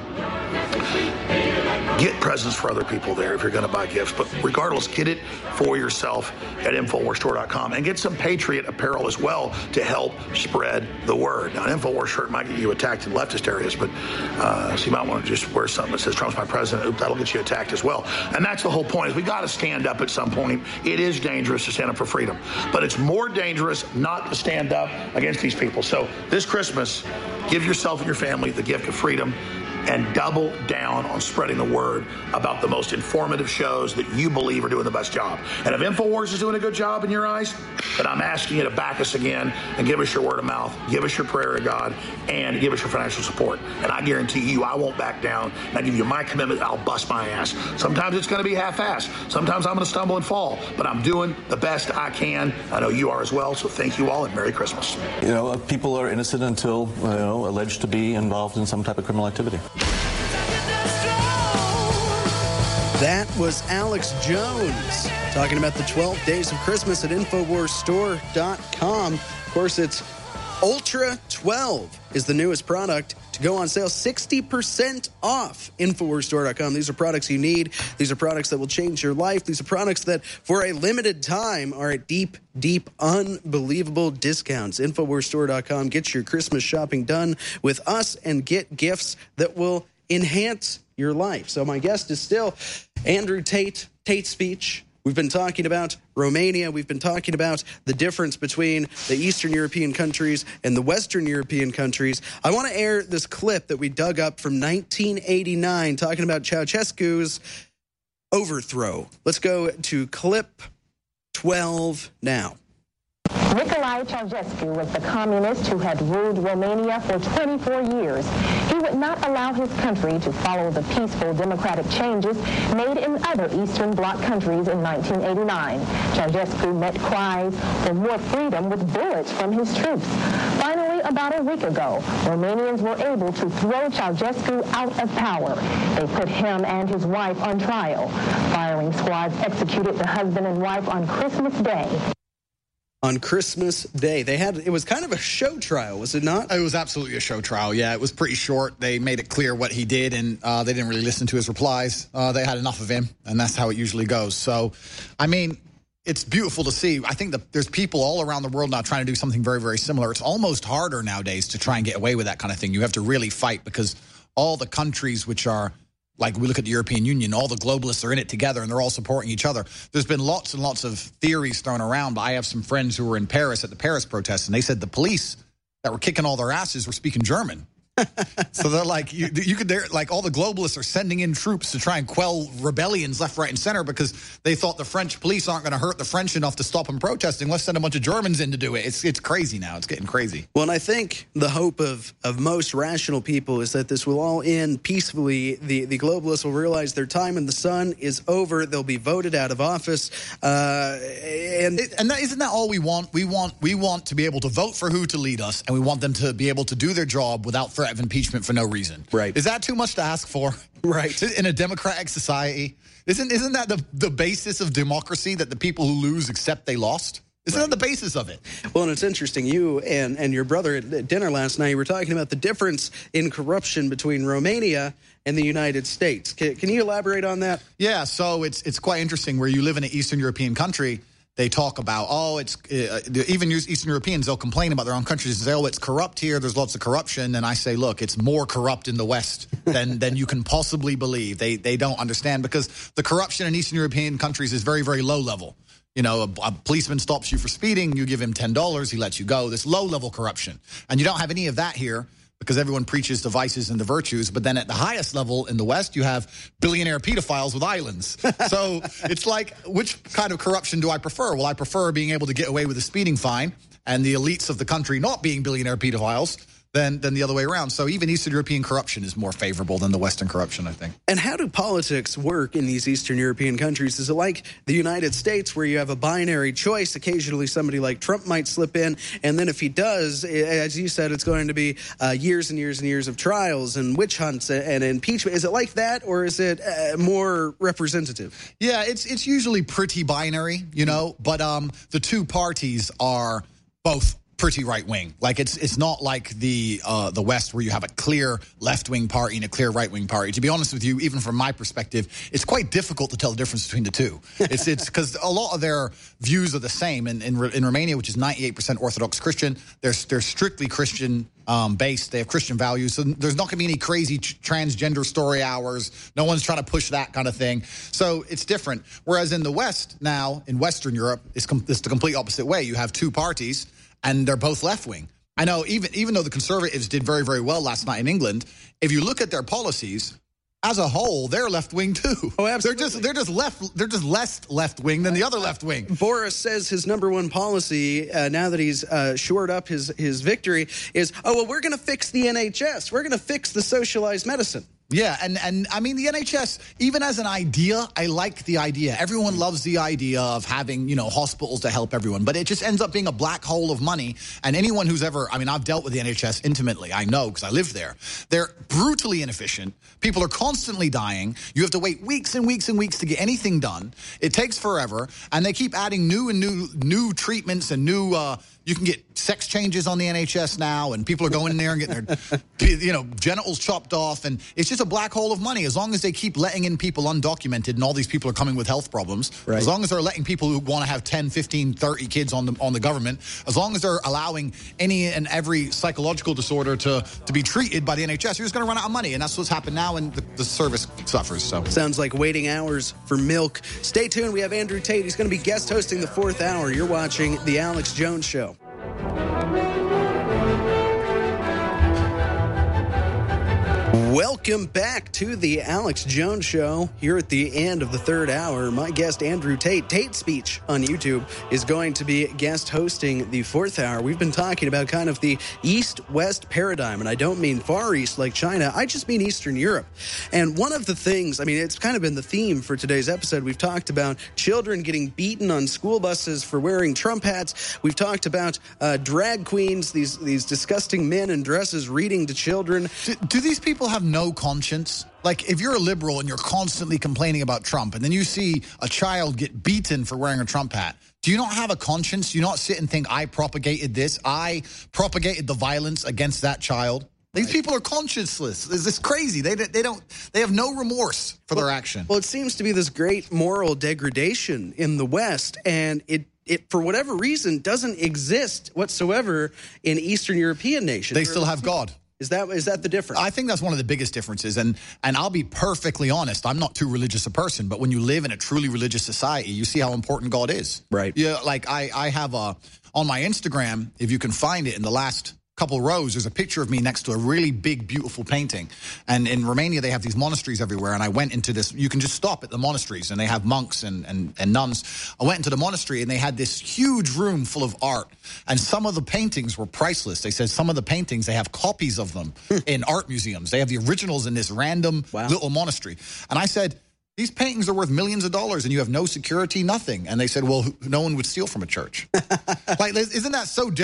Get presents for other people there if you're going to buy gifts. But regardless, get it for yourself at Infowars Store dot com and get some Patriot apparel as well to help spread the word. Now, an Infowars shirt might get you attacked in leftist areas, but uh, so you might want to just wear something that says Trump's my president. Oop, that'll get you attacked as well. And that's the whole point, is we got to stand up at some point. It is dangerous to stand up for freedom, but it's more dangerous not to stand up against these people. So this Christmas, give yourself and your family the gift of freedom and double down on spreading the word about the most informative shows that you believe are doing the best job. And if InfoWars is doing a good job in your eyes, then I'm asking you to back us again and give us your word of mouth, give us your prayer to God, and give us your financial support. And I guarantee you I won't back down. And I give you my commitment, I'll bust my ass. Sometimes it's going to be half-assed. Sometimes I'm going to stumble and fall. But I'm doing the best I can. I know you are as well. So thank you all and Merry Christmas. You know, people are innocent until, you know, alleged to be involved in some type of criminal activity. That was Alex Jones talking about the twelve days of Christmas at Infowars Store dot com. Of course, it's Ultra twelve is the newest product to go on sale, sixty percent off Infowars Store dot com. These are products you need. These are products that will change your life. These are products that, for a limited time, are at deep, deep, unbelievable discounts. Infowars Store dot com. Get your Christmas shopping done with us and get gifts that will enhance your life. So my guest is still Andrew Tate, Tate Speech. We've been talking about Romania. We've been talking about the difference between the Eastern European countries and the Western European countries. I want to air this clip that we dug up from nineteen eighty-nine talking about Ceausescu's overthrow. Let's go to clip twelve now. Nicolae Ceausescu was the communist who had ruled Romania for twenty-four years. He would not allow his country to follow the peaceful democratic changes made in other Eastern Bloc countries in nineteen eighty-nine. Ceausescu met cries for more freedom with bullets from his troops. Finally, about a week ago, Romanians were able to throw Ceausescu out of power. They put him and his wife on trial. Firing squads executed the husband and wife on Christmas Day. On Christmas Day. They had, it was kind of a show trial, was it not? It was absolutely a show trial, yeah. It was pretty short. They made it clear what he did, and uh, they didn't really listen to his replies. Uh, they had enough of him, and that's how it usually goes. So, I mean, it's beautiful to see. I think that there's people all around the world now trying to do something very, very similar. It's almost harder nowadays to try and get away with that kind of thing. You have to really fight because all the countries which are, like we look at the European Union, all the globalists are in it together and they're all supporting each other. There's been lots and lots of theories thrown around. But I have some friends who were in Paris at the Paris protests, and they said the police that were kicking all their asses were speaking German. So they're like, you, you could, they're like, all the globalists are sending in troops to try and quell rebellions left, right, and center because they thought the French police aren't going to hurt the French enough to stop them protesting. Let's send a bunch of Germans in to do it. It's it's crazy now. It's getting crazy. Well, and I think the hope of, of most rational people is that this will all end peacefully. The the globalists will realize their time in the sun is over. They'll be voted out of office. Uh, and it, and that, isn't that all we want? We want we want to be able to vote for who to lead us, and we want them to be able to do their job without threat of impeachment for no reason. Right. Is that too much to ask for? Right. In a democratic society. Isn't isn't that the, the basis of democracy, that the people who lose accept they lost? Isn't that the basis of it? Well, and it's interesting. You and, and your brother at dinner last night, you were talking about the difference in corruption between Romania and the United States. Can, can you elaborate on that? Yeah, so it's it's quite interesting. Where you live in an Eastern European country, they talk about, oh, it's uh, even Eastern Europeans, they'll complain about their own countries and say, oh, it's corrupt here, there's lots of corruption. And I say, look, it's more corrupt in the West than, than you can possibly believe. They, they don't understand, because the corruption in Eastern European countries is very, very low level. You know, a, a policeman stops you for speeding, you give him ten dollars, he lets you go. This low-level corruption. And you don't have any of that here, because everyone preaches the vices and the virtues. But then at the highest level in the West, you have billionaire pedophiles with islands. So it's like, which kind of corruption do I prefer? Well, I prefer being able to get away with a speeding fine and the elites of the country not being billionaire pedophiles than, than the other way around. So even Eastern European corruption is more favorable than the Western corruption, I think. And how do politics work in these Eastern European countries? Is it like the United States, where you have a binary choice? Occasionally somebody like Trump might slip in, and then if he does, as you said, it's going to be uh, years and years and years of trials and witch hunts and impeachment. Is it like that, or is it uh, more representative? Yeah, it's it's usually pretty binary, you know, but um, the two parties are both pretty right-wing. Like, it's it's not like the uh, the West, where you have a clear left-wing party and a clear right-wing party. To be honest with you, even from my perspective, it's quite difficult to tell the difference between the two. It's it's because a lot of their views are the same. In, in, in Romania, which is ninety-eight percent Orthodox Christian, they're, they're strictly Christian um, based. They have Christian values. So there's not going to be any crazy tr- transgender story hours. No one's trying to push that kind of thing. So it's different. Whereas in the West now, in Western Europe, it's, com- it's the complete opposite way. You have two parties, and they're both left-wing. I know even even though the Conservatives did very, very well last night in England, if you look at their policies, as a whole, they're left-wing too. Oh, absolutely. They're just they're just left they're just less left-wing than the other left-wing. Boris says his number one policy, uh, now that he's uh, shored up his, his victory, is, oh, well, we're going to fix the N H S. We're going to fix the socialized medicine. Yeah, and, and I mean, the N H S, even as an idea, I like the idea. Everyone loves the idea of having, you know, hospitals to help everyone. But it just ends up being a black hole of money. And anyone who's ever, I mean, I've dealt with the N H S intimately. I know, because I lived there. They're brutally inefficient. People are constantly dying. You have to wait weeks and weeks and weeks to get anything done. It takes forever. And they keep adding new and new new treatments and new... Uh, You can get sex changes on the N H S now, and people are going in there and getting their, you know, genitals chopped off, and it's just a black hole of money. As long as they keep letting in people undocumented, and all these people are coming with health problems, right. As long as they're letting people who want to have ten, fifteen, thirty kids on the on the government, as long as they're allowing any and every psychological disorder to, to be treated by the N H S, you're just going to run out of money, and that's what's happened now, and the, the service suffers. So sounds like waiting hours for milk. Stay tuned. We have Andrew Tate. He's going to be guest hosting the fourth hour. You're watching The Alex Jones Show. Welcome back to the Alex Jones Show. Here at the end of the third hour, my guest Andrew Tate, Tate Speech on YouTube, is going to be guest hosting the fourth hour. We've been talking about kind of the East-West paradigm, and I don't mean Far East like China. I just mean Eastern Europe. And one of the things, I mean, it's kind of been the theme for today's episode. We've talked about children getting beaten on school buses for wearing Trump hats. We've talked about uh, drag queens, these these disgusting men in dresses reading to children. Do, do these people have no conscience? Like, if you're a liberal and you're constantly complaining about Trump, and then you see a child get beaten for wearing a Trump hat, do you not have a conscience? Do you not sit and think, I propagated this? I propagated the violence against that child? These right. people are conscienceless. This is crazy. They they don't they have no remorse for well, their action. Well, it seems to be this great moral degradation in the West, and it it for whatever reason doesn't exist whatsoever in Eastern European nations. They still have God. Is that is that the difference? I think that's one of the biggest differences. And and I'll be perfectly honest, I'm not too religious a person, but when you live in a truly religious society, you see how important God is. Right. Yeah, like I, I have a, on my Instagram, if you can find it, in the last couple rows, there's a picture of me next to a really big, beautiful painting. And in Romania, they have these monasteries everywhere. And I went into this, you can just stop at the monasteries, and they have monks and, and, and nuns. I went into the monastery, and they had this huge room full of art. And some of the paintings were priceless. They said some of the paintings, they have copies of them in art museums. They have the originals in this random wow. little monastery. And I said, these paintings are worth millions of dollars, and you have no security, nothing. And they said, well, no one would steal from a church. Like, isn't that so different?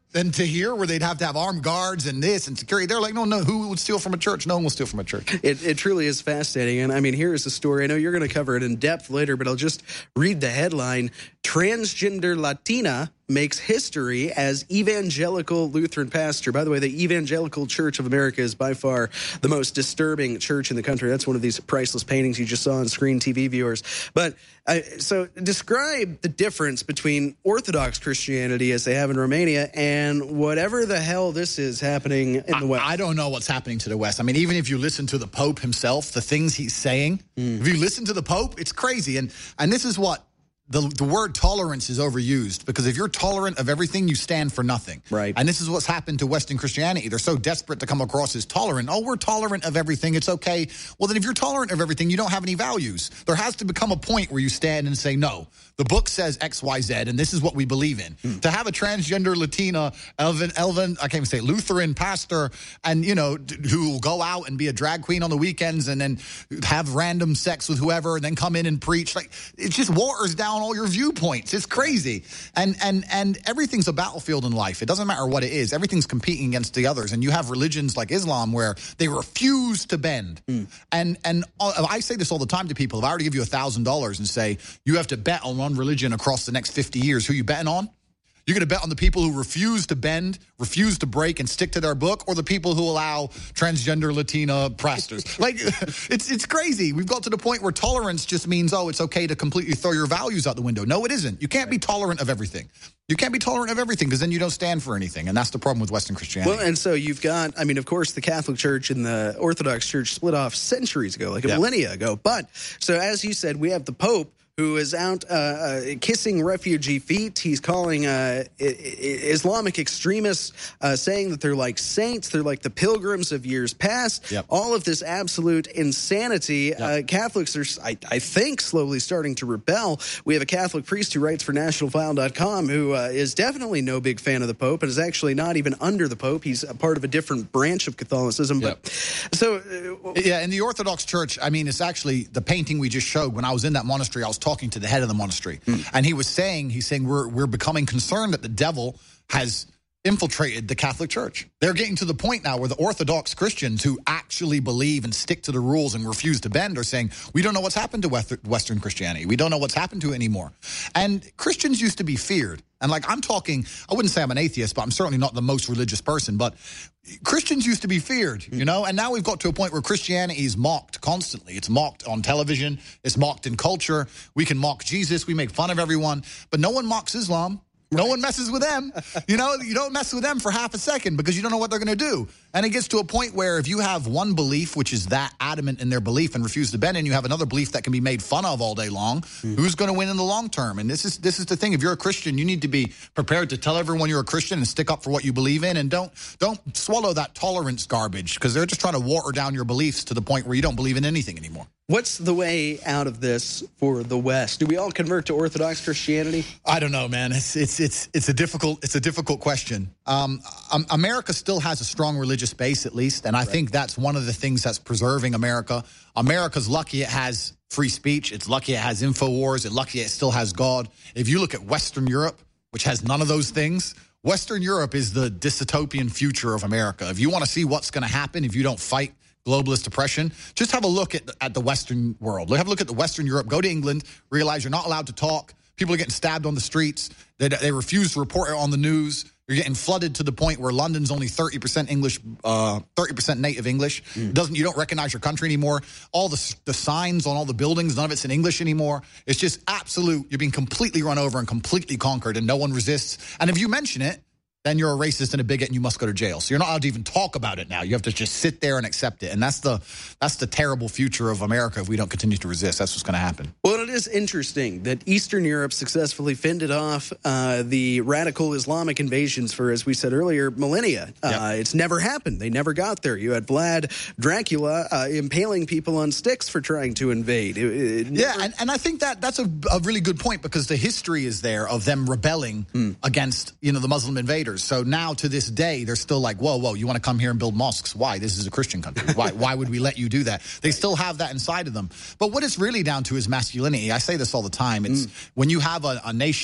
than to here, where they'd have to have armed guards and this and security. They're like, no, no, who would steal from a church? No one will steal from a church. It, it truly is fascinating. And I mean, here is the story. I know you're going to cover it in depth later, but I'll just read the headline. Transgender Latina makes history as evangelical Lutheran pastor. By the way, the Evangelical Church of America is by far the most disturbing church in the country. That's one of these priceless paintings you just saw on screen, T V viewers. But uh, so describe the difference between Orthodox Christianity, as they have in Romania, and whatever the hell this is happening in the West. I, I don't know what's happening to the West. I mean, even if you listen to the Pope himself, the things he's saying, mm. if you listen to the Pope, it's crazy. And and this is what The, the word tolerance is overused, because if you're tolerant of everything, you stand for nothing. Right. And this is what's happened to Western Christianity. They're so desperate to come across as tolerant. Oh, we're tolerant of everything. It's okay. Well, then if you're tolerant of everything, you don't have any values. There has to become a point where you stand and say, no, the book says X, Y, Z, and this is what we believe in. Hmm. To have a transgender Latina, Elvin, Elvin, I can't even say Lutheran pastor, and, you know, who will go out and be a drag queen on the weekends and then have random sex with whoever and then come in and preach. Like, it just waters down all your viewpoints. It's crazy. And and and everything's a battlefield in life. It doesn't matter what it is. Everything's competing against the others. And you have religions like Islam where they refuse to bend. Mm. And and I say this all the time to people. If I were to give you one thousand dollars and say, you have to bet on one religion across the next fifty years, who you betting on? You're going to bet on the people who refuse to bend, refuse to break, and stick to their book, or the people who allow transgender Latina pastors? Like, it's it's crazy. We've got to the point where tolerance just means, oh, it's okay to completely throw your values out the window. No, it isn't. You can't be tolerant of everything. You can't be tolerant of everything, because then you don't stand for anything, and that's the problem with Western Christianity. Well, and so you've got, I mean, of course, the Catholic Church and the Orthodox Church split off centuries ago, like a Yeah. millennia ago. But, so as you said, we have the Pope, who is out uh, uh, kissing refugee feet. He's calling uh, I- I- Islamic extremists, uh, saying that they're like saints, they're like the pilgrims of years past. Yep. All of this absolute insanity. Yep. Uh, Catholics are, I, I think, slowly starting to rebel. We have a Catholic priest who writes for National File dot com who uh, is definitely no big fan of the Pope and is actually not even under the Pope. He's a part of a different branch of Catholicism. Yep. But so, uh, Yeah, in the Orthodox Church, I mean, it's actually the painting we just showed. When I was in that monastery, I was talking to the head of the monastery, mm. and he was saying, he's saying, we're we're becoming concerned that the devil has infiltrated the Catholic Church. They're getting to the point now where the Orthodox Christians who actually believe and stick to the rules and refuse to bend are saying, we don't know what's happened to Western Christianity. We don't know what's happened to it anymore. And Christians used to be feared. And like, I'm talking, I wouldn't say I'm an atheist, but I'm certainly not the most religious person, but Christians used to be feared, you know, and now we've got to a point where Christianity is mocked constantly. It's mocked on television. It's mocked in culture. We can mock Jesus. We make fun of everyone, but no one mocks Islam. No one messes with them. You know, you don't mess with them for half a second because you don't know what they're going to do. And it gets to a point where if you have one belief, which is that adamant in their belief and refuse to bend, and you have another belief that can be made fun of all day long, mm. who's going to win in the long term? And this is this is the thing. If you're a Christian, you need to be prepared to tell everyone you're a Christian and stick up for what you believe in, and don't don't swallow that tolerance garbage, because they're just trying to water down your beliefs to the point where you don't believe in anything anymore. What's the way out of this for the West? Do we all convert to Orthodox Christianity? I don't know, man. It's it's it's it's a difficult it's a difficult question. Um, um, America still has a strong religious base, at least, and I right. think that's one of the things that's preserving America. America's lucky it has free speech. It's lucky it has InfoWars. It's lucky it still has God. If you look at Western Europe, which has none of those things, Western Europe is the dystopian future of America. If you want to see what's going to happen if you don't fight globalist oppression, just have a look at the, at the Western world. Have a look at the Western Europe. Go to England, realize you're not allowed to talk. People are getting stabbed on the streets. They, they refuse to report it on the news. You're getting flooded to the point where London's only thirty percent English, uh, thirty percent native English. Mm. Doesn't you don't recognize your country anymore. All the the signs on all the buildings, none of it's in English anymore. It's just absolute. You're being completely run over and completely conquered, and no one resists. And if you mention it, then you're a racist and a bigot and you must go to jail. So you're not allowed to even talk about it now. You have to just sit there and accept it. And that's the that's the terrible future of America if we don't continue to resist. That's what's going to happen. Well, it is interesting that Eastern Europe successfully fended off uh, the radical Islamic invasions for, as we said earlier, millennia. Uh, yep. It's never happened. They never got there. You had Vlad Dracula uh, impaling people on sticks for trying to invade. It, it yeah, never... and, and I think that that's a, a really good point, because the history is there of them rebelling mm. against, you know, the Muslim invaders. So now to this day, they're still like, whoa, whoa, you want to come here and build mosques? Why? This is a Christian country. Why Why would we let you do that? They still have that inside of them. But what it's really down to is masculinity. I say this all the time. It's mm. when you have a, a nation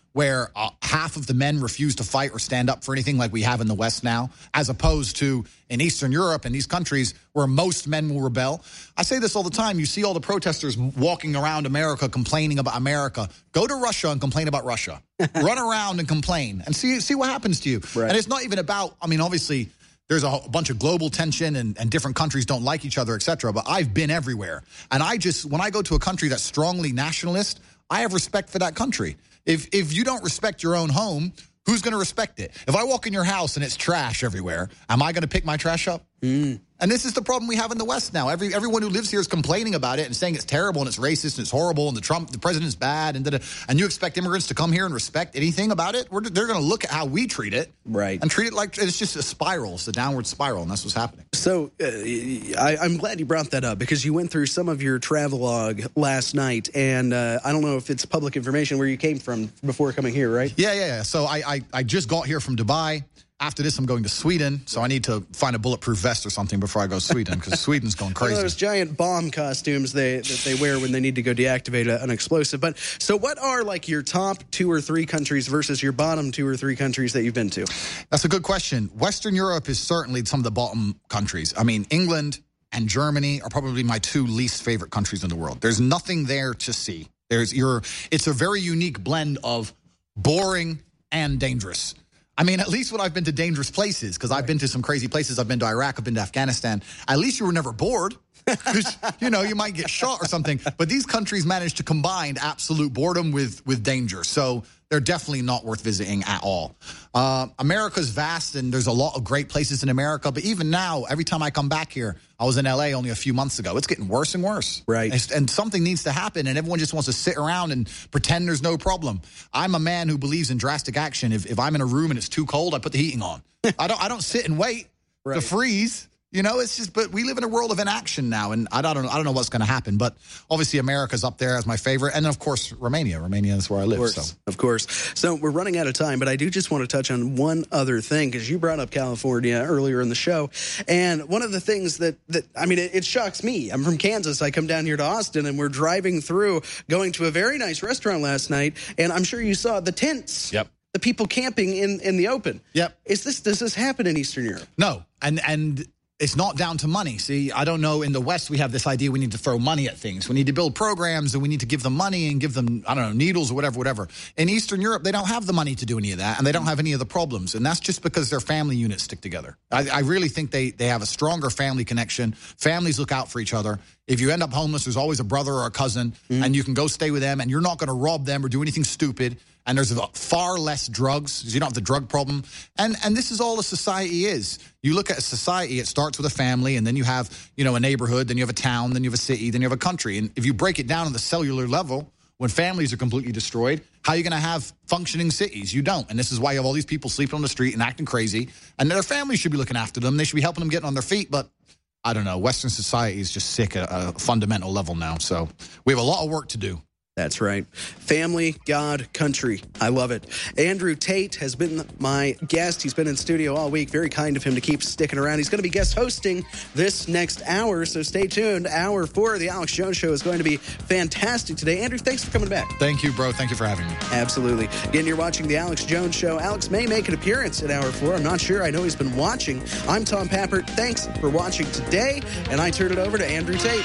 where uh, half of the men refuse to fight or stand up for anything like we have in the West now, as opposed to in Eastern Europe and these countries where most men will rebel. I say this all the time. You see all the protesters walking around America complaining about America. Go to Russia and complain about Russia. Run around and complain and see see what happens to you. Right. And it's not even about, I mean, obviously, there's a bunch of global tension and, and different countries don't like each other, et cetera. But I've been everywhere. And I just, when I go to a country that's strongly nationalist, I have respect for that country. If if you don't respect your own home, who's going to respect it? If I walk in your house and it's trash everywhere, am I going to pick my trash up? Mm. And this is the problem we have in the West now. Every everyone who lives here is complaining about it and saying it's terrible and it's racist and it's horrible and the Trump, the president's bad. And, da-da. And you expect immigrants to come here and respect anything about it? We're, they're going to look at how we treat it. Right. And treat it like it's just a spiral. It's a downward spiral, and that's what's happening. So uh, I, I'm glad you brought that up because you went through some of your travelogue last night. And uh, I don't know if it's public information where you came from before coming here, right? Yeah, yeah, yeah. So I, I, I just got here from Dubai. After this, I'm going to Sweden, so I need to find a bulletproof vest or something before I go to Sweden, because Sweden's going crazy. One of those giant bomb costumes they, that they wear when they need to go deactivate a, an explosive. But so what are, like, your top two or three countries versus your bottom two or three countries that you've been to? That's a good question. Western Europe is certainly some of the bottom countries. I mean, England and Germany are probably my two least favorite countries in the world. There's nothing there to see. There's your. It's a very unique blend of boring and dangerous. I mean, at least when I've been to dangerous places, because I've been to some crazy places. I've been to Iraq, I've been to Afghanistan. At least you were never bored. Because, you know, you might get shot or something. But these countries managed to combine absolute boredom with, with danger. So they're definitely not worth visiting at all. Uh, America's vast, and there's a lot of great places in America. But even now, every time I come back here, I was in L A only a few months ago. It's getting worse and worse. Right. And, and something needs to happen, and everyone just wants to sit around and pretend there's no problem. I'm a man who believes in drastic action. If, if I'm in a room and it's too cold, I put the heating on. I don't, I don't sit and wait right. to freeze. You know, it's just, but we live in a world of inaction now, and I don't, I don't know what's going to happen. But obviously, America's up there as my favorite, and of course, Romania. Romania is where I live. Of course, so. of course. So we're running out of time, but I do just want to touch on one other thing because you brought up California earlier in the show, and one of the things that that I mean, it, it shocks me. I'm from Kansas. I come down here to Austin, and we're driving through, going to a very nice restaurant last night, and I'm sure you saw the tents. Yep. The people camping in, in the open. Yep. Is this does this happen in Eastern Europe? No, and and. It's not down to money. See, I don't know. In the West, we have this idea we need to throw money at things. We need to build programs, and we need to give them money and give them, I don't know, needles or whatever, whatever. In Eastern Europe, they don't have the money to do any of that, and they don't have any of the problems. And that's just because their family units stick together. I, I really think they, they have a stronger family connection. Families look out for each other. If you end up homeless, there's always a brother or a cousin, mm-hmm. and you can go stay with them, and you're not going to rob them or do anything stupid. And there's far less drugs. You don't have the drug problem. And and this is all a society is. You look at a society, it starts with a family, and then you have, you know, a neighborhood, then you have a town, then you have a city, then you have a country. And if you break it down on the cellular level, when families are completely destroyed, how are you going to have functioning cities? You don't. And this is why you have all these people sleeping on the street and acting crazy. And their families should be looking after them. They should be helping them get on their feet. But I don't know. Western society is just sick at a fundamental level now. So we have a lot of work to do. That's right. Family, God, country. I love it. Andrew Tate has been my guest. He's been in studio all week. Very kind of him to keep sticking around. He's going to be guest hosting this next hour, so stay tuned. Hour four of the Alex Jones Show is going to be fantastic today. Andrew, thanks for coming back. Thank you, bro. Thank you for having me. Absolutely. Again, you're watching the Alex Jones Show. Alex may make an appearance at hour four. I'm not sure. I know he's been watching. I'm Tom Pappert. Thanks for watching today, and I turn it over to Andrew Tate.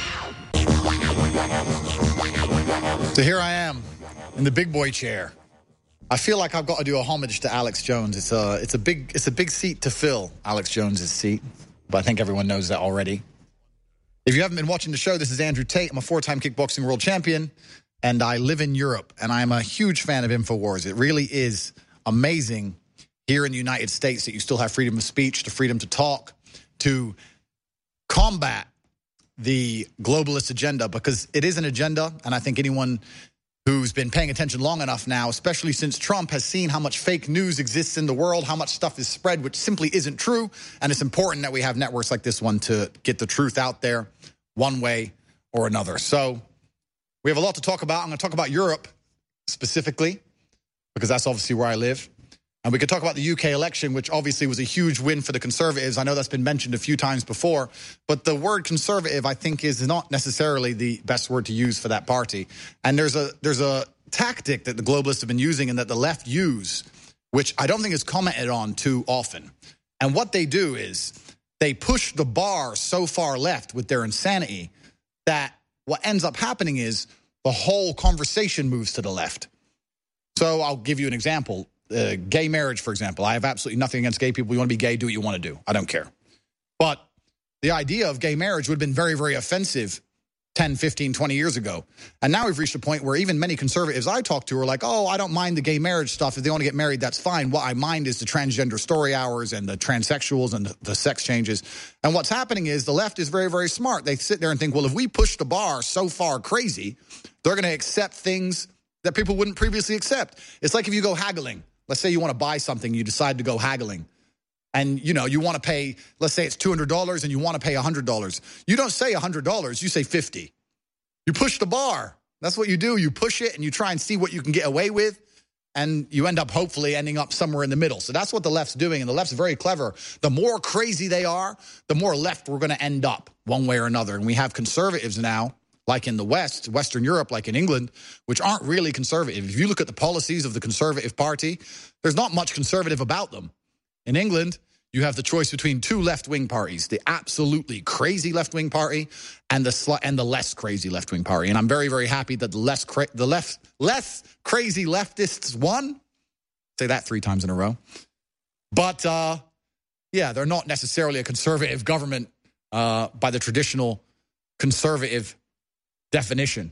So here I am in the big boy chair. I feel like I've got to do a homage to Alex Jones. It's a it's a big it's a big seat to fill, Alex Jones's seat. But I think everyone knows that already. If you haven't been watching the show, this is Andrew Tate. I'm a four-time kickboxing world champion, and I live in Europe. And I'm a huge fan of InfoWars. It really is amazing here in the United States that you still have freedom of speech, the freedom to talk, to combat the globalist agenda, because it is an agenda, and I think anyone who's been paying attention long enough now, especially since Trump, has seen how much fake news exists in the world, how much stuff is spread which simply isn't true, and it's important that we have networks like this one to get the truth out there one way or another. So we have a lot to talk about. I'm going to talk about Europe specifically, because that's obviously where I live. And we could talk about the U K election, which obviously was a huge win for the Conservatives. I know that's been mentioned a few times before, but the word conservative, I think, is not necessarily the best word to use for that party. And there's a there's a tactic that the globalists have been using and that the left use, which I don't think is commented on too often. And what they do is they push the bar so far left with their insanity that what ends up happening is the whole conversation moves to the left. So I'll give you an example. Uh, gay marriage, for example. I have absolutely nothing against gay people. You want to be gay, do what you want to do. I don't care. But the idea of gay marriage would have been very, very offensive ten, fifteen, twenty years ago. And now we've reached a point where even many conservatives I talk to are like, oh, I don't mind the gay marriage stuff. If they want to get married, that's fine. What I mind is the transgender story hours and the transsexuals and the, the sex changes. And what's happening is the left is very, very smart. They sit there and think, well, if we push the bar so far crazy, they're going to accept things that people wouldn't previously accept. It's like if you go haggling. Let's say you want to buy something, you decide to go haggling. And, you know, you want to pay, let's say it's two hundred dollars and you want to pay one hundred dollars. You don't say one hundred dollars, you say fifty dollars. You push the bar. That's what you do. You push it and you try and see what you can get away with. And you end up hopefully ending up somewhere in the middle. So that's what the left's doing. And the left's very clever. The more crazy they are, the more left we're going to end up one way or another. And we have conservatives now, like in the West, Western Europe, like in England, which aren't really conservative. If you look at the policies of the Conservative Party, there's not much conservative about them. In England, you have the choice between two left-wing parties, the absolutely crazy left-wing party and the sl- and the less crazy left-wing party. And I'm very, very happy that the less cra- the left less crazy leftists won. Say that three times in a row. But, uh, yeah, they're not necessarily a conservative government uh, by the traditional conservative definition.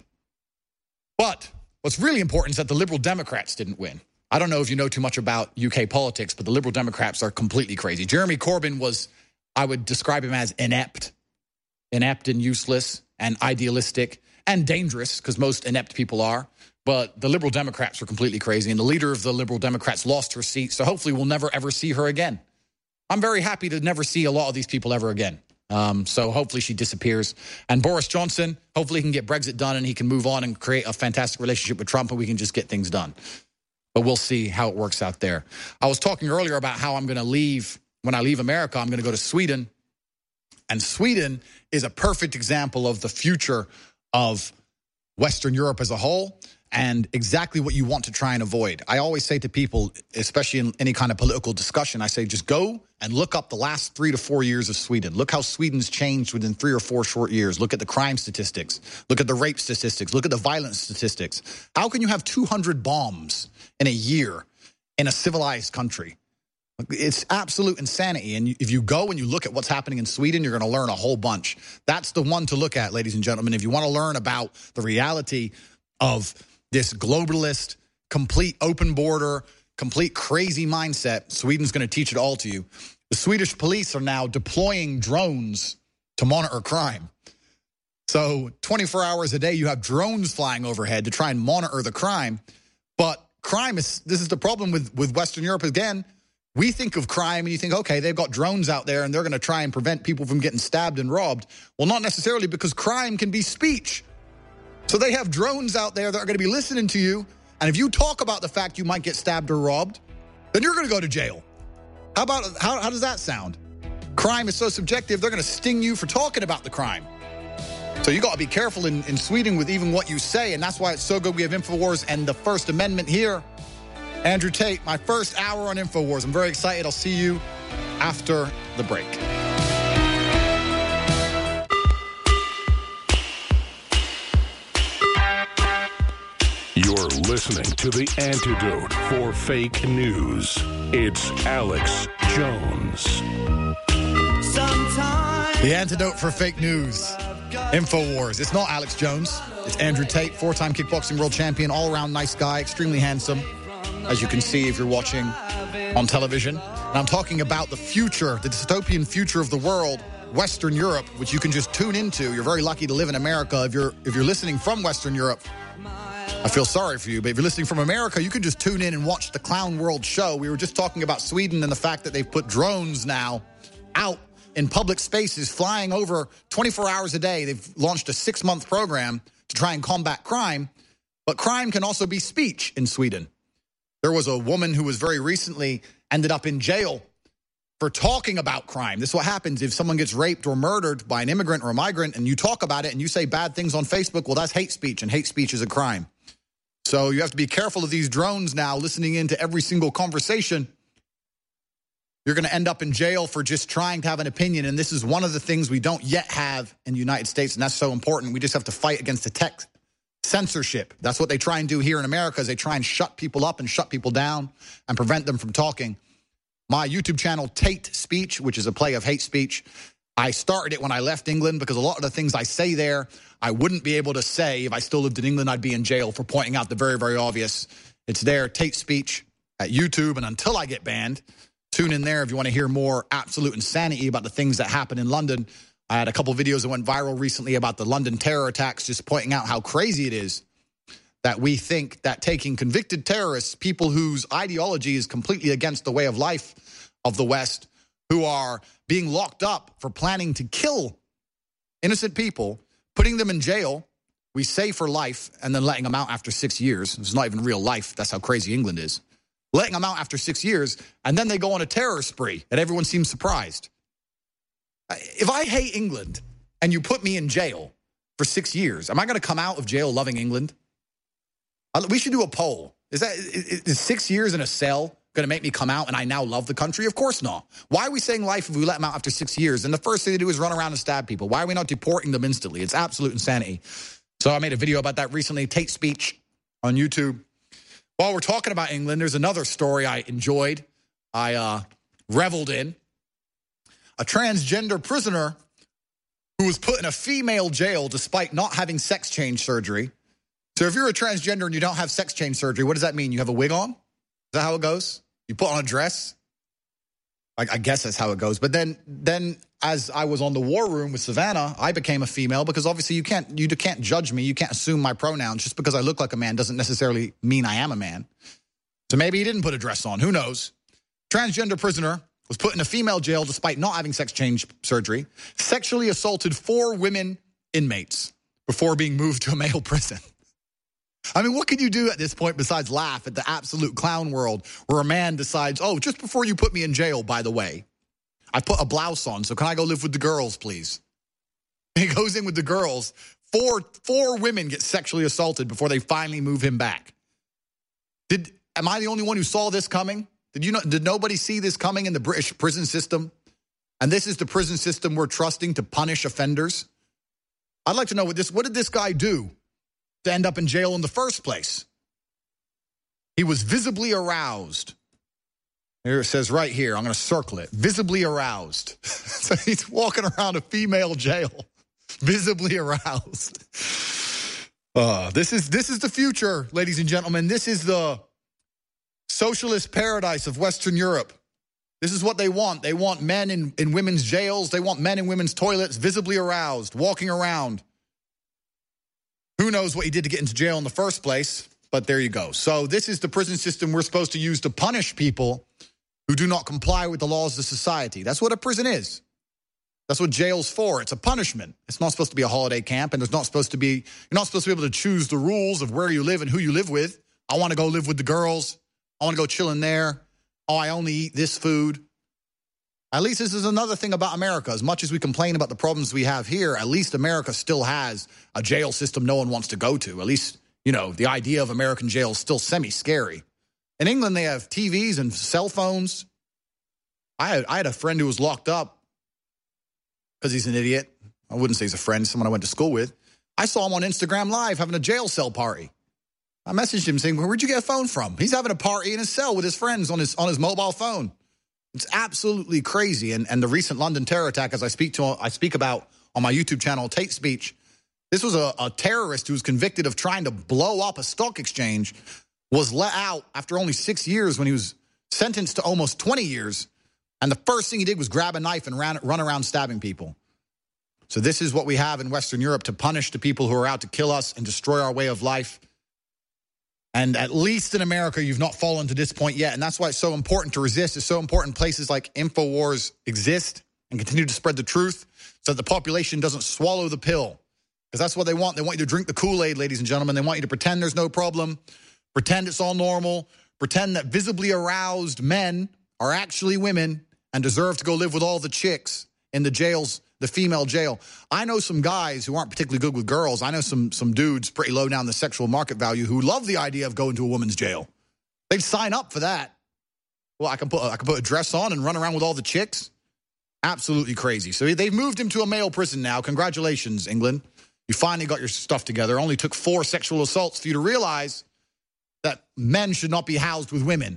But what's really important is that the Liberal Democrats didn't win. I don't know if you know too much about U K politics, but the Liberal Democrats are completely crazy. Jeremy Corbyn was, I would describe him as inept, inept and useless and idealistic and dangerous, because most inept people are. But the Liberal Democrats were completely crazy, and the leader of the Liberal Democrats lost her seat, so hopefully we'll never, ever see her again. I'm very happy to never see a lot of these people ever again. Um, so hopefully she disappears. And Boris Johnson, hopefully he can get Brexit done and he can move on and create a fantastic relationship with Trump and we can just get things done. But we'll see how it works out there. I was talking earlier about how I'm going to leave. When I leave America, I'm going to go to Sweden. And Sweden is a perfect example of the future of Western Europe as a whole and exactly what you want to try and avoid. I always say to people, especially in any kind of political discussion, I say just go and look up the last three to four years of Sweden. Look how Sweden's changed within three or four short years. Look at the crime statistics. Look at the rape statistics. Look at the violence statistics. How can you have two hundred bombs in a year in a civilized country? It's absolute insanity. And if you go and you look at what's happening in Sweden, you're going to learn a whole bunch. That's the one to look at, ladies and gentlemen. If you want to learn about the reality of this globalist, complete open border, complete crazy mindset, Sweden's going to teach it all to you. The Swedish police are now deploying drones to monitor crime. So twenty-four hours a day, you have drones flying overhead to try and monitor the crime. But crime is, this is the problem with, with Western Europe again. We think of crime and you think, okay, they've got drones out there and they're going to try and prevent people from getting stabbed and robbed. Well, not necessarily, because crime can be speech. So they have drones out there that are going to be listening to you. And if you talk about the fact you might get stabbed or robbed, then you're going to go to jail. How about, how, how does that sound? Crime is so subjective, they're going to sting you for talking about the crime. So you got to be careful in, in Sweden with even what you say. And that's why it's so good we have InfoWars and the First Amendment here. Andrew Tate, my first hour on InfoWars. I'm very excited. I'll see you after the break. You're listening to the antidote for fake news. It's Alex Jones. Sometimes the antidote for fake news. InfoWars. It's not Alex Jones. It's Andrew Tate, four-time kickboxing world champion, all-around nice guy, extremely handsome, as you can see if you're watching on television. And I'm talking about the future, the dystopian future of the world, Western Europe, which you can just tune into. You're very lucky to live in America. If you're if you're listening from Western Europe, I feel sorry for you. But if you're listening from America, you can just tune in and watch the Clown World show. We were just talking about Sweden and the fact that they've put drones now out in public spaces, flying over twenty-four hours a day. They've launched a six-month program to try and combat crime. But crime can also be speech in Sweden. There was a woman who was very recently ended up in jail for talking about crime. This is what happens if someone gets raped or murdered by an immigrant or a migrant and you talk about it and you say bad things on Facebook. Well, that's hate speech, and hate speech is a crime. So you have to be careful of these drones now listening into every single conversation. You're going to end up in jail for just trying to have an opinion. And this is one of the things we don't yet have in the United States. And that's so important. We just have to fight against the tech censorship. That's what they try and do here in America, is they try and shut people up and shut people down and prevent them from talking. My YouTube channel, Tate Speech, which is a play of hate speech, I started it when I left England because a lot of the things I say there, I wouldn't be able to say if I still lived in England. I'd be in jail for pointing out the very, very obvious. It's there, Tate Speech at YouTube. And until I get banned, tune in there if you want to hear more absolute insanity about the things that happen in London. I had a couple videos that went viral recently about the London terror attacks, just pointing out how crazy it is that we think that taking convicted terrorists, people whose ideology is completely against the way of life of the West, who are being locked up for planning to kill innocent people, putting them in jail, we say for life, and then letting them out after six years. It's not even real life. That's how crazy England is. Letting them out after six years, and then they go on a terror spree, and everyone seems surprised. If I hate England and you put me in jail for six years, am I going to come out of jail loving England? We should do a poll. Is that is six years in a cell going to make me come out and I now love the country? Of course not. Why are we saying life if we let them out after six years? And the first thing they do is run around and stab people. Why are we not deporting them instantly? It's absolute insanity. So I made a video about that recently, Tate Speech on YouTube. While we're talking about England, there's another story I enjoyed. I uh, reveled in. A transgender prisoner who was put in a female jail despite not having sex change surgery. So if you're a transgender and you don't have sex change surgery, what does that mean? You have a wig on? Is that how it goes? You put on a dress? I, I guess that's how it goes. But then, then as I was on the War Room with Savannah, I became a female because obviously you can't you can't judge me. You can't assume my pronouns. Just because I look like a man doesn't necessarily mean I am a man. So maybe he didn't put a dress on. Who knows? Transgender prisoner was put in a female jail despite not having sex change surgery, sexually assaulted four women inmates before being moved to a male prison. I mean, what can you do at this point besides laugh at the absolute clown world where a man decides, oh, just before you put me in jail, by the way, I put a blouse on, so can I go live with the girls, please? He goes in with the girls. Four, four women get sexually assaulted before they finally move him back. Did am I the only one who saw this coming? Did you know? Did nobody see this coming in the British prison system? And this is the prison system we're trusting to punish offenders? I'd like to know what this. What did this guy do to end up in jail in the first place? He was visibly aroused. Here it says right here, I'm going to circle it, visibly aroused. So he's walking around a female jail, visibly aroused. Uh, this is this is the future, ladies and gentlemen. This is the socialist paradise of Western Europe. This is what they want. They want men in, in women's jails. They want men in women's toilets, visibly aroused, walking around. Who knows what he did to get into jail in the first place, but there you go. So this is the prison system we're supposed to use to punish people who do not comply with the laws of society. That's what a prison is. That's what jail's for. It's a punishment. It's not supposed to be a holiday camp, and there's not supposed to be, you're not supposed to be able to choose the rules of where you live and who you live with. I want to go live with the girls. I want to go chill in there. Oh, I only eat this food. At least this is another thing about America. As much as we complain about the problems we have here, at least America still has a jail system no one wants to go to. At least, you know, the idea of American jail is still semi-scary. In England, they have T Vs and cell phones. I had, I had a friend who was locked up because he's an idiot. I wouldn't say he's a friend, someone I went to school with. I saw him on Instagram Live having a jail cell party. I messaged him saying, where'd you get a phone from? He's having a party in his cell with his friends on his on his mobile phone. It's absolutely crazy. And and the recent London terror attack, as I speak to I speak about on my YouTube channel, Tate Speech, this was a, a terrorist who was convicted of trying to blow up a stock exchange, was let out after only six years when he was sentenced to almost twenty years. And the first thing he did was grab a knife and ran, run around stabbing people. So this is what we have in Western Europe to punish the people who are out to kill us and destroy our way of life. And at least in America, you've not fallen to this point yet. And that's why it's so important to resist. It's so important places like InfoWars exist and continue to spread the truth so that the population doesn't swallow the pill. Because that's what they want. They want you to drink the Kool-Aid, ladies and gentlemen. They want you to pretend there's no problem, pretend it's all normal, pretend that visibly aroused men are actually women and deserve to go live with all the chicks in the jails the female jail. I know some guys who aren't particularly good with girls. I know some some dudes pretty low down the sexual market value who love the idea of going to a woman's jail. They'd sign up for that. Well, I can put I can put a dress on and run around with all the chicks. Absolutely crazy. So they've moved him to a male prison now. Congratulations, England. You finally got your stuff together. It only took four sexual assaults for you to realize that men should not be housed with women.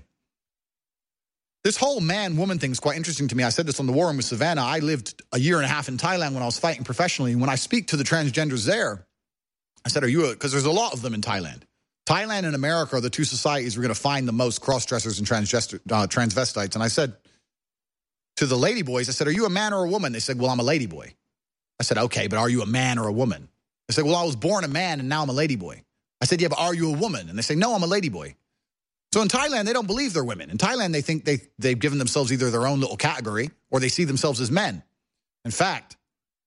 This whole man-woman thing is quite interesting to me. I said this on the War Room with Savannah. I lived a year and a half in Thailand when I was fighting professionally. When I speak to the transgenders there, I said, are you a, because there's a lot of them in Thailand. Thailand and America are the two societies we're going to find the most cross-dressers and transgester, uh, transvestites. And I said to the ladyboys, I said, are you a man or a woman? They said, well, I'm a ladyboy. I said, okay, but are you a man or a woman? They said, well, I was born a man and now I'm a ladyboy. I said, yeah, but are you a woman? And they say, no, I'm a ladyboy. So in Thailand, they don't believe they're women. In Thailand, they think they, they've given themselves either their own little category or they see themselves as men. In fact,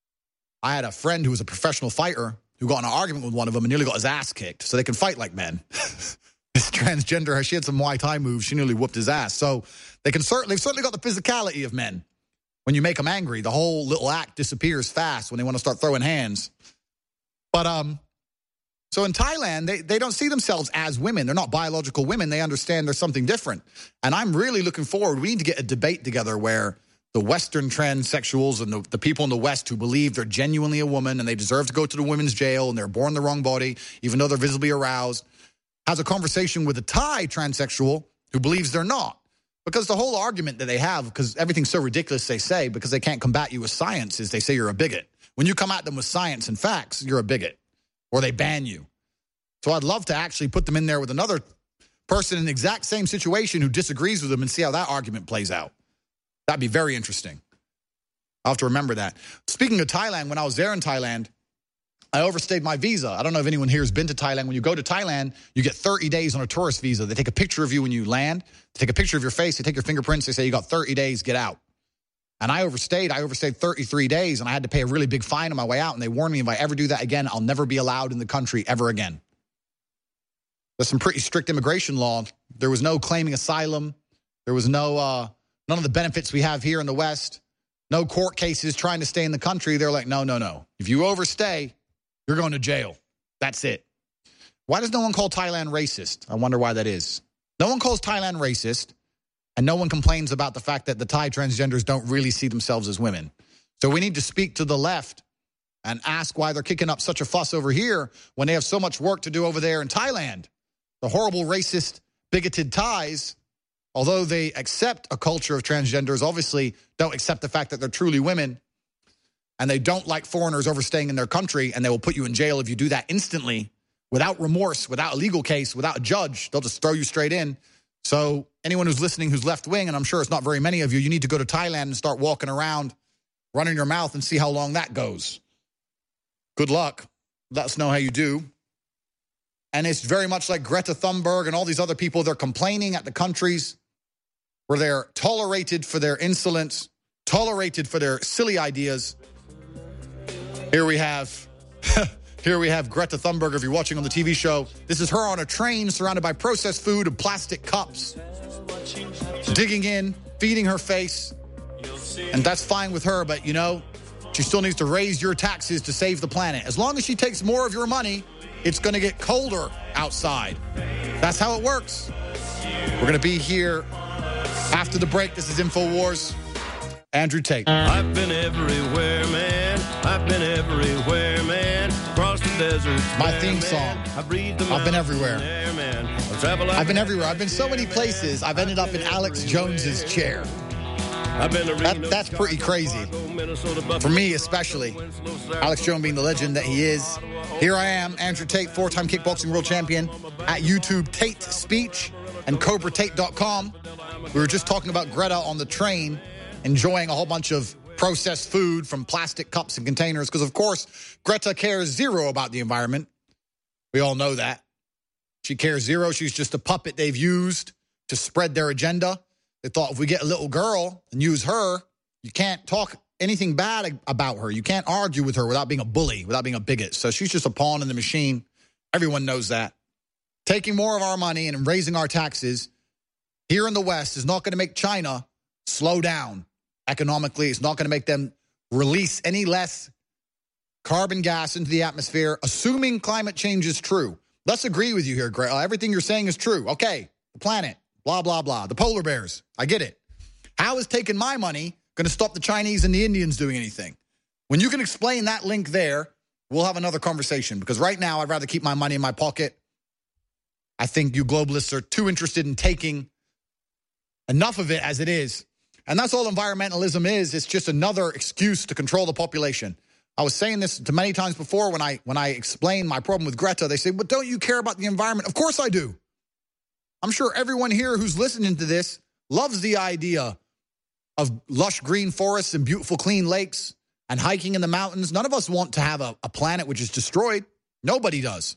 I had a friend who was a professional fighter who got in an argument with one of them and nearly got his ass kicked so they can fight like men. This transgender, she had some Muay Thai moves. She nearly whooped his ass. So they can certainly, they've certainly got the physicality of men. When you make them angry, the whole little act disappears fast when they want to start throwing hands. But, um... So in Thailand, they, they don't see themselves as women. They're not biological women. They understand there's something different. And I'm really looking forward. We need to get a debate together where the Western transsexuals and the, the people in the West who believe they're genuinely a woman and they deserve to go to the women's jail and they're born the wrong body, even though they're visibly aroused, has a conversation with a Thai transsexual who believes they're not. Because the whole argument that they have, because everything's so ridiculous they say, because they can't combat you with science, is they say you're a bigot. When you come at them with science and facts, you're a bigot. Or they ban you. So I'd love to actually put them in there with another person in the exact same situation who disagrees with them and see how that argument plays out. That'd be very interesting. I'll have to remember that. Speaking of Thailand, when I was there in Thailand, I overstayed my visa. I don't know if anyone here has been to Thailand. When you go to Thailand, you get thirty days on a tourist visa. They take a picture of you when you land. They take a picture of your face. They take your fingerprints. They say you got thirty days, get out. And I overstayed. I overstayed thirty-three days, and I had to pay a really big fine on my way out. And they warned me if I ever do that again, I'll never be allowed in the country ever again. There's some pretty strict immigration law. There was no claiming asylum. There was no uh, none of the benefits we have here in the West. No court cases trying to stay in the country. They're like, no, no, no. If you overstay, you're going to jail. That's it. Why does no one call Thailand racist? I wonder why that is. No one calls Thailand racist. And no one complains about the fact that the Thai transgenders don't really see themselves as women. So we need to speak to the left and ask why they're kicking up such a fuss over here when they have so much work to do over there in Thailand. The horrible, racist, bigoted Thais, although they accept a culture of transgenders, obviously don't accept the fact that they're truly women. And they don't like foreigners overstaying in their country, and they will put you in jail if you do that instantly, without remorse, without a legal case, without a judge. They'll just throw you straight in. So anyone who's listening who's left-wing, and I'm sure it's not very many of you, you need to go to Thailand and start walking around, running your mouth, and see how long that goes. Good luck. Let us know how you do. And it's very much like Greta Thunberg and all these other people. They're complaining at the countries where they're tolerated for their insolence, tolerated for their silly ideas. Here we have... Here we have Greta Thunberg, if you're watching on the T V show. This is her on a train surrounded by processed food and plastic cups. Digging in, feeding her face. And that's fine with her, but, you know, she still needs to raise your taxes to save the planet. As long as she takes more of your money, it's going to get colder outside. That's how it works. We're going to be here after the break. This is InfoWars. Andrew Tate. I've been everywhere, man. I've been everywhere, man. Across the desert. My theme song. I've been everywhere. I've been everywhere. I've been so many places. I've ended up in Alex Jones's chair. That, that's pretty crazy. For me, especially. Alex Jones being the legend that he is. Here I am, Andrew Tate, four-time kickboxing world champion, at YouTube Tate Speech and Cobra Tate dot com. We were just talking about Greta on the train, enjoying a whole bunch of processed food from plastic cups and containers, because, of course, Greta cares zero about the environment. We all know that. She cares zero. She's just a puppet they've used to spread their agenda. They thought if we get a little girl and use her, you can't talk anything bad about her. You can't argue with her without being a bully, without being a bigot. So she's just a pawn in the machine. Everyone knows that. Taking more of our money and raising our taxes here in the West is not going to make China slow down economically. It's not going to make them release any less carbon gas into the atmosphere, assuming climate change is true. Let's agree with you here, Greg. Everything you're saying is true. Okay, the planet, blah, blah, blah. The polar bears, I get it. How is taking my money going to stop the Chinese and the Indians doing anything? When you can explain that link there, we'll have another conversation, because right now I'd rather keep my money in my pocket. I think you globalists are too interested in taking enough of it as it is. And that's all environmentalism is. It's just another excuse to control the population. I was saying this to many times before when I when I explained my problem with Greta. They say, but don't you care about the environment? Of course I do. I'm sure everyone here who's listening to this loves the idea of lush green forests and beautiful clean lakes and hiking in the mountains. None of us want to have a, a planet which is destroyed. Nobody does.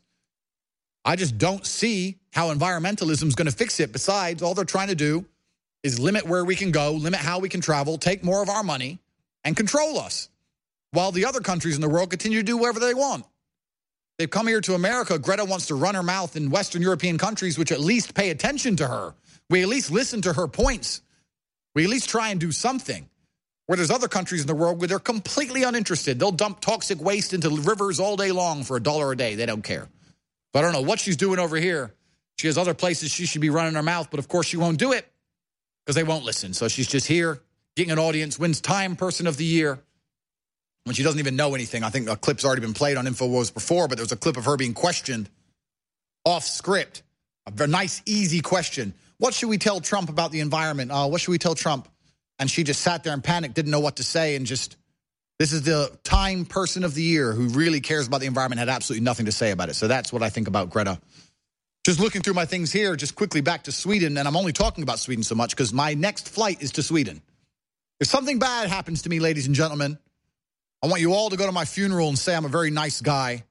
I just don't see how environmentalism is going to fix it. Besides, all they're trying to do is limit where we can go, limit how we can travel, take more of our money, and control us, while the other countries in the world continue to do whatever they want. They've come here to America. Greta wants to run her mouth in Western European countries, which at least pay attention to her. We at least listen to her points. We at least try and do something. Where there's other countries in the world where they're completely uninterested. They'll dump toxic waste into rivers all day long for a dollar a day. They don't care. But I don't know what she's doing over here. She has other places she should be running her mouth, but of course she won't do it because they won't listen. So she's just here, getting an audience, wins Time Person of the Year when she doesn't even know anything. I think a clip's already been played on InfoWars before, but there was a clip of her being questioned off script. A very nice, easy question. What should we tell Trump about the environment? Uh, what should we tell Trump? And she just sat there and panicked, didn't know what to say, and just, this is the Time Person of the Year who really cares about the environment, had absolutely nothing to say about it. So that's what I think about Greta. Just looking through my things here, just quickly back to Sweden, and I'm only talking about Sweden so much because my next flight is to Sweden. If something bad happens to me, ladies and gentlemen, I want you all to go to my funeral and say I'm a very nice guy.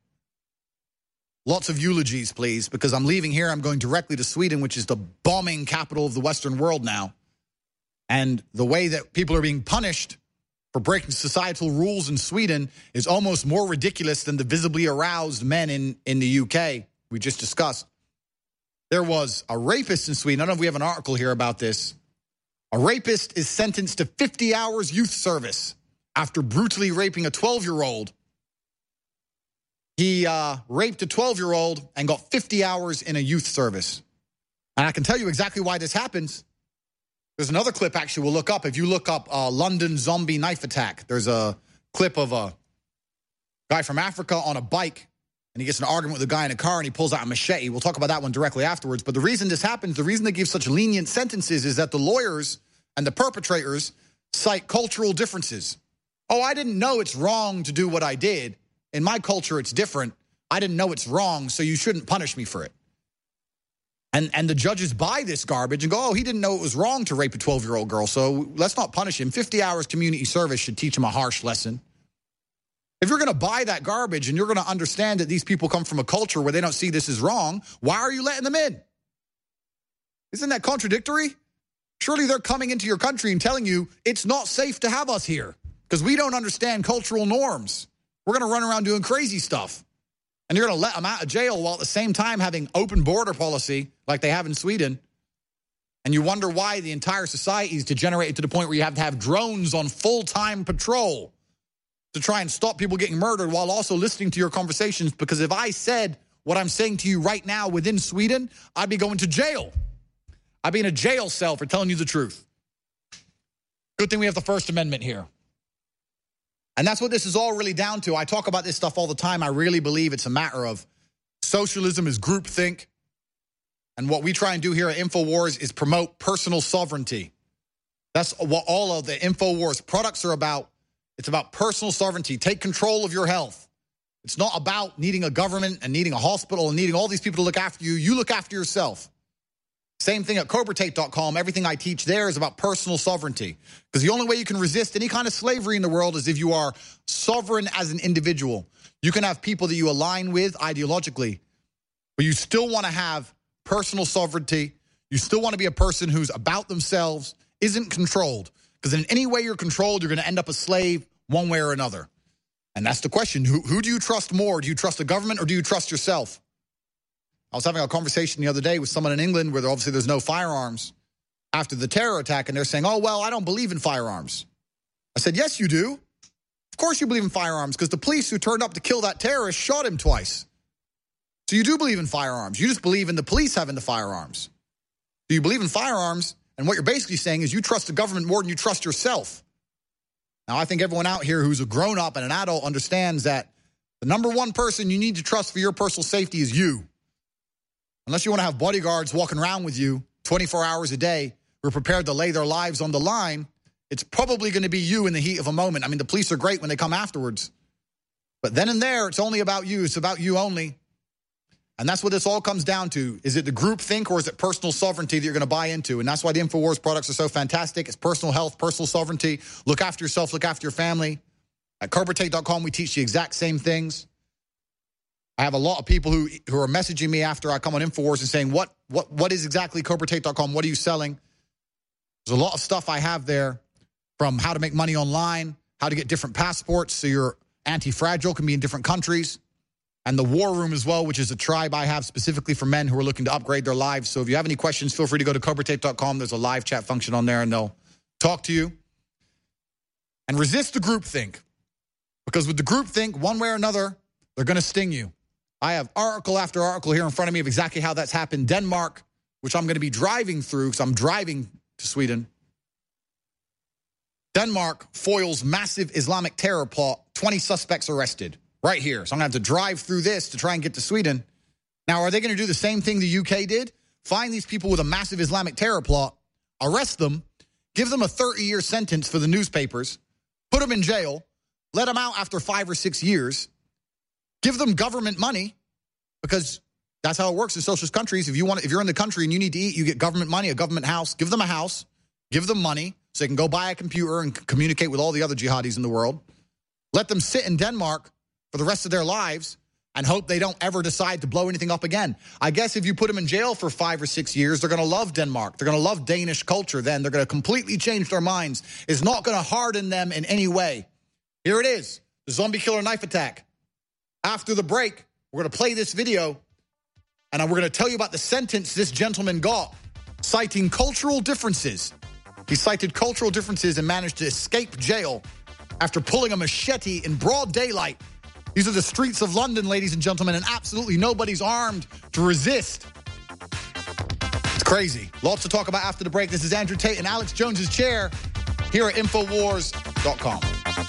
Lots of eulogies, please, because I'm leaving here. I'm going directly to Sweden, which is the bombing capital of the Western world now. And the way that people are being punished for breaking societal rules in Sweden is almost more ridiculous than the visibly aroused men in, in the U K we just discussed. There was a rapist in Sweden. I don't know if we have an article here about this. A rapist is sentenced to fifty hours youth service after brutally raping a twelve-year-old. He uh, raped a twelve-year-old and got fifty hours in a youth service. And I can tell you exactly why this happens. There's another clip, actually, we'll look up. If you look up uh, London zombie knife attack, there's a clip of a guy from Africa on a bike, and he gets an argument with a guy in a car, and he pulls out a machete. We'll talk about that one directly afterwards. But the reason this happens, the reason they give such lenient sentences is that the lawyers and the perpetrators cite cultural differences. Oh, I didn't know it's wrong to do what I did. In my culture, it's different. I didn't know it's wrong, so you shouldn't punish me for it. And and the judges buy this garbage and go, oh, he didn't know it was wrong to rape a twelve-year-old girl, so let's not punish him. fifty hours community service should teach him a harsh lesson. If you're going to buy that garbage and you're going to understand that these people come from a culture where they don't see this as wrong, why are you letting them in? Isn't that contradictory? Surely they're coming into your country and telling you it's not safe to have us here because we don't understand cultural norms. We're going to run around doing crazy stuff. And you're going to let them out of jail while at the same time having open border policy like they have in Sweden. And you wonder why the entire society is degenerated to the point where you have to have drones on full-time patrol to try and stop people getting murdered while also listening to your conversations. Because if I said what I'm saying to you right now within Sweden, I'd be going to jail. I'd be in a jail cell for telling you the truth. Good thing we have the First Amendment here. And that's what this is all really down to. I talk about this stuff all the time. I really believe it's a matter of socialism is groupthink. And what we try and do here at InfoWars is promote personal sovereignty. That's what all of the InfoWars products are about. It's about personal sovereignty. Take control of your health. It's not about needing a government and needing a hospital and needing all these people to look after you. You look after yourself. Same thing at Cobra Tate dot com. Everything I teach there is about personal sovereignty. Because the only way you can resist any kind of slavery in the world is if you are sovereign as an individual. You can have people that you align with ideologically, but you still want to have personal sovereignty. You still want to be a person who's about themselves, isn't controlled. Because in any way you're controlled, you're going to end up a slave one way or another. And that's the question. Who, who do you trust more? Do you trust the government or do you trust yourself? I was having a conversation the other day with someone in England where obviously there's no firearms after the terror attack, and they're saying, oh, well, I don't believe in firearms. I said, yes, you do. course you believe in firearms, because the police who turned up to kill that terrorist shot him twice. So you do believe in firearms. You just believe in the police having the firearms. Do you believe in firearms? And what you're basically saying is you trust the government more than you trust yourself. Now, I think everyone out here who's a grown-up and an adult understands that the number one person you need to trust for your personal safety is you. Unless you want to have bodyguards walking around with you twenty-four hours a day who are prepared to lay their lives on the line, it's probably going to be you in the heat of a moment. I mean, the police are great when they come afterwards. But then and there, it's only about you. It's about you only. And that's what this all comes down to. Is it the group think, or is it personal sovereignty that you're going to buy into? And that's why the InfoWars products are so fantastic. It's personal health, personal sovereignty. Look after yourself, look after your family. At Cobra Tate dot com, we teach the exact same things. I have a lot of people who, who are messaging me after I come on InfoWars and saying, what, what, what is exactly Cobra Tate dot com? What are you selling? There's a lot of stuff I have there, from how to make money online, how to get different passports so your anti-fragile can be in different countries, and the War Room as well, which is a tribe I have specifically for men who are looking to upgrade their lives. So if you have any questions, feel free to go to Cobra Tate dot com. There's a live chat function on there, and they'll talk to you. And resist the groupthink, because with the groupthink, one way or another, they're going to sting you. I have article after article here in front of me of exactly how that's happened. Denmark, which I'm going to be driving through because I'm driving to Sweden. Denmark foils massive Islamic terror plot, twenty suspects arrested. Right here. So I'm going to have to drive through this to try and get to Sweden. Now, are they going to do the same thing the U K did? Find these people with a massive Islamic terror plot, arrest them, give them a thirty-year sentence for the newspapers, put them in jail, let them out after five or six years, give them government money, because that's how it works in socialist countries. If you want, if you're in the country and you need to eat, you get government money, a government house. Give them a house, give them money so they can go buy a computer and communicate with all the other jihadis in the world. Let them sit in Denmark for the rest of their lives and hope they don't ever decide to blow anything up again. I guess if you put them in jail for five or six years, they're going to love Denmark. They're going to love Danish culture then. They're going to completely change their minds. It's not going to harden them in any way. Here it is, the zombie killer knife attack. After the break, we're going to play this video, and we're going to tell you about the sentence this gentleman got, citing cultural differences. He cited cultural differences and managed to escape jail after pulling a machete in broad daylight. These are the streets of London, ladies and gentlemen, and absolutely nobody's armed to resist. It's crazy. Lots to talk about after the break. This is Andrew Tate in Alex Jones's chair here at InfoWars dot com.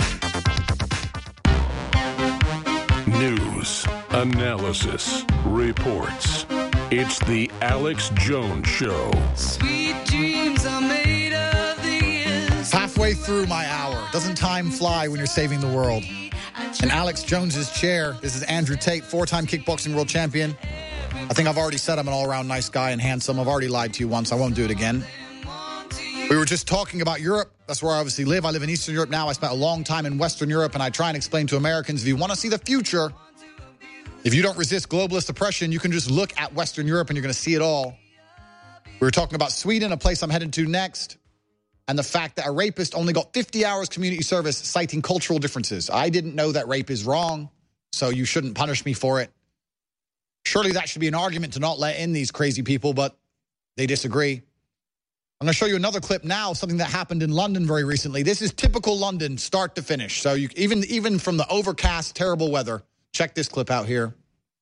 News, analysis, reports. It's the Alex Jones Show. Sweet dreams are made of these. Halfway through my hour. Doesn't time fly when you're saving the world? In Alex Jones's chair, this is Andrew Tate, four-time kickboxing world champion. I think I've already said I'm an all-around nice guy and handsome. I've already lied to you once. I won't do it again. We were just talking about Europe. That's where I obviously live. I live in Eastern Europe now. I spent a long time in Western Europe, and I try and explain to Americans, if you want to see the future, if you don't resist globalist oppression, you can just look at Western Europe and you're going to see it all. We were talking about Sweden, a place I'm headed to next, and the fact that a rapist only got fifty hours community service, citing cultural differences. I didn't know that rape is wrong, so you shouldn't punish me for it. Surely that should be an argument to not let in these crazy people, but they disagree. I'm going to show you another clip now, something that happened in London very recently. This is typical London, start to finish. So you, even, even from the overcast, terrible weather, check this clip out here.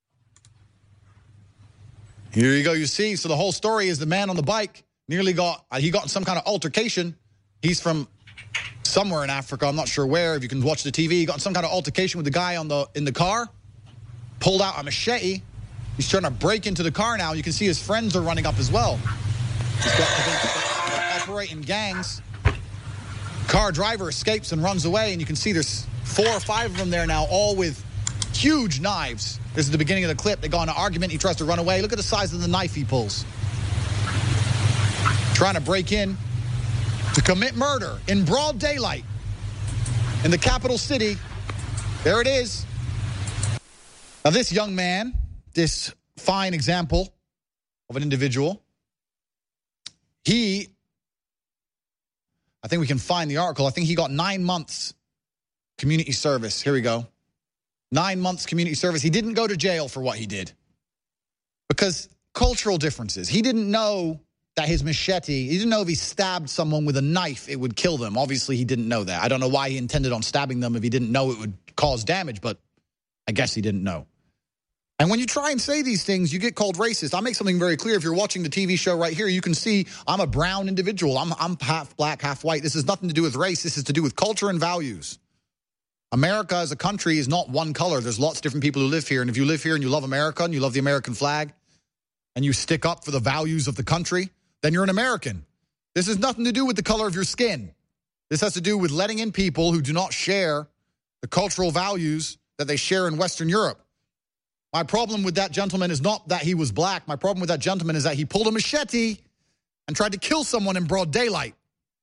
Here you go, you see. So the whole story is the man on the bike nearly got, uh, he got in some kind of altercation. He's from somewhere in Africa, I'm not sure where. If you can watch the T V, he got in some kind of altercation with the guy on the in the car, pulled out a machete. He's trying to break into the car now. You can see his friends are running up as well. He's got to operate in gangs. Car driver escapes and runs away, and you can see there's four or five of them there now, all with huge knives. This is the beginning of the clip. They got in an argument. He tries to run away. Look at the size of the knife he pulls. Trying to break in to commit murder in broad daylight in the capital city. There it is. Now, this young man, this fine example of an individual, he, I think we can find the article. I think he got nine months community service. Here we go. Nine months community service. He didn't go to jail for what he did because cultural differences. He didn't know that his machete, he didn't know if he stabbed someone with a knife, it would kill them. Obviously, he didn't know that. I don't know why he intended on stabbing them if he didn't know it would cause damage, but I guess he didn't know. And when you try and say these things, you get called racist. I'll make something very clear. If you're watching the T V show right here, you can see I'm a brown individual. I'm, I'm half black, half white. This has nothing to do with race. This is to do with culture and values. America as a country is not one color. There's lots of different people who live here. And if you live here and you love America and you love the American flag and you stick up for the values of the country, then you're an American. This has nothing to do with the color of your skin. This has to do with letting in people who do not share the cultural values that they share in Western Europe. My problem with that gentleman is not that he was black. My problem with that gentleman is that he pulled a machete and tried to kill someone in broad daylight.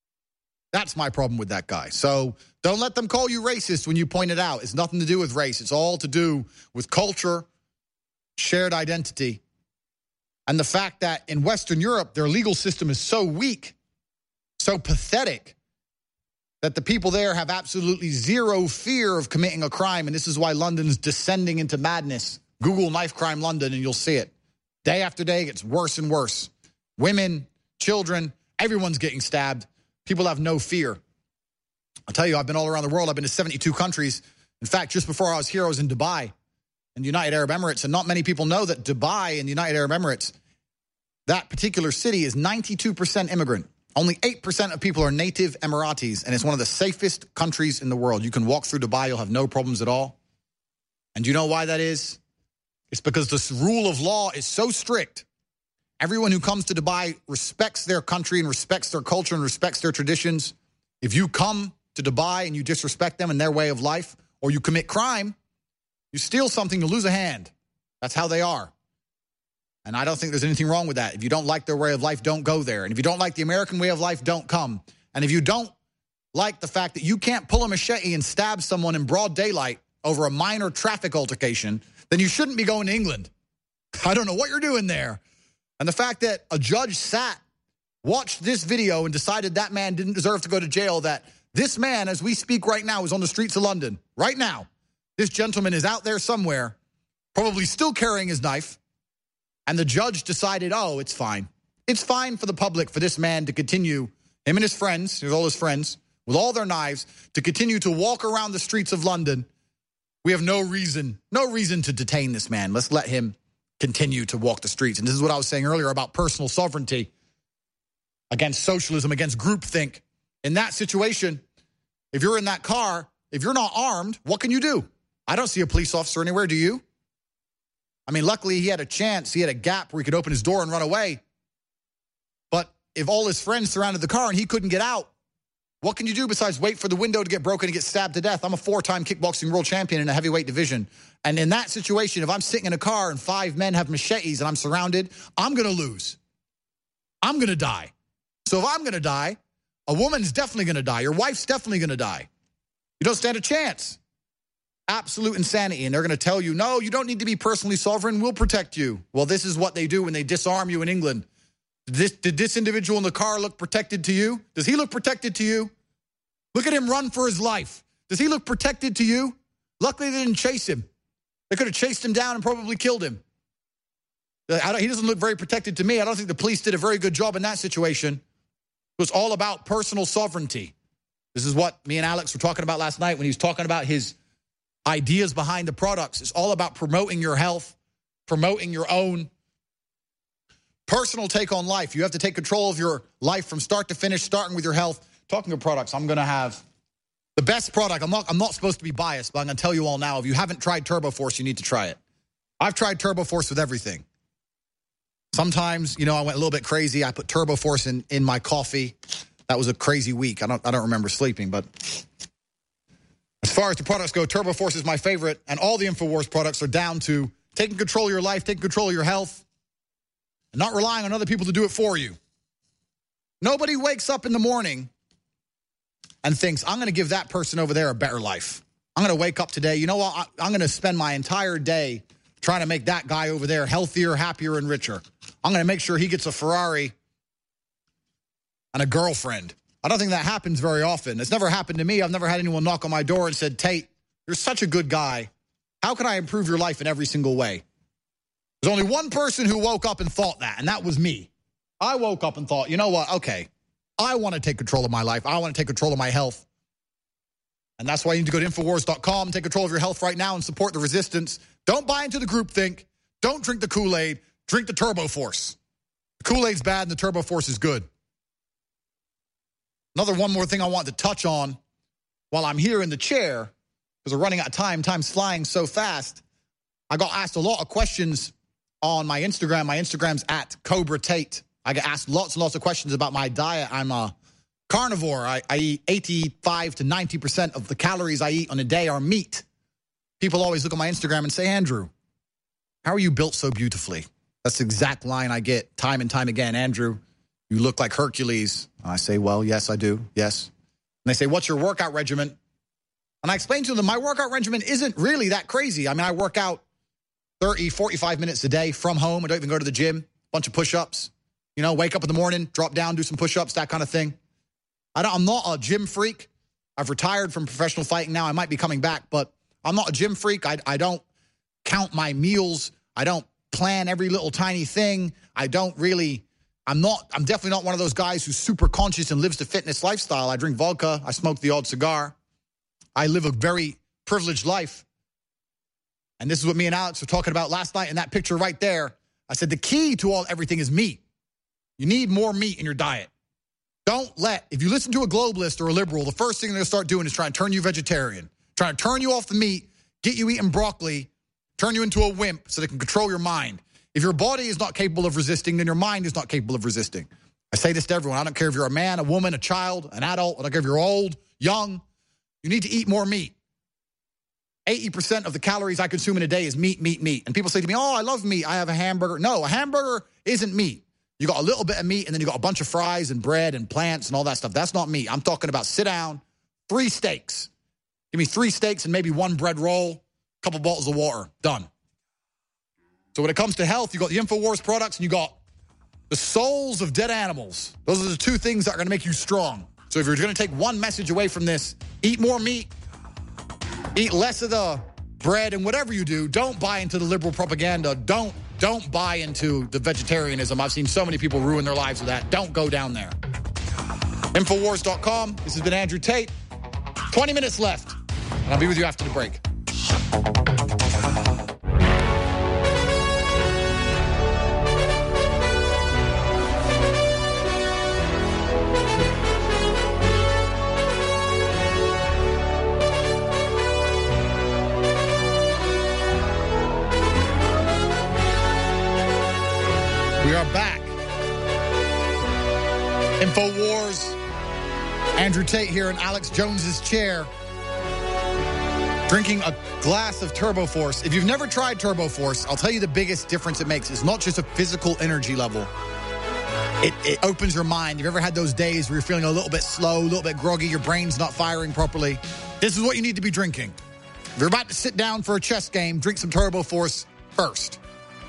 That's my problem with that guy. So don't let them call you racist when you point it out. It's nothing to do with race. It's all to do with culture, shared identity, and the fact that in Western Europe, their legal system is so weak, so pathetic, that the people there have absolutely zero fear of committing a crime. And this is why London's descending into madness. Google knife crime London and you'll see it. Day after day, it gets worse and worse. Women, children, everyone's getting stabbed. People have no fear. I'll tell you, I've been all around the world. I've been to seventy-two countries. In fact, just before I was here, I was in Dubai, in the United Arab Emirates. And not many people know that Dubai in the United Arab Emirates, that particular city is ninety-two percent immigrant. Only eight percent of people are native Emiratis, and it's one of the safest countries in the world. You can walk through Dubai, you'll have no problems at all. And do you know why that is? It's because the rule of law is so strict. Everyone who comes to Dubai respects their country and respects their culture and respects their traditions. If you come to Dubai and you disrespect them and their way of life, or you commit crime, you steal something, you lose a hand. That's how they are. And I don't think there's anything wrong with that. If you don't like their way of life, don't go there. And if you don't like the American way of life, don't come. And if you don't like the fact that you can't pull a machete and stab someone in broad daylight over a minor traffic altercation, then you shouldn't be going to England. I don't know what you're doing there. And the fact that a judge sat, watched this video and decided that man didn't deserve to go to jail, that this man, as we speak right now, is on the streets of London. Right now, this gentleman is out there somewhere, probably still carrying his knife. And the judge decided, oh, it's fine. It's fine for the public, for this man to continue, him and his friends, here's all his friends, with all their knives, to continue to walk around the streets of London. We have no reason, no reason to detain this man. Let's let him continue to walk the streets. And this is what I was saying earlier about personal sovereignty against socialism, against groupthink. In that situation, if you're in that car, if you're not armed, what can you do? I don't see a police officer anywhere, do you? I mean, luckily he had a chance. He had a gap where he could open his door and run away. But if all his friends surrounded the car and he couldn't get out, what can you do besides wait for the window to get broken and get stabbed to death? I'm a four-time kickboxing world champion in a heavyweight division. And in that situation, if I'm sitting in a car and five men have machetes and I'm surrounded, I'm going to lose. I'm going to die. So if I'm going to die, a woman's definitely going to die. Your wife's definitely going to die. You don't stand a chance. Absolute insanity. And they're going to tell you, no, you don't need to be personally sovereign. We'll protect you. Well, this is what they do when they disarm you in England. Did this, did this individual in the car look protected to you? Does he look protected to you? Look at him run for his life. Does he look protected to you? Luckily, they didn't chase him. They could have chased him down and probably killed him. I don't, he doesn't look very protected to me. I don't think the police did a very good job in that situation. It was all about personal sovereignty. This is what me and Alex were talking about last night when he was talking about his ideas behind the products. It's all about promoting your health, promoting your own personal take on life. You have to take control of your life from start to finish, starting with your health. Talking of products, I'm going to have the best product. I'm not, I'm not supposed to be biased, but I'm going to tell you all now, if you haven't tried Turbo Force, you need to try it. I've tried Turbo Force with everything. Sometimes, you know, I went a little bit crazy. I put Turbo Force in, in my coffee. That was a crazy week. I don't, I don't remember sleeping, but as far as the products go, Turbo Force is my favorite, and all the InfoWars products are down to taking control of your life, taking control of your health, and not relying on other people to do it for you. Nobody wakes up in the morning and thinks, I'm going to give that person over there a better life. I'm going to wake up today. You know what? I, I'm going to spend my entire day trying to make that guy over there healthier, happier, and richer. I'm going to make sure he gets a Ferrari and a girlfriend. I don't think that happens very often. It's never happened to me. I've never had anyone knock on my door and said, Tate, you're such a good guy. How can I improve your life in every single way? There's only one person who woke up and thought that, and that was me. I woke up and thought, you know what? Okay, I want to take control of my life. I want to take control of my health. And that's why you need to go to Infowars dot com, take control of your health right now and support the resistance. Don't buy into the groupthink. Don't drink the Kool-Aid. Drink the Turbo Force. The Kool-Aid's bad and the Turbo Force is good. Another one more thing I want to touch on while I'm here in the chair, because we're running out of time. Time's flying so fast. I got asked a lot of questions on my Instagram. My Instagram's at Cobra Tate. I get asked lots and lots of questions about my diet. I'm a carnivore. I, I eat eighty-five to ninety percent of the calories I eat on a day are meat. People always look at my Instagram and say, Andrew, how are you built so beautifully? That's the exact line I get time and time again. Andrew, you look like Hercules. I say, well, yes, I do. Yes. And they say, what's your workout regimen? And I explain to them, my workout regimen isn't really that crazy. I mean, I work out thirty, forty-five minutes a day from home. I don't even go to the gym. Bunch of push-ups. You know, wake up in the morning, drop down, do some push-ups, that kind of thing. I don't, I'm not a gym freak. I've retired from professional fighting now. I might be coming back, but I'm not a gym freak. I, I don't count my meals. I don't plan every little tiny thing. I don't really, I'm not, I'm definitely not one of those guys who's super conscious and lives the fitness lifestyle. I drink vodka. I smoke the odd cigar. I live a very privileged life. And this is what me and Alex were talking about last night in that picture right there. I said the key to all everything is meat. You need more meat in your diet. Don't let, if you listen to a globalist or a liberal, the first thing they're going to start doing is trying to turn you vegetarian, trying to turn you off the meat, get you eating broccoli, turn you into a wimp so they can control your mind. If your body is not capable of resisting, then your mind is not capable of resisting. I say this to everyone. I don't care if you're a man, a woman, a child, an adult. I don't care if you're old, young. You need to eat more meat. eighty percent of the calories I consume in a day is meat, meat, meat. And people say to me, oh, I love meat. I have a hamburger. No, a hamburger isn't meat. You got a little bit of meat, and then you got a bunch of fries and bread and plants and all that stuff. That's not meat. I'm talking about sit down, three steaks. Give me three steaks and maybe one bread roll, a couple bottles of water. Done. So when it comes to health, you got the InfoWars products and you got the souls of dead animals. Those are the two things that are going to make you strong. So if you're going to take one message away from this, eat more meat, eat less of the bread, and whatever you do, don't buy into the liberal propaganda. Don't Don't buy into the vegetarianism. I've seen so many people ruin their lives with that. Don't go down there. Infowars dot com. This has been Andrew Tate. twenty minutes left, and I'll be with you after the break. We are back. InfoWars. Andrew Tate here in Alex Jones's chair, drinking a glass of Turbo Force. If you've never tried Turbo Force, I'll tell you the biggest difference it makes. It's not just a physical energy level. It, it opens your mind. You've ever had those days where you're feeling a little bit slow, a little bit groggy, your brain's not firing properly? This is what you need to be drinking. If you're about to sit down for a chess game, drink some Turbo Force first.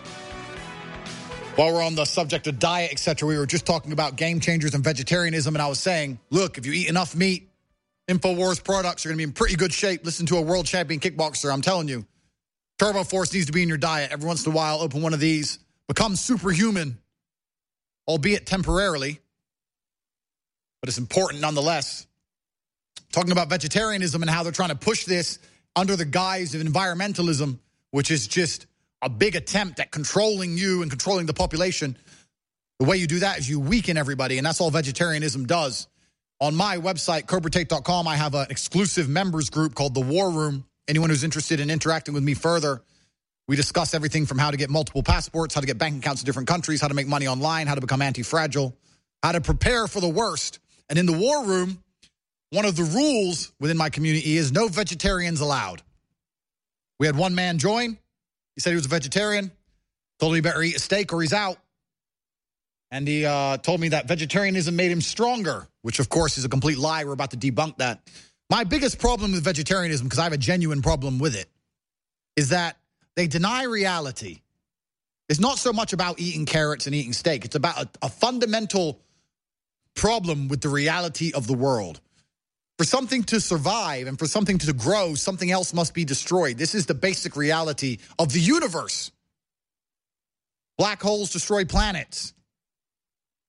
While we're on the subject of diet, et cetera, we were just talking about game changers and vegetarianism, and I was saying, look, if you eat enough meat, InfoWars products are going to be in pretty good shape. Listen to a world champion kickboxer. I'm telling you, Turbo Force needs to be in your diet. Every once in a while, open one of these. Become superhuman, albeit temporarily, but it's important nonetheless. Talking about vegetarianism and how they're trying to push this under the guise of environmentalism, which is just a big attempt at controlling you and controlling the population. The way you do that is you weaken everybody, and that's all vegetarianism does. On my website, Cobra Tate dot com, I have an exclusive members group called The War Room. Anyone who's interested in interacting with me further, we discuss everything from how to get multiple passports, how to get bank accounts in different countries, how to make money online, how to become anti-fragile, how to prepare for the worst. And in The War Room, one of the rules within my community is no vegetarians allowed. We had one man join. He said he was a vegetarian, told me he better eat a steak or he's out. And he uh, told me that vegetarianism made him stronger, which, of course, is a complete lie. We're about to debunk that. My biggest problem with vegetarianism, because I have a genuine problem with it, is that they deny reality. It's not so much about eating carrots and eating steak. It's about a, a fundamental problem with the reality of the world. For something to survive and for something to grow, something else must be destroyed. This is the basic reality of the universe. Black holes destroy planets.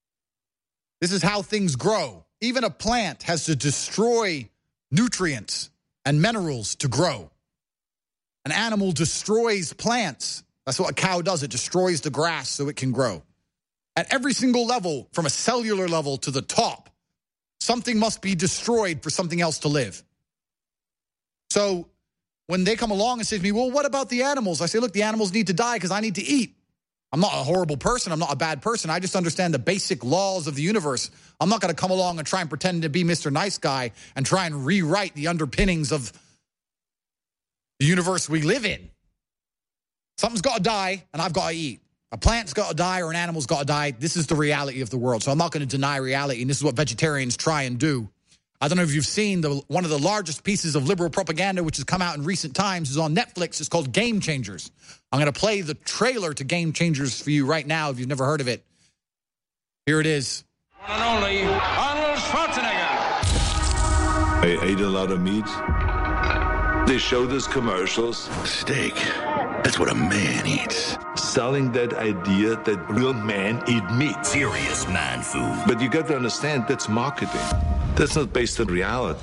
This is how things grow. Even a plant has to destroy nutrients and minerals to grow. An animal destroys plants. That's what a cow does. It destroys the grass so it can grow. At every single level, from a cellular level to the top, something must be destroyed for something else to live. So when they come along and say to me, well, what about the animals? I say, look, the animals need to die because I need to eat. I'm not a horrible person. I'm not a bad person. I just understand the basic laws of the universe. I'm not going to come along and try and pretend to be Mister Nice Guy and try and rewrite the underpinnings of the universe we live in. Something's got to die, and I've got to eat. A plant's got to die or an animal's got to die. This is the reality of the world. So I'm not going to deny reality, and this is what vegetarians try and do. I don't know if you've seen the one of the largest pieces of liberal propaganda which has come out in recent times is on Netflix. It's called Game Changers. I'm going to play the trailer to Game Changers for you right now if you've never heard of it. Here it is. One and only Arnold Schwarzenegger. I ate a lot of meat. They showed us commercials. Steak. That's what a man eats. Selling that idea that real men eat meat. Serious man food. But you got to understand, that's marketing. That's not based on reality.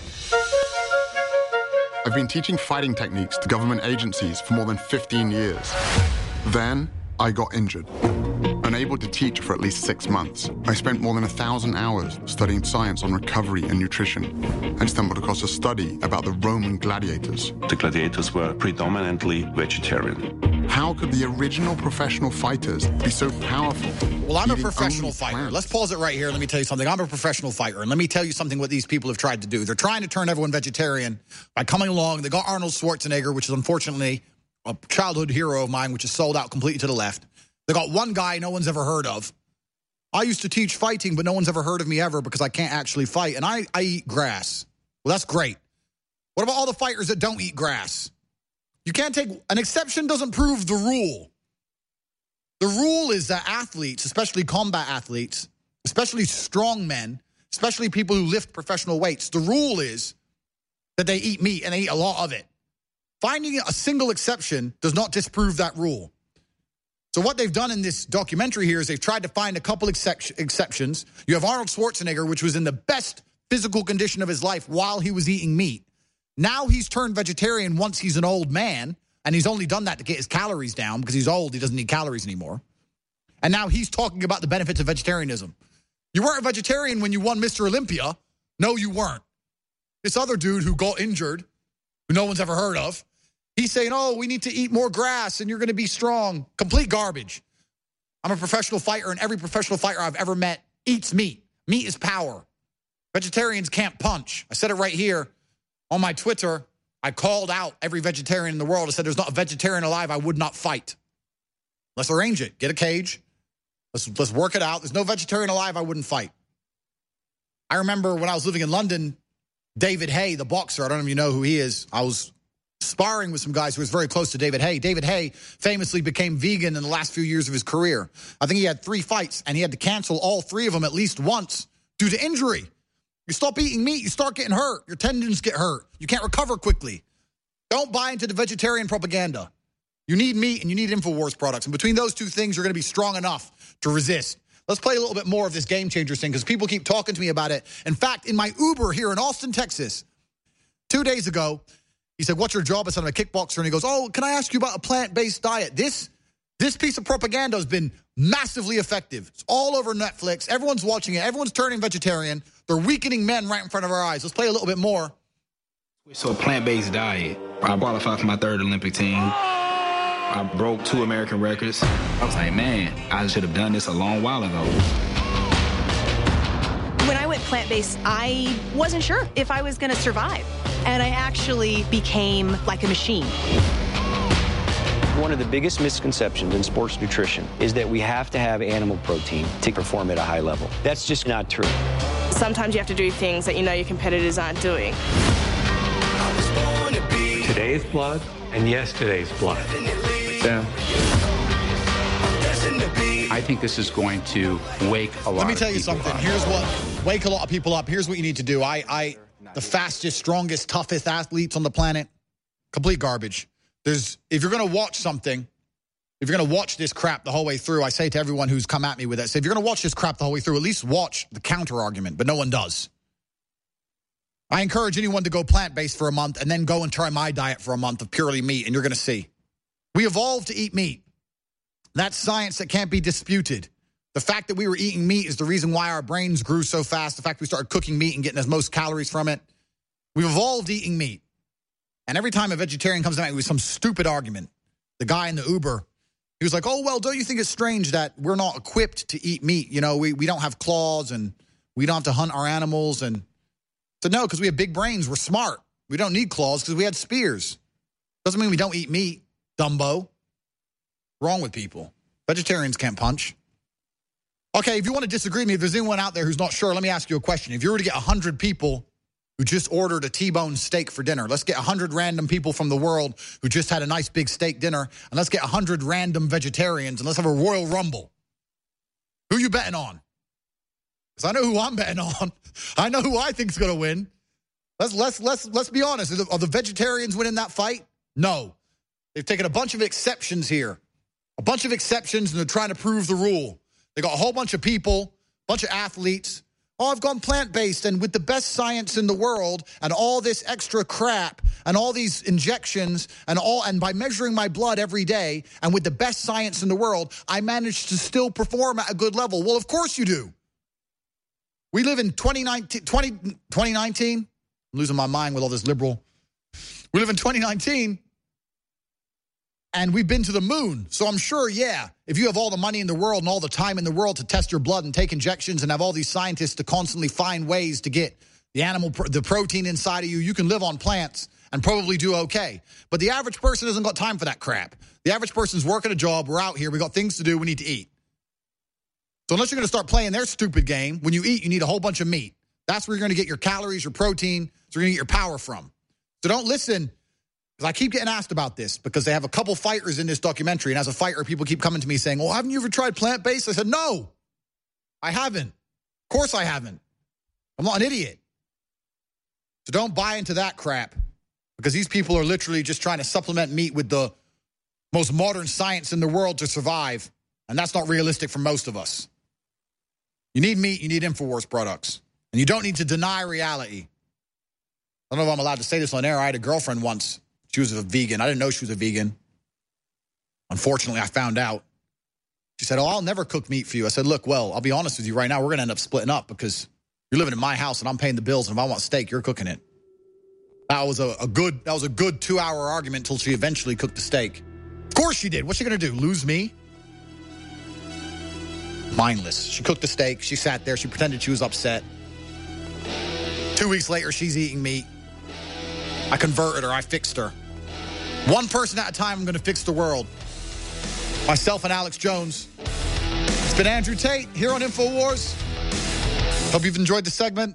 I've been teaching fighting techniques to government agencies for more than fifteen years. Then I got injured. Unable to teach for at least six months, I spent more than a thousand hours studying science on recovery and nutrition, and stumbled across a study about the Roman gladiators. The gladiators were predominantly vegetarian. How could the original professional fighters be so powerful? Well, I'm a professional fighter. Plants? Let's pause it right here. Let me tell you something. I'm a professional fighter, and let me tell you something what these people have tried to do. They're trying to turn everyone vegetarian by coming along. They got Arnold Schwarzenegger, which is unfortunately a childhood hero of mine, which is sold out completely to the left. They got one guy no one's ever heard of. I used to teach fighting, but no one's ever heard of me ever because I can't actually fight, and I, I eat grass. Well, that's great. What about all the fighters that don't eat grass? You can't take... An exception doesn't prove the rule. The rule is that athletes, especially combat athletes, especially strong men, especially people who lift professional weights, the rule is that they eat meat and they eat a lot of it. Finding a single exception does not disprove that rule. So what they've done in this documentary here is they've tried to find a couple excep- exceptions. You have Arnold Schwarzenegger, which was in the best physical condition of his life while he was eating meat. Now he's turned vegetarian once he's an old man, and he's only done that to get his calories down because he's old. He doesn't need calories anymore. And now he's talking about the benefits of vegetarianism. You weren't a vegetarian when you won Mister Olympia. No, you weren't. This other dude who got injured, who no one's ever heard of, he's saying, oh, we need to eat more grass and you're going to be strong. Complete garbage. I'm a professional fighter, and every professional fighter I've ever met eats meat. Meat is power. Vegetarians can't punch. I said it right here on my Twitter. I called out every vegetarian in the world. I said, there's not a vegetarian alive I would not fight. Let's arrange it. Get a cage. Let's, let's work it out. There's no vegetarian alive I wouldn't fight. I remember when I was living in London, David Haye, the boxer, I don't know if you know who he is. I was sparring with some guys who was very close to David Haye. David Haye famously became vegan in the last few years of his career. I think he had three fights, and he had to cancel all three of them at least once due to injury. You stop eating meat, you start getting hurt. Your tendons get hurt. You can't recover quickly. Don't buy into the vegetarian propaganda. You need meat and you need InfoWars products. And between those two things, you're going to be strong enough to resist. Let's play a little bit more of this Game Changers thing because people keep talking to me about it. In fact, in my Uber here in Austin, Texas, two days ago, he said, what's your job? I said, I'm a kickboxer. And he goes, oh, can I ask you about a plant-based diet? This, this piece of propaganda has been massively effective. It's all over Netflix. Everyone's watching it. Everyone's turning vegetarian. They're weakening men right in front of our eyes. Let's play a little bit more. So a plant-based diet. I qualified for my third Olympic team. I broke two American records. I was like, man, I should have done this a long while ago. When I went plant-based, I wasn't sure if I was going to survive. And I actually became like a machine. One of the biggest misconceptions in sports nutrition is that we have to have animal protein to perform at a high level. That's just not true. Sometimes you have to do things that you know your competitors aren't doing. Today's blood and yesterday's blood. Yeah. I think this is going to wake a lot Let me of tell you something. up. Here's what, wake a lot of people up. Here's what you need to do. I, I, the fastest, strongest, toughest athletes on the planet, complete garbage. There's, if you're going to watch something, if if you're going to watch this crap the whole way through, I say to everyone who's come at me with that, say, if you're going to watch this crap the whole way through, at least watch the counter argument, but no one does. I encourage anyone to go plant-based for a month and then go and try my diet for a month of purely meat, and you're going to see. We evolved to eat meat. That's science that can't be disputed. The fact that we were eating meat is the reason why our brains grew so fast. The fact we started cooking meat and getting as most calories from it. We've evolved eating meat. And every time a vegetarian comes to me with some stupid argument, the guy in the Uber, he was like, oh, well, don't you think it's strange that we're not equipped to eat meat? You know, we, we don't have claws and we don't have to hunt our animals. And so no, because we have big brains. We're smart. We don't need claws because we had spears. Doesn't mean we don't eat meat, Dumbo. Wrong with people. Vegetarians can't punch. Okay, if you want to disagree with me, if there's anyone out there who's not sure, let me ask you a question. If you were to get one hundred people who just ordered a T-bone steak for dinner, let's get one hundred random people from the world who just had a nice big steak dinner, and let's get one hundred random vegetarians, and let's have a Royal Rumble. Who you betting on? Because I know who I'm betting on. I know who I think's going to win. Let's, let's, let's, let's be honest. Are the, are the vegetarians winning that fight? No. They've taken a bunch of exceptions here. A bunch of exceptions, and they're trying to prove the rule. They got a whole bunch of people, a bunch of athletes. Oh, I've gone plant-based, and with the best science in the world and all this extra crap and all these injections and all, and by measuring my blood every day and with the best science in the world, I managed to still perform at a good level. Well, of course you do. We live in twenty nineteen, twenty, twenty nineteen. I'm losing my mind with all this liberal. We live in twenty nineteen. And we've been to the moon. So I'm sure, yeah, if you have all the money in the world and all the time in the world to test your blood and take injections and have all these scientists to constantly find ways to get the animal, the protein inside of you, you can live on plants and probably do okay. But the average person hasn't got time for that crap. The average person's working a job. We're out here. We got things to do. We need to eat. So unless you're going to start playing their stupid game, when you eat, you need a whole bunch of meat. That's where you're going to get your calories, your protein. So you're going to get your power from. So don't listen. Because I keep getting asked about this because they have a couple fighters in this documentary. And as a fighter, people keep coming to me saying, well, haven't you ever tried plant-based? I said, no, I haven't. Of course I haven't. I'm not an idiot. So don't buy into that crap because these people are literally just trying to supplement meat with the most modern science in the world to survive. And that's not realistic for most of us. You need meat, you need InfoWars products. And you don't need to deny reality. I don't know if I'm allowed to say this on air. I had a girlfriend once. She was a vegan. I didn't know she was a vegan. Unfortunately, I found out. She said, oh, I'll never cook meat for you. I said, look, well, I'll be honest with you right now. We're going to end up splitting up because you're living in my house and I'm paying the bills. And if I want steak, you're cooking it. That was a, a good that was a good two-hour argument until she eventually cooked the steak. Of course she did. What's she going to do, lose me? Mindless. She cooked the steak. She sat there. She pretended she was upset. Two weeks later, she's eating meat. I converted her. I fixed her. One person at a time, I'm going to fix the world. Myself and Alex Jones. It's been Andrew Tate here on InfoWars. Hope you've enjoyed the segment.